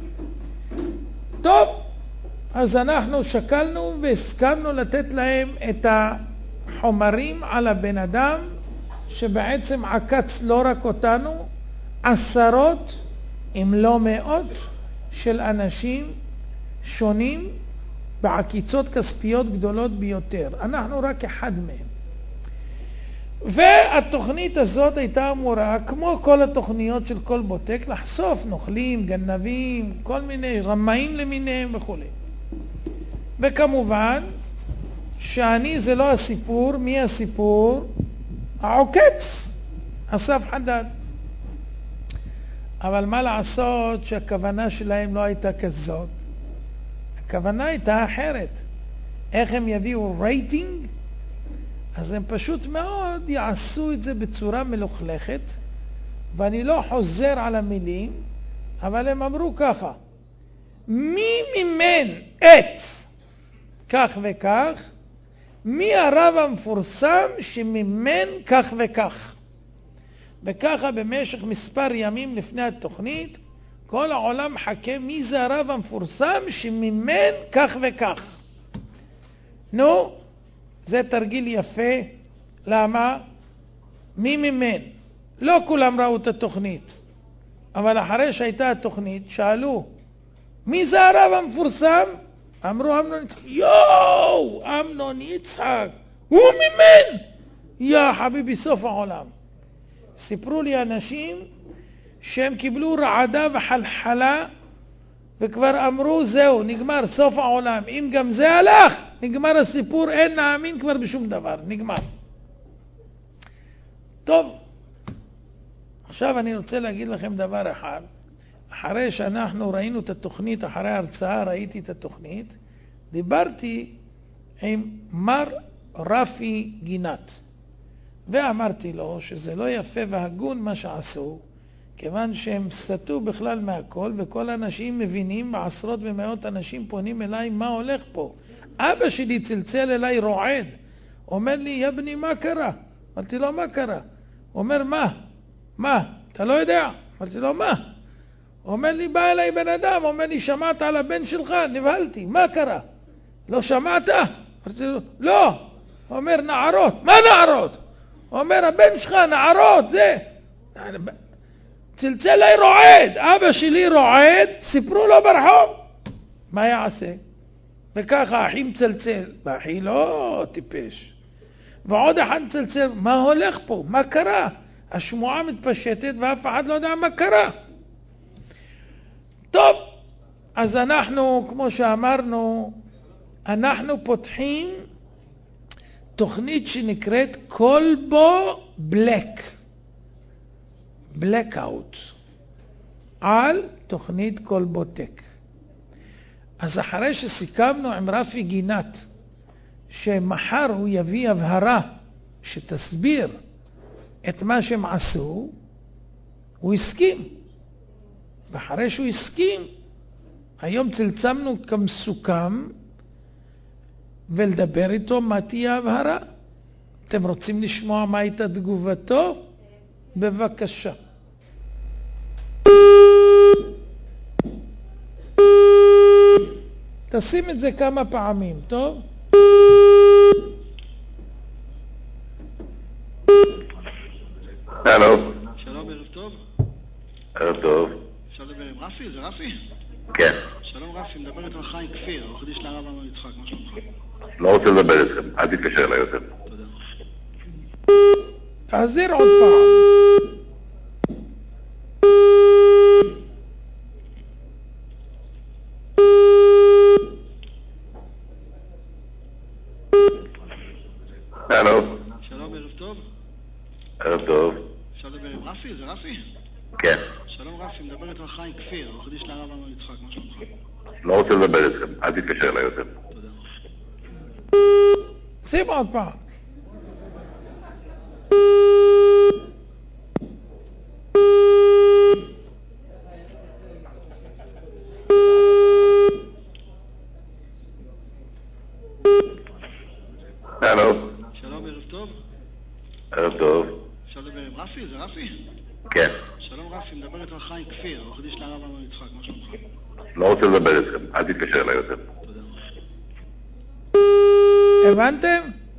טוב, אז אנחנו שקלנו והסכמנו לתת להם את החומרים על הבן אדם שבעצם עקץ לא רק אותנו, עשרות אם לא מאות של אנשים שונים בעקיצות כספיות גדולות ביותר. אנחנו רק אחד מהם. והתוכנית הזאת הייתה אמורה, כמו כל התוכניות של כל בוטק, לחשוף נוכלים, גנבים, כל מיני רמאים למיניהם וכו'. וכמובן שאני זה לא הסיפור. מי הסיפור? העוקץ, אסף חדד. אבל מה לעשות שהכוונה שלהם לא הייתה כזאת? הכוונה הייתה אחרת. איך הם יביאו רייטינג? אז הם פשוט מאוד יעשו את זה בצורה מלוכלכת, ואני לא חוזר על המילים, אבל הם אמרו ככה: מי מימן את כך וכך? מי הרב המפורסם שמימן כך וכך? וככה במשך מספר ימים לפני התוכנית, כל העולם מחכה מי זה הרב המפורסם שמימן כך וכך. נו, זה תרגיל יפה. למה? מי מימן? לא כולם ראו את התוכנית, אבל אחרי שהייתה התוכנית שאלו מי זה הרב המפורסם? אמרו אמנון יצחק. יואו, אמנון יצחק, הוא מימן. יא חביבי, סוף העולם. סיפרו לי אנשים שהם קיבלו רעדה וחלחלה וכבר אמרו זהו, נגמר, סוף העולם. אם גם זה הלך, נגמר הסיפור, אין נאמין כבר בשום דבר, נגמר. טוב, עכשיו אני רוצה להגיד לכם דבר אחד. אחרי שאנחנו ראינו את התוכנית, אחרי ההרצאה ראיתי את התוכנית, דיברתי עם מר רפי גינת, ואמרתי לו שזה לא יפה והגון מה שעשו, כיוון שהם סתו בכלל מהכל, וכל האנשים מבינים, ועשרות ומאות אנשים פונים אליי מה הולך פה. אבא שלי צלצל אליי רועד, אומר לי, יא בני, מה קרה? אמרתי לו, מה קרה? אומר, מה? מה? אתה לא יודע? אמרתי לו, מה? אומר לי, בא אליי בן אדם, אומר לי, שמעת על הבן שלך? נבהלתי, מה קרה? לא שמעת? אמרתי לו, לא. אומר, נערות. מה נערות? אומר, הבן שלך, נערות, זה. צלצל אליי רועד, אבא שלי רועד, סיפרו לו ברחוב. מה יעשה? וככה אחי מצלצל, ואחי לא טיפש. ועוד אחד מצלצל, מה הולך פה? מה קרה? השמועה מתפשטת ואף אחד לא יודע מה קרה. טוב, אז אנחנו, כמו שאמרנו, אנחנו פותחים תוכנית שנקראת קולבו בלק. בלקאוט. על תוכנית קולבוטק. אז אחרי שסיכמנו עם רפי גינת שמחר הוא יביא הבהרה שתסביר את מה שהם עשו, הוא הסכים. ואחרי שהוא הסכים, היום צלצמנו כמסוכם ולדבר איתו מה תהיה הבהרה. אתם רוצים לשמוע מה הייתה תגובתו? בבקשה. תשים את זה כמה פעמים, טוב? הלו. שלום, ערב טוב. ערב טוב. אפשר לדבר עם רפי? זה רפי? כן. שלום רפי, מדבר איתך חיים כפיר, עורך דין של הרב אמנון יצחק, מה שלומך? לא רוצה לדבר איתכם, אל תתקשר אליי יותר. תודה. תחזיר עוד פעם. הלו. שלום, ערב טוב. ערב טוב. אפשר לדבר עם רפי? זה רפי? כן. שלום רפי, מדבר איתך חיים כפיר, עורך דין של הרב אמנון יצחק, מה שלומך? לא רוצה לדבר איתכם, אל תתקשר אליי יותר. תודה. שים עוד פעם. הלו. שלום, ערב טוב. ערב טוב. אפשר לדבר עם רפי? זה רפי? כן. שלום רפי, מדבר איתך חיים כפיר, עורך דין של הרב אמנון יצחק, מה שלומך? לא רוצה לדבר איתכם, אל תתקשר אליי יותר. תודה. הבנתם?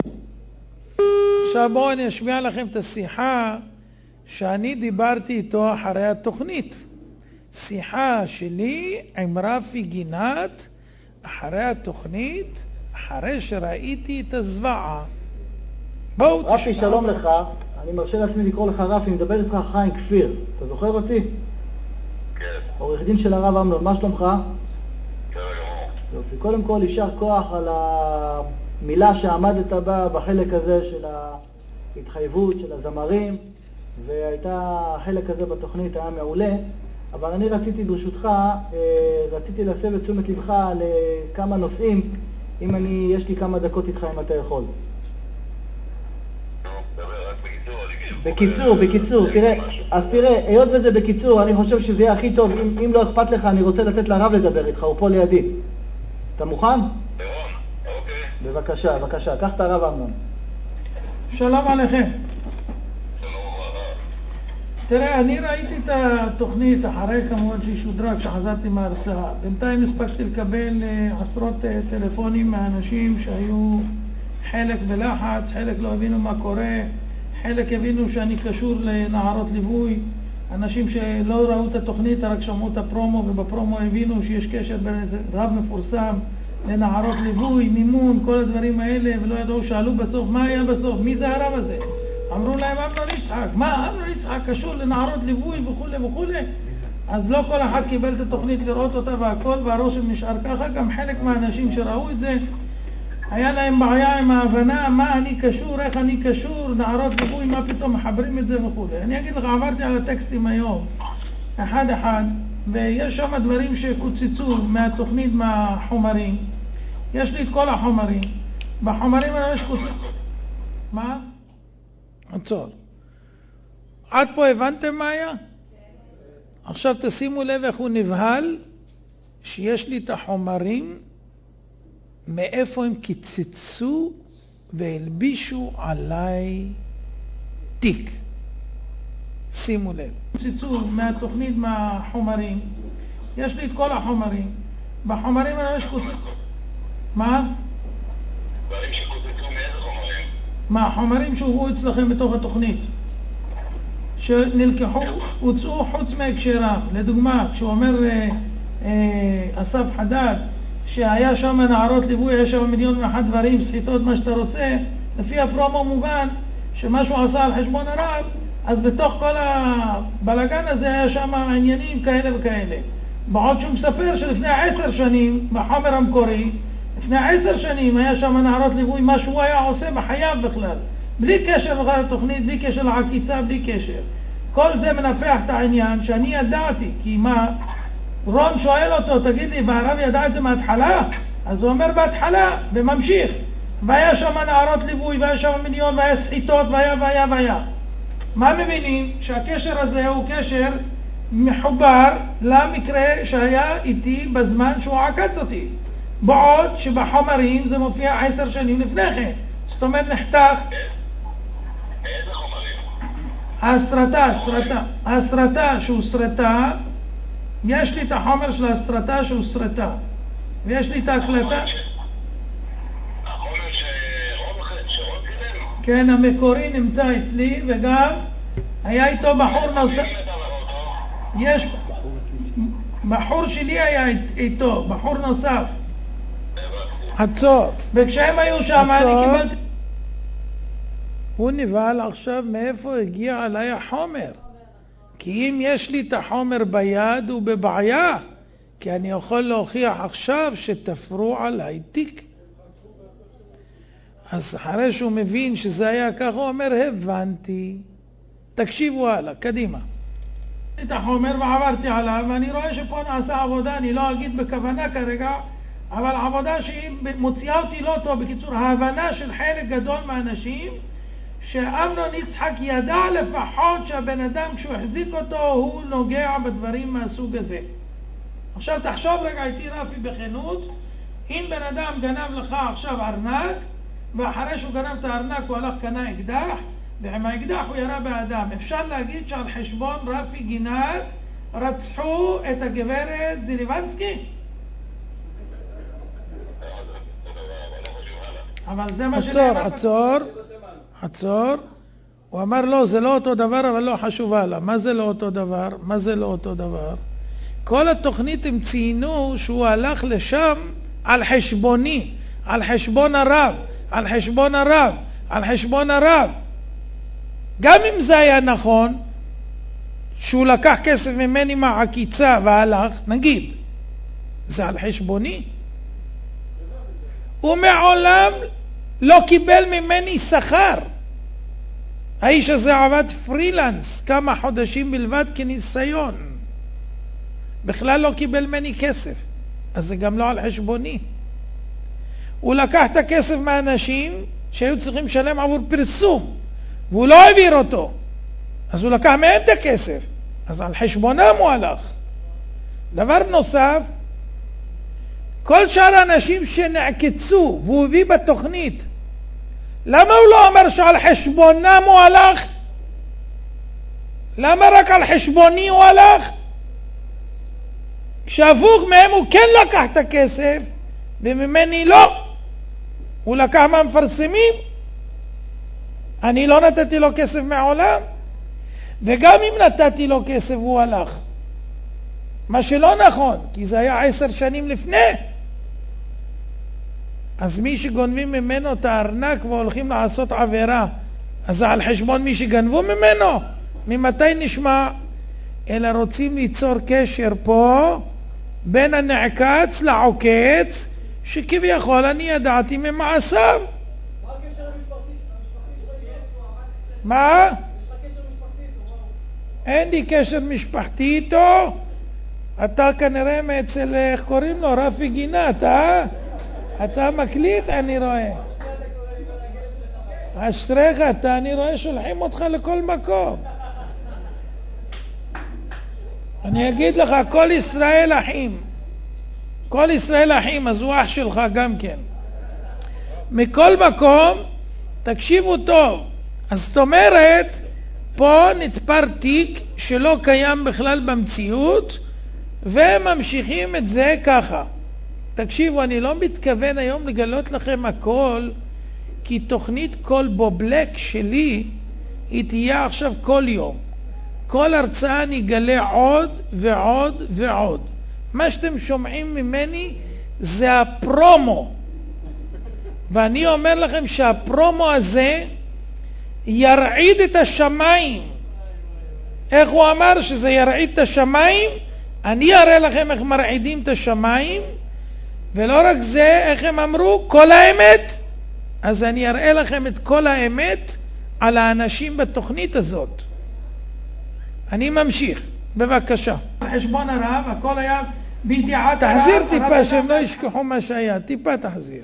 עכשיו בואו אני אשמיע לכם את השיחה שאני דיברתי איתו אחרי התוכנית. שיחה שלי עם רפי גינת אחרי התוכנית, אחרי שראיתי את הזוועה. בואו תשמע. רפי, שלום לך. אני מרשה לעצמי לקרוא לך רפי, מדבר איתך חיים כפיר. אתה זוכר אותי? כן. עורך דין של הרב אמנון, מה שלומך? כן, גמור. יופי. קודם כל, יישר כוח על המילה שעמדת בה בחלק הזה של ההתחייבות של הזמרים, והייתה, החלק הזה בתוכנית היה מעולה, אבל אני רציתי ברשותך, רציתי להסב את תשומת לבך לכמה נושאים, אם אני, יש לי כמה דקות איתך אם אתה יכול. בקיצור, בקיצור, תראה, אז תראה, היות וזה בקיצור, אני חושב שזה יהיה הכי טוב, אם, אם לא אכפת לך, אני רוצה לתת לרב לדבר איתך, הוא פה לידי. אתה מוכן? בבקשה, בבקשה, קח את הרב אמנון. שלום עליכם. תראה, אני ראיתי את התוכנית אחרי כמובן שהיא שודרה כשחזרתי מההרצאה. בינתיים הספקתי לקבל עשרות טלפונים מאנשים שהיו חלק בלחץ, חלק לא הבינו מה קורה, חלק הבינו שאני קשור לנערות ליווי, אנשים שלא ראו את התוכנית רק שמעו את הפרומו, ובפרומו הבינו שיש קשר בין איזה רב מפורסם לנערות ליווי, מימון, כל הדברים האלה, ולא ידעו, שאלו בסוף מה היה בסוף, מי זה הרב הזה? אמרו להם אמנון יצחק. מה אמנון יצחק קשור לנערות ליווי וכו' וכו'. אז לא כל אחד קיבל את התוכנית לראות אותה והכל, והרושם נשאר ככה. גם חלק מהאנשים שראו את זה היה להם בעיה עם ההבנה מה אני קשור, איך אני קשור, נערות ליווי, מה פתאום מחברים את זה וכו'. אני אגיד לך, עברתי על הטקסטים היום אחד אחד, ויש שם דברים שקוצצו מהתוכנית, מהחומרים. יש לי את כל החומרים. בחומרים האלה יש קוצצו. מה? עצור. עד פה הבנתם מה היה? עכשיו תשימו לב איך הוא נבהל, שיש לי את החומרים, מאיפה הם קיצצו והלבישו עליי תיק. שימו לב. קיצצו מהתוכנית, מהחומרים. יש לי את כל החומרים. בחומרים האלה יש קוצצו. מה? דברים שקוצצו מאיזה חומרים? מה, החומרים שהובאו אצלכם בתוך התוכנית, שנלקחו, הוצאו חוץ מהקשרם. לדוגמה, כשהוא אומר אה, אה, אסף חדד, שהיה שם נערות ליווי, היה שם מיליון ואחת דברים, סחיטות, מה שאתה רוצה, לפי הפרומו מובן שמשהו עשה על חשבון הרב, אז בתוך כל הבלגן הזה היה שם עניינים כאלה וכאלה. בעוד שהוא מספר שלפני עשר שנים, בחומר המקורי, לפני עשר שנים היה שם נערות ליווי, מה שהוא היה עושה בחייו בכלל, בלי קשר בכלל לתוכנית, בלי קשר לעקיצה, בלי קשר. כל זה מנפח את העניין שאני ידעתי, כי מה? רון שואל אותו, תגיד לי, והרב ידע את זה מההתחלה? אז הוא אומר בהתחלה, וממשיך. והיה שם נערות ליווי, והיה שם מיליון, והיה סחיטות, והיה והיה והיה. מה מבינים? שהקשר הזה הוא קשר מחובר למקרה שהיה איתי בזמן שהוא עקץ אותי. בעוד שבחומרים זה מופיע עשר שנים לפני כן. זאת אומרת נחתך. איזה חומרים? הסרטה, סרטה. הסרטה שהוא סרטה, יש לי את החומר של הסרטה שהוא סרטה. ויש לי את ההקלטה. החומר שרון קידם? כן, המקורי נמצא אצלי, וגם היה איתו בחור נוסף. יש בחור שלי היה איתו, בחור נוסף. עצור. וכשהם היו שם אני קיבלתי... הוא נבהל עכשיו מאיפה הגיע עליי החומר. כי אם יש לי את החומר ביד הוא בבעיה. כי אני יכול להוכיח עכשיו שתפרו עליי תיק. אז אחרי שהוא מבין שזה היה ככה, הוא אומר, הבנתי. תקשיבו הלאה, קדימה. את החומר ועברתי עליו, ואני רואה שפה נעשה עבודה, אני לא אגיד בכוונה כרגע, אבל עבודה שהיא מוציאה אותי לא טוב. בקיצור, ההבנה של חלק גדול מהאנשים, שאמנון יצחק ידע לפחות שהבן אדם כשהוא החזיק אותו, הוא נוגע בדברים מהסוג הזה. עכשיו תחשוב רגע איתי רפי בכנות, אם בן אדם גנב לך עכשיו ארנק, ואחרי שהוא גנב את הארנק הוא הלך קנה אקדח, ועם האקדח הוא ירה באדם, אפשר להגיד שעל חשבון רפי גינת רצחו את הגברת זיליבנסקי? אבל זה מה עצור, עצור, עצור. הוא אמר לא, זה לא אותו דבר, אבל לא חשוב הלאה. מה זה לא אותו דבר? מה זה לא אותו דבר? כל התוכנית הם ציינו שהוא הלך לשם על חשבוני, על חשבון הרב, על חשבון הרב. על חשבון הרב. גם אם זה היה נכון, שהוא לקח כסף ממני מהעקיצה והלך, נגיד, זה על חשבוני. הוא מעולם לא קיבל ממני שכר. האיש הזה עבד פרילנס כמה חודשים בלבד כניסיון. בכלל לא קיבל ממני כסף. אז זה גם לא על חשבוני. הוא לקח את הכסף מהאנשים שהיו צריכים לשלם עבור פרסום, והוא לא העביר אותו. אז הוא לקח מהם את הכסף. אז על חשבונם הוא הלך. דבר נוסף, כל שאר האנשים שנעקצו והוא הביא בתוכנית, למה הוא לא אומר שעל חשבונם הוא הלך? למה רק על חשבוני הוא הלך? כשהפוך מהם הוא כן לקח את הכסף וממני לא. הוא לקח מהמפרסמים. אני לא נתתי לו כסף מעולם, וגם אם נתתי לו כסף הוא הלך. מה שלא נכון, כי זה היה עשר שנים לפני. אז מי שגונבים ממנו את הארנק והולכים לעשות עבירה, אז זה על חשבון מי שגנבו ממנו? ממתי נשמע? אלא רוצים ליצור קשר פה בין הנעקץ לעוקץ, שכביכול אני ידעתי ממעשיו. מה? אין לי קשר משפחתי איתו. אתה כנראה מאצל, איך קוראים לו? רפי גינת, אה? אתה מקליט, אני רואה. אשריך, אתה, אני רואה שולחים אותך לכל מקום. אני אגיד לך, כל ישראל אחים. כל ישראל אחים, אז הוא אח שלך גם כן. מכל מקום, תקשיבו טוב. אז זאת אומרת, פה נתפר תיק שלא קיים בכלל במציאות, וממשיכים את זה ככה. תקשיבו, אני לא מתכוון היום לגלות לכם הכל, כי תוכנית כל בובלק שלי היא תהיה עכשיו כל יום. כל הרצאה אני אגלה עוד ועוד ועוד. מה שאתם שומעים ממני זה הפרומו. ואני אומר לכם שהפרומו הזה ירעיד את השמיים. איך הוא אמר שזה ירעיד את השמיים? אני אראה לכם איך מרעידים את השמיים, ולא רק זה, איך הם אמרו? כל האמת. אז אני אראה לכם את כל האמת על האנשים בתוכנית הזאת. אני ממשיך, בבקשה. חשבון הרב, הכל היה בידיעת הרב. תחזיר טיפה שהם לא ישכחו מה שהיה, טיפה תחזיר.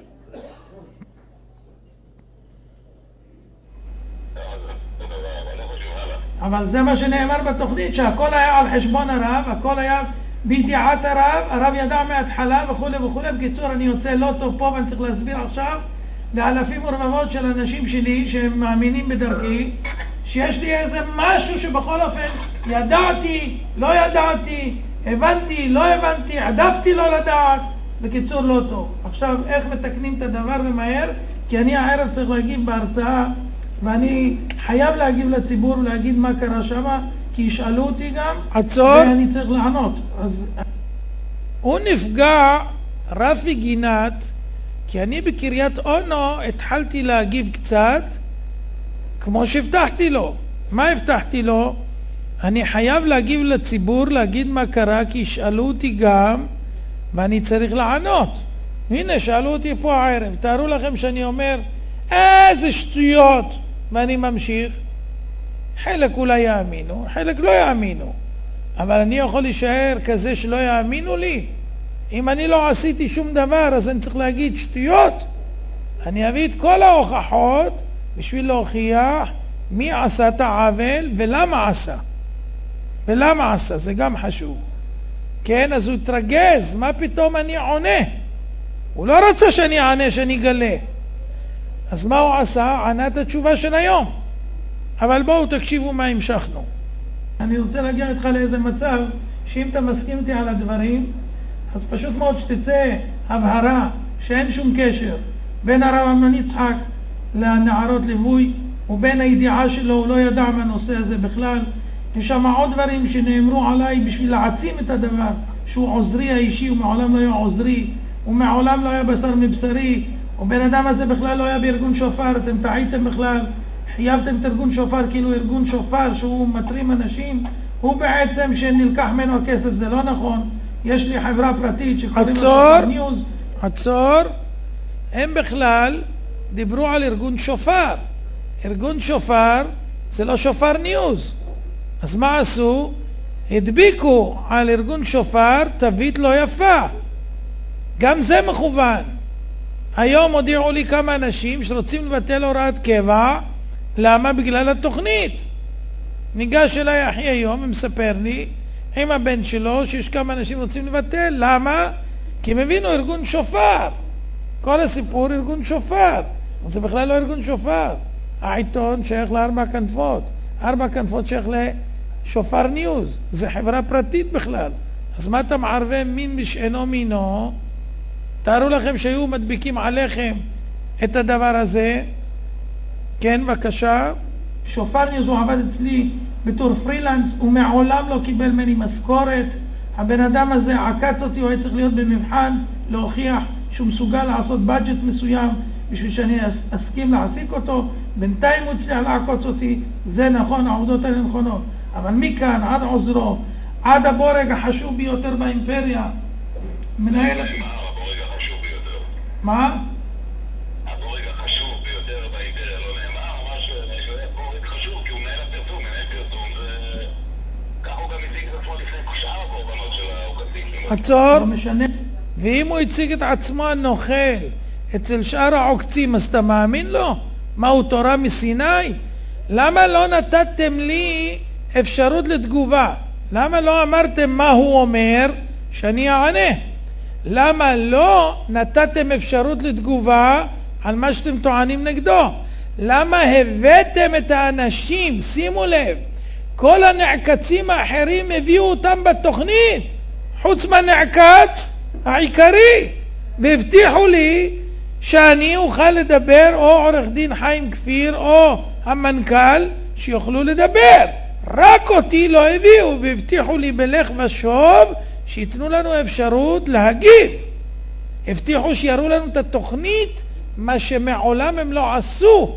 אבל זה מה שנאמר בתוכנית, שהכל היה על חשבון הרב, הכל היה בידיעת הרב, הרב ידע מההתחלה וכו' וכו'. בקיצור, אני יוצא לא טוב פה ואני צריך להסביר עכשיו לאלפים ורבבות של אנשים שלי שהם מאמינים בדרכי, שיש לי איזה משהו שבכל אופן ידעתי, לא ידעתי, הבנתי, לא הבנתי, עדפתי לא לדעת. בקיצור, לא טוב. עכשיו, איך מתקנים את הדבר ומהר? כי אני הערב צריך להגיב בהרצאה, ואני חייב להגיב לציבור ולהגיד מה קרה שם, כי ישאלו אותי גם, עצור. ואני צריך לענות. אז... הוא נפגע, רפי גינת, כי אני בקריית אונו התחלתי להגיב קצת, כמו שהבטחתי לו. מה הבטחתי לו? אני חייב להגיב לציבור, להגיד מה קרה, כי ישאלו אותי גם, ואני צריך לענות. הנה, שאלו אותי פה הערב. תארו לכם שאני אומר, איזה שטויות, ואני ממשיך. חלק אולי יאמינו, חלק לא יאמינו. אבל אני יכול להישאר כזה שלא יאמינו לי. אם אני לא עשיתי שום דבר, אז אני צריך להגיד שטויות. אני אביא את כל ההוכחות בשביל להוכיח מי עשה את העוול ולמה עשה. ולמה עשה, זה גם חשוב. כן, אז הוא התרגז, מה פתאום אני עונה? הוא לא רצה שאני אענה, שאני אגלה. אז מה הוא עשה? ענה את התשובה של היום. אבל בואו תקשיבו מה המשכנו. אני רוצה להגיע איתך לאיזה מצב, שאם אתה מסכים איתי על הדברים, אז פשוט מאוד שתצא הבהרה שאין שום קשר בין הרב אמנון יצחק לנערות ליווי, ובין הידיעה שלו, הוא לא ידע מהנושא הזה בכלל. יש שם עוד דברים שנאמרו עליי בשביל להעצים את הדבר, שהוא עוזרי האישי, הוא מעולם לא היה עוזרי, הוא מעולם לא היה בשר מבשרי, הבן אדם הזה בכלל לא היה בארגון שופר, אתם טעיתם בכלל, חייבתם את ארגון שופר כאילו ארגון שופר שהוא מטרים אנשים, הוא בעצם שנלקח ממנו הכסף, זה לא נכון. יש לי חברה פרטית שקוראים עצור, עצור, הם בכלל דיברו על ארגון שופר. ארגון שופר זה לא שופר ניוז. אז מה עשו? הדביקו על ארגון שופר תווית לא יפה. גם זה מכוון. היום הודיעו לי כמה אנשים שרוצים לבטל הוראת קבע. למה? בגלל התוכנית. ניגש אליי אחי היום ומספר לי עם הבן שלו שיש כמה אנשים רוצים לבטל. למה? כי הם הבינו ארגון שופר. כל הסיפור ארגון שופר. זה בכלל לא ארגון שופר. העיתון שייך לארבע כנפות. ארבע כנפות שייך לשופר ניוז. זה חברה פרטית בכלל. אז מה אתה מערבב מין בשאינו מינו? תארו לכם שהיו מדביקים עליכם את הדבר הזה. כן, בבקשה. שופר ניוז הוא עבד אצלי בתור פרילנס, הוא מעולם לא קיבל ממני משכורת. הבן אדם הזה עקץ אותי, הוא היה צריך להיות במבחן, להוכיח שהוא מסוגל לעשות בדג'ט מסוים בשביל שאני אסכים להעסיק אותו. בינתיים הוא הצליח לעקוץ אותי, זה נכון, העובדות האלה נכונות. אבל מכאן עד עוזרו, עד הבורג החשוב ביותר באימפריה, מנהל... מה הבורג החשוב ביותר? מה? הבורג החשוב ביותר באימפריה לא נאמר, ממש בורג חשוב, כי הוא מנהל הפרסום, מנהל פרסום, וכך הוא גם הציג את עצמו לפני שאר הקורבנות של העוקצים. עצור, לא משנה. ואם הוא הציג את עצמו הנוכל אצל שאר העוקצים, אז אתה מאמין לו? מה, הוא תורה מסיני? למה לא נתתם לי אפשרות לתגובה? למה לא אמרתם מה הוא אומר שאני אענה? למה לא נתתם אפשרות לתגובה על מה שאתם טוענים נגדו? למה הבאתם את האנשים? שימו לב, כל הנעקצים האחרים הביאו אותם בתוכנית, חוץ מהנעקץ העיקרי, והבטיחו לי שאני אוכל לדבר, או עורך דין חיים כפיר או המנכ"ל שיוכלו לדבר. רק אותי לא הביאו, והבטיחו לי בלך ושוב שיתנו לנו אפשרות להגיד. הבטיחו שיראו לנו את התוכנית, מה שמעולם הם לא עשו.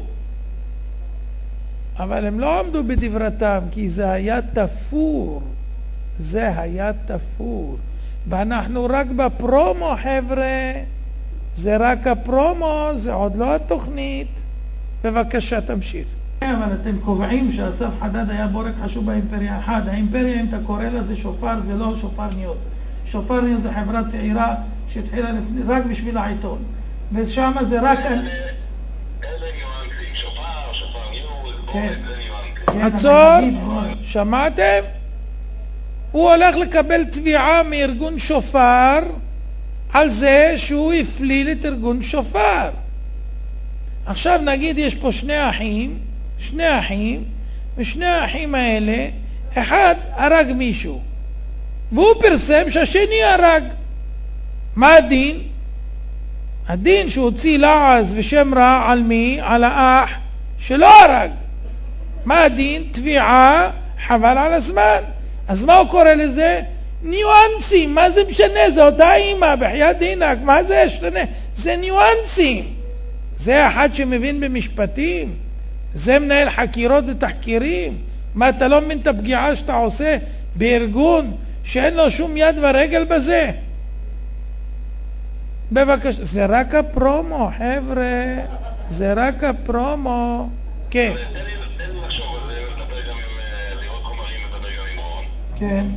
אבל הם לא עמדו בדברתם, כי זה היה תפור. זה היה תפור. ואנחנו רק בפרומו, חבר'ה. זה רק הפרומו, זה עוד לא התוכנית. בבקשה, תמשיך. אבל אתם קובעים שאסף חדד היה בורג חשוב באימפריה אחד. האימפריה, אם אתה קורא לזה שופר, זה לא שופר ניוז. שופר ניוז זה חברה צעירה שהתחילה רק בשביל העיתון. ושם זה רק... איזה ניואנסים? שופר, שופר ניוז, בורג, זה ניואנסים. עצור, שמעתם? הוא הולך לקבל תביעה מארגון שופר על זה שהוא הפליל את ארגון שופר. עכשיו נגיד יש פה שני אחים, שני אחים, ושני האחים האלה, אחד הרג מישהו, והוא פרסם שהשני הרג. מה הדין? הדין שהוא הוציא לעז ושם רע על מי? על האח שלא הרג. מה הדין? תביעה, חבל על הזמן. אז מה הוא קורא לזה? ניואנסים. מה זה משנה? זה אותה אימא, בחיית דינק. מה זה משנה? זה ניואנסים. זה אחד שמבין במשפטים. זה מנהל חקירות ותחקירים. מה, אתה לא מבין את הפגיעה שאתה עושה בארגון שאין לו שום יד ורגל בזה? בבקשה, זה רק הפרומו, חבר'ה. זה רק הפרומו. כן. תן לי לחשוב על זה, לדבר גם עם לראות חומרים, לדבר גם עם רון. כן.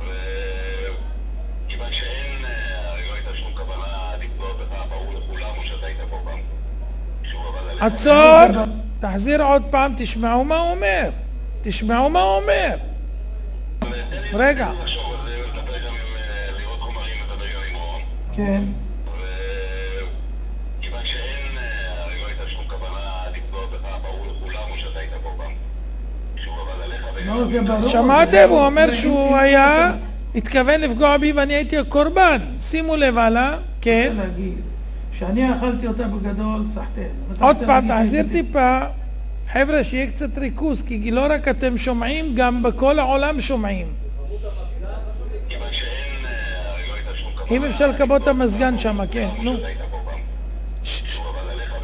וכיוון שאין, לא הייתה שום כוונה לפגוע בך, ברור לכולם או שאתה היית פה פעם. שוב, אבל... עצור! תחזיר עוד פעם, תשמעו מה הוא אומר. תשמעו מה הוא אומר. רגע. תן לי לחשוב על זה, לדבר גם עם לראות חומרים, לדבר גם עם רון. כן. וכיוון שאין, לא הייתה שום כוונה לפגוע בך, ברור לכולם או שאתה היית פה פעם. שוב, אבל עליך... שמעתם? הוא אומר שהוא היה, התכוון לפגוע בי ואני הייתי הקורבן. שימו לב הלאה. כן. שאני אכלתי אותה בגדול, סחטן. עוד פעם, תחזיר טיפה. חבר'ה, שיהיה קצת ריכוז, כי לא רק אתם שומעים, גם בכל העולם שומעים. אם אפשר לקבות את המזגן שם, כן. נו.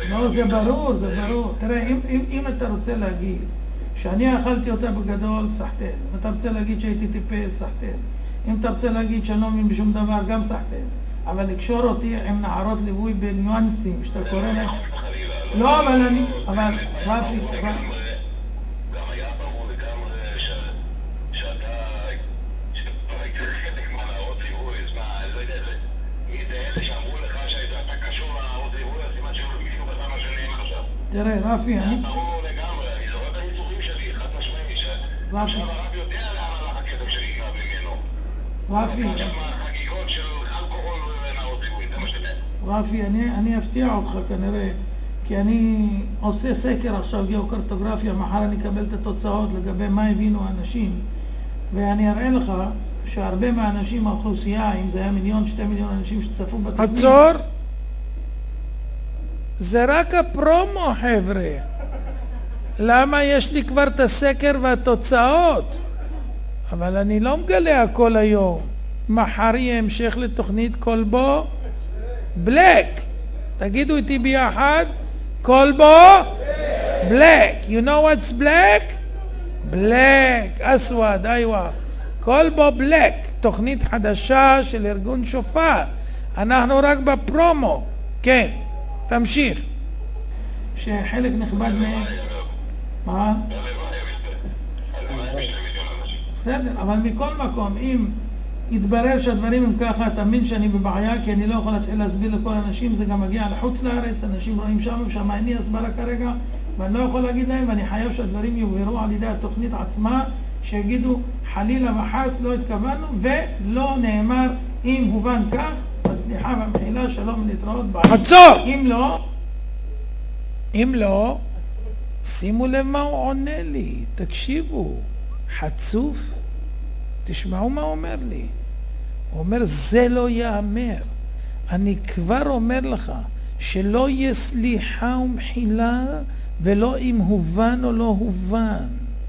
לא, זה ברור, זה ברור. תראה, אם, אם, אם אתה רוצה להגיד שאני אכלתי אותה בגדול, סחטן. אם אתה רוצה להגיד שהייתי טיפס, סחטן. אם אתה רוצה להגיד שאני לא מבין בשום דבר, גם סחטן. אבל לקשור אותי עם נערות ליווי בניואנסים, שאתה קורא להם... לא, אבל אני... אבל... רפי, אבל... גם היה ברור לגמרי שאתה... שהיית חלק מהנערות ליווי, אז מה, אני לא יודע, מי זה אלה שאמרו לך שאתה קשור לנערות ליווי, אז סימן שלא בדיוק את מה שנאמר עכשיו. תראה, רפי, אני... ברור לגמרי, אני זוכר את הניתוחים שלי, חד משמעי, שעכשיו הרב יודע לאן הלך הכסף שלי נקרא ממנו. רפי, חגיגות של אלכוהול ונערות ליווי, זה מה שזה. רפי, אני, אני אפתיע אותך כנראה, כי אני עושה סקר עכשיו גיאוקרטוגרפיה, מחר אני אקבל את התוצאות לגבי מה הבינו האנשים, ואני אראה לך שהרבה מהאנשים, האוכלוסייה, אם זה היה מיליון, שתי מיליון אנשים שצפו בתוכנית... עצור! זה רק הפרומו, חבר'ה. למה יש לי כבר את הסקר והתוצאות? אבל אני לא מגלה הכל היום. מחר יהיה המשך לתוכנית קולבו בלק. תגידו איתי ביחד, קולבו בלק. You know what's black? בלק, אסווד, איווה. קולבו בלק, תוכנית חדשה של ארגון שופר. אנחנו רק בפרומו. כן, תמשיך. שחלק נכבד מהם... מה? בסדר, אבל מכל מקום, אם יתברר שהדברים הם ככה, תאמין שאני בבעיה, כי אני לא יכול להתחיל להסביר לכל אנשים, זה גם מגיע לחוץ לארץ, אנשים רואים שם ושם, אני הסברה כרגע, ואני לא יכול להגיד להם, ואני חייב שהדברים יובהרו על ידי התוכנית עצמה, שיגידו חלילה וחס לא התכוונו, ולא נאמר אם הובן כך, הסליחה והמחילה, שלום להתראות בעיה. עצור! אם לא, אם לא, שימו לב מה הוא עונה לי, תקשיבו, חצוף, תשמעו מה הוא אומר לי. הוא אומר, זה לא יאמר. אני כבר אומר לך, שלא יהיה סליחה ומחילה, ולא אם הובן או לא הובן.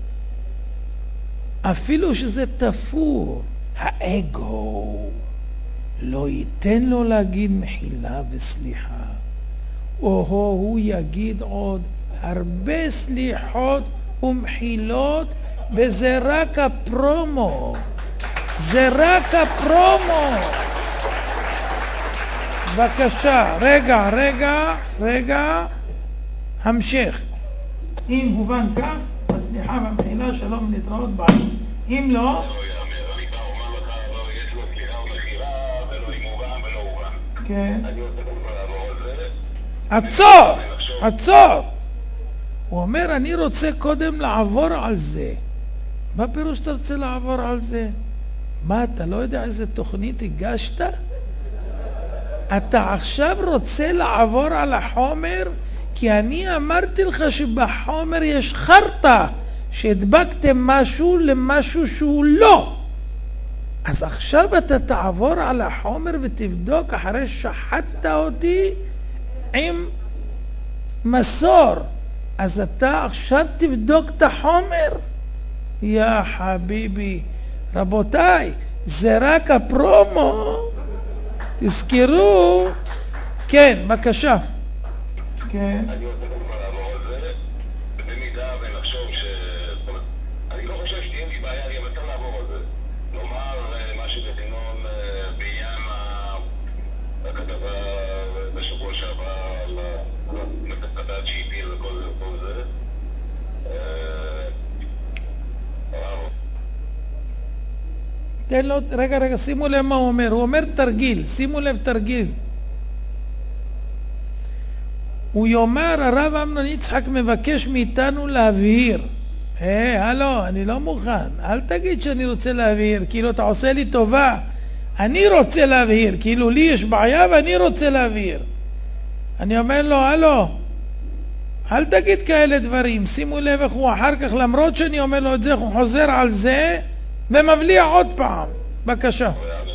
אפילו שזה תפור, האגו לא ייתן לו להגיד מחילה וסליחה. או הוא יגיד עוד הרבה סליחות ומחילות, וזה רק הפרומו. זה רק הפרומו. בבקשה, רגע, רגע, רגע, המשך. אם הובן כך, הסליחה והמחילה, שלום להתראות ביי. אם לא... כן. עצור! עצור! הוא אומר, אני רוצה קודם לעבור על זה. מה פירוש אתה רוצה לעבור על זה? מה, אתה לא יודע איזה תוכנית הגשת? אתה עכשיו רוצה לעבור על החומר? כי אני אמרתי לך שבחומר יש חרטה, שהדבקתם משהו למשהו שהוא לא. אז עכשיו אתה תעבור על החומר ותבדוק אחרי שחטת אותי עם מסור. אז אתה עכשיו תבדוק את החומר? יא חביבי, רבותיי, זה רק הפרומו. תזכרו. כן, בבקשה. כן. אני רוצה גם לעבור על זה, במידה ונחשוב ש... אני לא חושב שתהיה לי בעיה, אני אבטר לעבור על זה. לומר משהו בסגנון בעניין הכתבה בשבוע שעבר על הכתבת שהפיל וכל זה. תן לו, רגע, רגע, שימו לב מה הוא אומר. הוא אומר תרגיל, שימו לב תרגיל. הוא יאמר, הרב אמנון יצחק מבקש מאיתנו להבהיר. היי, הלו, אני לא מוכן. אל תגיד שאני רוצה להבהיר, כאילו אתה עושה לי טובה. אני רוצה להבהיר, כאילו לי יש בעיה ואני רוצה להבהיר. אני אומר לו, הלו, אל תגיד כאלה דברים. שימו לב איך הוא אחר כך, למרות שאני אומר לו את זה, הוא חוזר על זה ומבליע עוד פעם. בבקשה.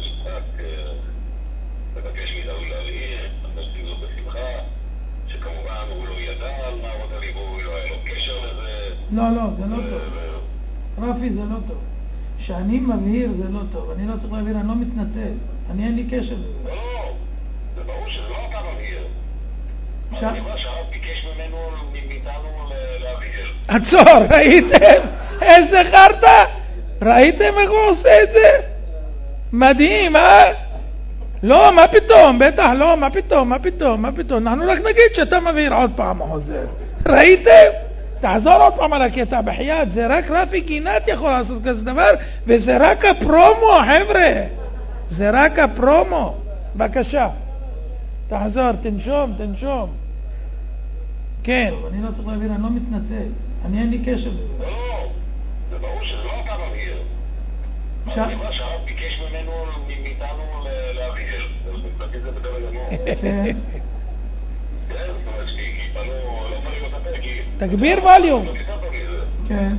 לא, לא, זה לא טוב. רפי, זה לא טוב. שאני מבהיר זה לא טוב. אני לא צריך להבהיר, אני לא מתנצל. אני אין לי קשר לזה. לא, זה ברור שזה לא אתה מבהיר. שהרב ביקש ממנו, מאיתנו להעביר. עצור, ראיתם? איזה חרטה? ראיתם איך הוא עושה את זה? מדהים, אה? לא, מה פתאום? בטח לא, מה פתאום? מה פתאום? מה פתאום? אנחנו רק נגיד שאתה מבהיר עוד פעם חוזר. ראיתם? תעזור עוד פעם על הקטע בחייאת, זה רק רפי גינת יכול לעשות כזה דבר, וזה רק הפרומו, חבר'ה. זה רק הפרומו. בבקשה. תחזור, תנשום, תנשום. כן. אני לא צריך להעביר, אני לא מתנצל. אני אין לי קשר. לא, לא. זה ברור שזה לא אתה מבהיר. אני אומר שהרב ביקש ממנו, מאיתנו להבהיר. לדעתי זה בדבר גמור. כן, זאת אומרת, כי פנו, לא פנו לספר, כי... תגביר ווליום. כן.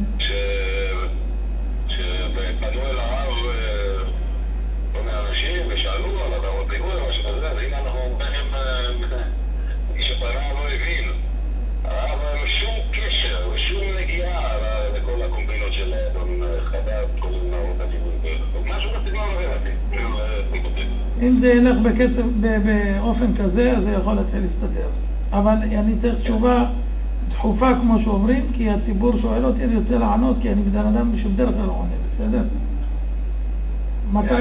שפנו אל הרב לא מהאנשים ושאלו על הדרות פיגור, משהו כזה, והנה אנחנו אומרים, מי שפנה לא הבין. הרב אין שום קשר, שום נגיעה לכל הקומבינות של אדון חדד, כל נאות הדיבור, משהו בסגנון הזה. אם זה ילך בקצב, באופן כזה, אז זה יכול להתחיל להסתדר. אבל אני צריך תשובה דחופה כמו שאומרים, כי הציבור שואל אותי, אני רוצה לענות, כי אני בדן אדם שבדרך כלל לא עונה, בסדר? מתי?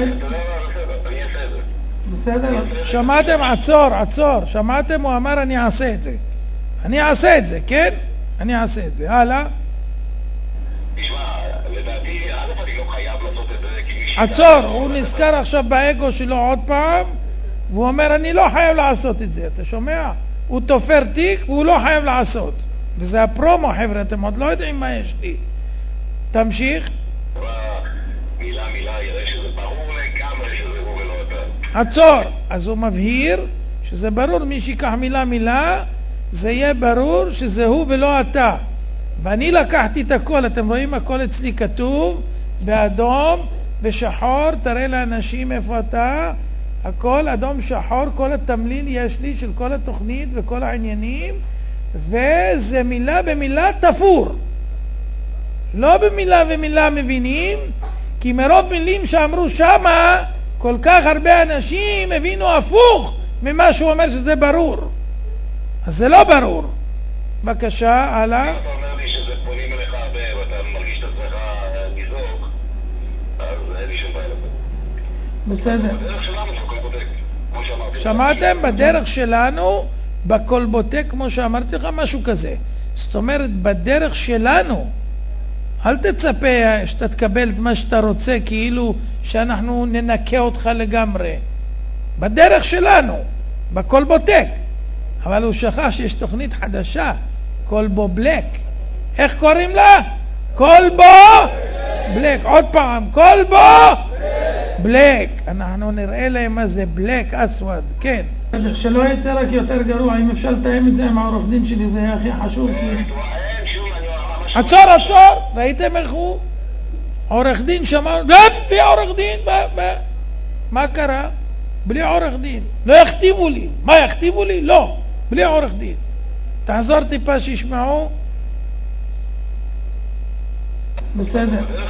בסדר? שמעתם? עצור, עצור. שמעתם? הוא אמר אני אעשה את זה. אני אעשה את זה, כן? אני אעשה את זה. הלאה. תשמע, לדעתי, א' אני לא חייב לעשות את זה, כי מי... עצור, הוא נזכר עכשיו באגו שלו עוד פעם, והוא אומר אני לא חייב לעשות את זה, אתה שומע? הוא תופר תיק והוא לא חייב לעשות. וזה הפרומו, חבר'ה, אתם עוד לא יודעים מה יש לי. תמשיך. מילה מילה, יראה שזה ברור לגמרי שזה הוא ולא אתה. עצור. אז הוא מבהיר שזה ברור, מי שיקח מילה מילה, זה יהיה ברור שזה הוא ולא אתה. ואני לקחתי את הכל, אתם רואים הכל אצלי כתוב באדום ושחור, תראה לאנשים איפה אתה, הכל אדום שחור, כל התמליל יש לי של כל התוכנית וכל העניינים, וזה מילה במילה תפור. לא במילה ומילה מבינים, כי מרוב מילים שאמרו שמה, כל כך הרבה אנשים הבינו הפוך ממה שהוא אומר שזה ברור. אז זה לא ברור. בבקשה, הלאה. אתה אומר לי שזה פונים אליך הרבה ואתה מרגיש את עצמך נזרוק, אז אין לי שום בעיה לזה. בסדר. בדרך שלנו בכל בודק, כמו שאמרתי. שמעתם? בדרך שלנו, בכל בודק, כמו שאמרתי לך, משהו כזה. זאת אומרת, בדרך שלנו, אל תצפה שאתה תקבל את מה שאתה רוצה, כאילו שאנחנו ננקה אותך לגמרי. בדרך שלנו, בכל בודק. אבל הוא שכח שיש תוכנית חדשה, קולבו בלק. איך קוראים לה? קולבו בלק. עוד פעם, קולבו בלק. אנחנו נראה להם מה זה בלק אסווד. כן. שלא יצא רק יותר גרוע, אם אפשר לתאם את זה עם העורך דין שלי, זה יהיה הכי חשוב. עצור, עצור. ראיתם איך הוא? עורך דין שמע, לא, בלי עורך דין. מה קרה? בלי עורך דין. לא יכתיבו לי. מה יכתיבו לי? לא. בלי עורך דין. תעזור טיפה שישמעו. בסדר.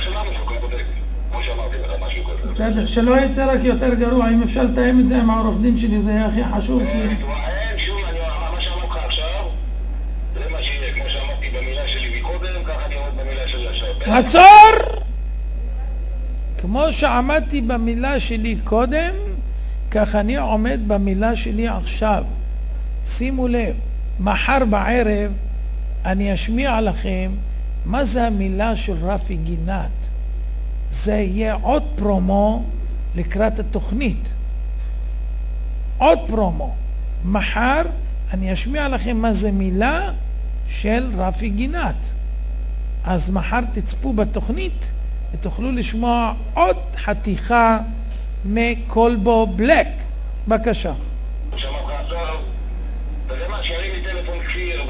בסדר, שלא יצא רק יותר גרוע, אם אפשר לתאם את זה עם העורך דין שלי, זה יהיה הכי חשוב. אין שום, מה שאמרתי לך עכשיו, זה מה שיהיה, כמו שאמרתי במילה שלי מקודם, ככה אני עומד במילה שלי עכשיו. עצור! כמו שעמדתי במילה שלי קודם, כך אני עומד במילה שלי עכשיו. שימו לב, מחר בערב אני אשמיע לכם מה זה המילה של רפי גינת. זה יהיה עוד פרומו לקראת התוכנית. עוד פרומו. מחר אני אשמיע לכם מה זה מילה של רפי גינת. אז מחר תצפו בתוכנית ותוכלו לשמוע עוד חתיכה מקולבו בלק. בבקשה. אתה יודע מה, שירים לי טלפון כפיר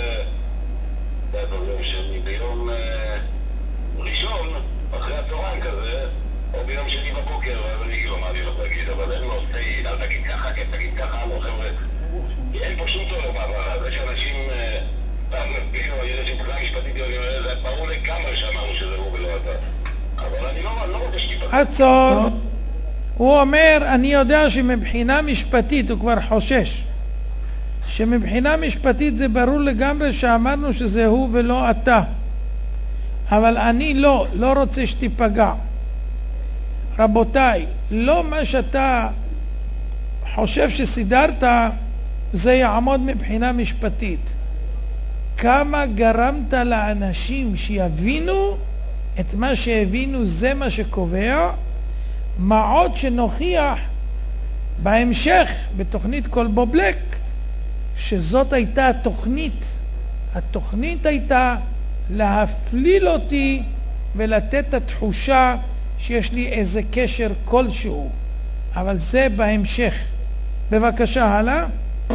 ביום ראשון, אחרי הצהריים כזה, או ביום שני בבוקר, אז אני אגיד לו מה אני הולך להגיד, אבל אין לו סטייל, אל תגיד ככה, כן תגיד ככה, לא חבר'ה. אין פה שום טוב, אבל זה שאנשים, כאילו, יש לי תקלה משפטית, זה ברור לגמרי שאמרנו שזה הוא ולא אתה. אבל אני לא רוצה שתיפתח. עצור. הוא אומר, אני יודע שמבחינה משפטית הוא כבר חושש שמבחינה משפטית זה ברור לגמרי שאמרנו שזה הוא ולא אתה. אבל אני לא, לא רוצה שתיפגע. רבותיי, לא מה שאתה חושב שסידרת זה יעמוד מבחינה משפטית. כמה גרמת לאנשים שיבינו את מה שהבינו זה מה שקובע, מה עוד שנוכיח בהמשך בתוכנית קולבו בלק שזאת הייתה התוכנית. התוכנית הייתה להפליל אותי ולתת את התחושה שיש לי איזה קשר כלשהו, אבל זה בהמשך. בבקשה, הלאה.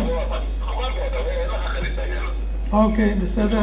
אוקיי, בסדר.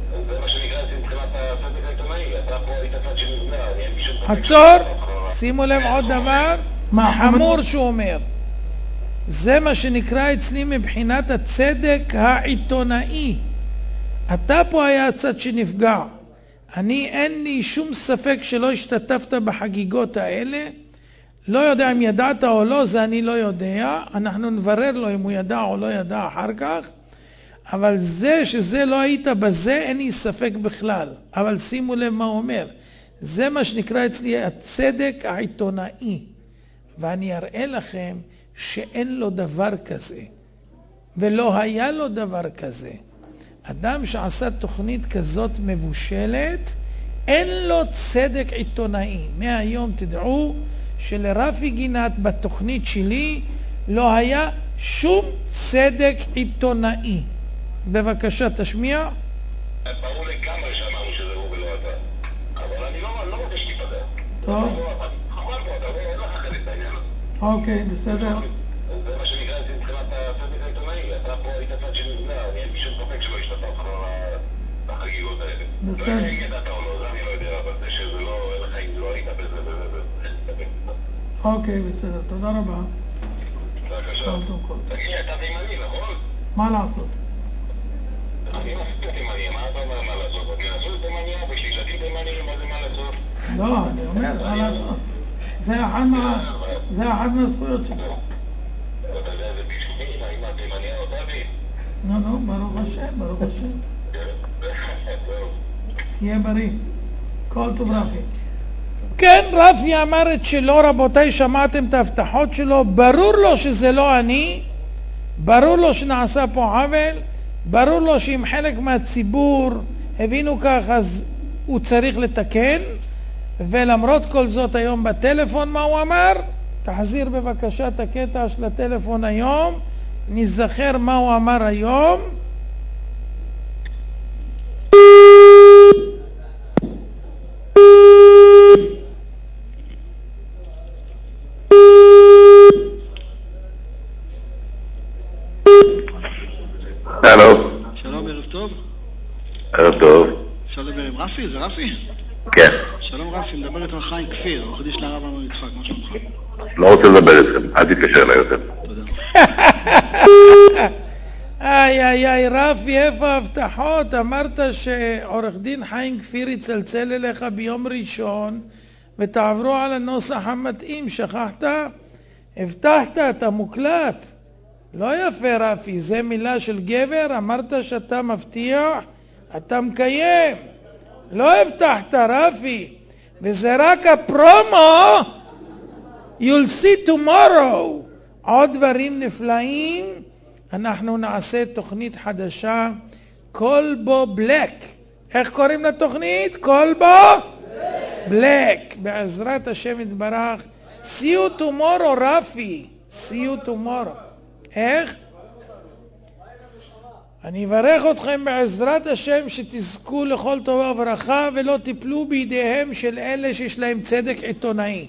עצור, שימו לב עוד דבר חמור שהוא אומר. זה מה שנקרא אצלי מבחינת הצדק העיתונאי. אתה פה היה הצד שנפגע. אני אין לי שום ספק שלא השתתפת בחגיגות האלה. לא יודע אם ידעת או לא, זה אני לא יודע. אנחנו נברר לו אם הוא ידע או לא ידע אחר כך. אבל זה שזה לא היית בזה, אין לי ספק בכלל. אבל שימו לב מה הוא אומר. זה מה שנקרא אצלי הצדק העיתונאי. ואני אראה לכם שאין לו דבר כזה. ולא היה לו דבר כזה. אדם שעשה תוכנית כזאת מבושלת, אין לו צדק עיתונאי. מהיום תדעו שלרפי גינת בתוכנית שלי לא היה שום צדק עיתונאי. בבקשה, תשמיע. ברור לגמרי שאמרנו שזה הוא ולא אתה. אבל אני לא רוצה שתיפגע. טוב. חבל פה, אתה אין לך חלק בעניין הזה. אוקיי, בסדר. זה מה שנקרא את זה מבחינת הצדק העיתונאי. אתה פה היית צד שנפגע, אני אין שום ספק שלא השתתף בחגיגות האלה. בסדר. לא יודע אם ידעת או לא, זה אני לא יודע, אבל זה שזה לא, אין לך אם לא היית בזה וזה, אין ספק. אוקיי, בסדר, תודה רבה. בבקשה. תגיד לי, אתה תימני, נכון? מה לעשות? אני מפסיק תימני, מה אתה אומר מה לעשות? אני נשוי תימניה ושילדים תימניים, מה זה מה לעשות? לא, אני אומר, מה לעשות? זה אחד מהזכויות שלי. אתה יודע, זה בשבילי, האמא תימניה אותה בי? לא, לא, ברוך השם, ברוך השם. תהיה בריא. כל טוב רפי. כן, רפי אמר את שלו, רבותיי, שמעתם את ההבטחות שלו, ברור לו שזה לא אני, ברור לו שנעשה פה עוול, ברור לו שאם חלק מהציבור הבינו כך אז הוא צריך לתקן, ולמרות כל זאת היום בטלפון מה הוא אמר? תחזיר בבקשה את הקטע של הטלפון היום, נזכר מה הוא אמר היום. הלו. שלום, ערב טוב. ערב טוב. אפשר לדבר עם רפי? זה רפי? כן. שלום רפי, מדבר איתך חיים כפיר, עורך דין של הרב אמנון יצחק, מה שלומך? לא רוצה לדבר איתכם, אל תתקשר אליי יותר. תודה. איי איי איי רפי, איפה ההבטחות? אמרת שעורך דין חיים כפיר יצלצל אליך ביום ראשון ותעברו על הנוסח המתאים, שכחת? הבטחת, אתה מוקלט. לא יפה רפי, זה מילה של גבר, אמרת שאתה מבטיח, אתה מקיים. לא הבטחת רפי, וזה רק הפרומו. You'll see tomorrow. עוד דברים נפלאים. אנחנו נעשה תוכנית חדשה, קולבו בלק. איך קוראים לתוכנית? קולבו בלק. בעזרת השם יתברך. See you tomorrow רפי. See you tomorrow. איך? אני אברך אתכם בעזרת השם שתזכו לכל טובה וברכה ולא תיפלו בידיהם של אלה שיש להם צדק עיתונאי.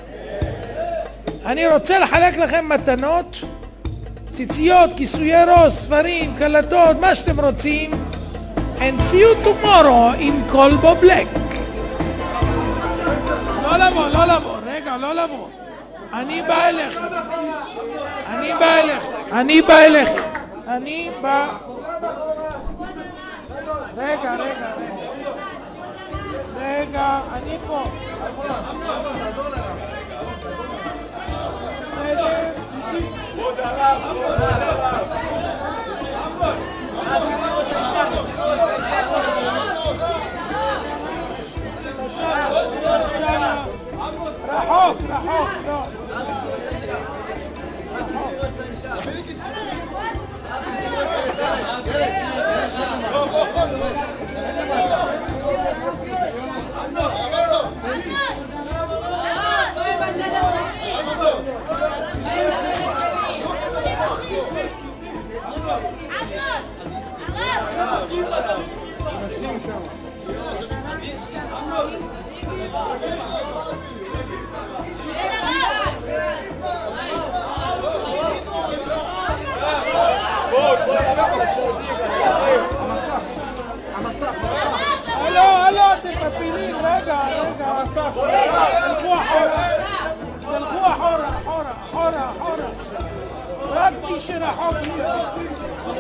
אני רוצה לחלק לכם מתנות, ציציות, כיסויי ראש, ספרים, קלטות, מה שאתם רוצים. And see you tomorrow in קולבו בלק. לא לבוא, לא לבוא, רגע, לא לבוא. אני בא אליך. אני בא אליך. אני בא אליך. אני בא... רגע, רגע, רגע. רגע, אני פה. בסדר? הלו, הלו, אתם מפילים, רגע, רגע. תלכו אחורה. תלכו אחורה, אחורה, אחורה, אחורה. רק מי שרחוק מזה.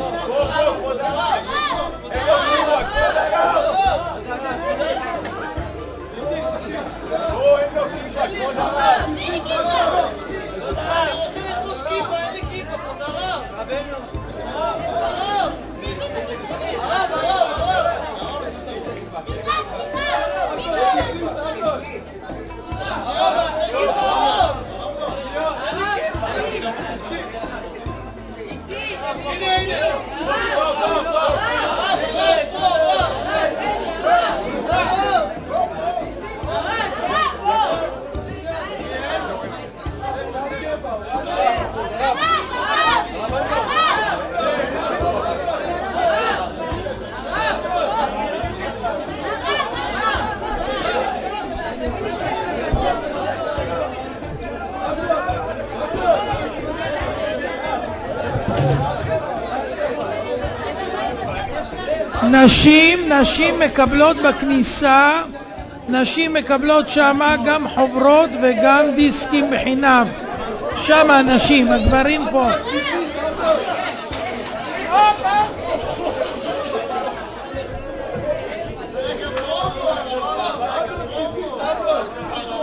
נשים, נשים מקבלות בכניסה, נשים מקבלות שמה גם חוברות וגם דיסקים בחינם. שמה נשים, הגברים פה.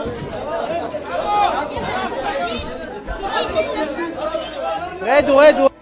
רדו, רדו.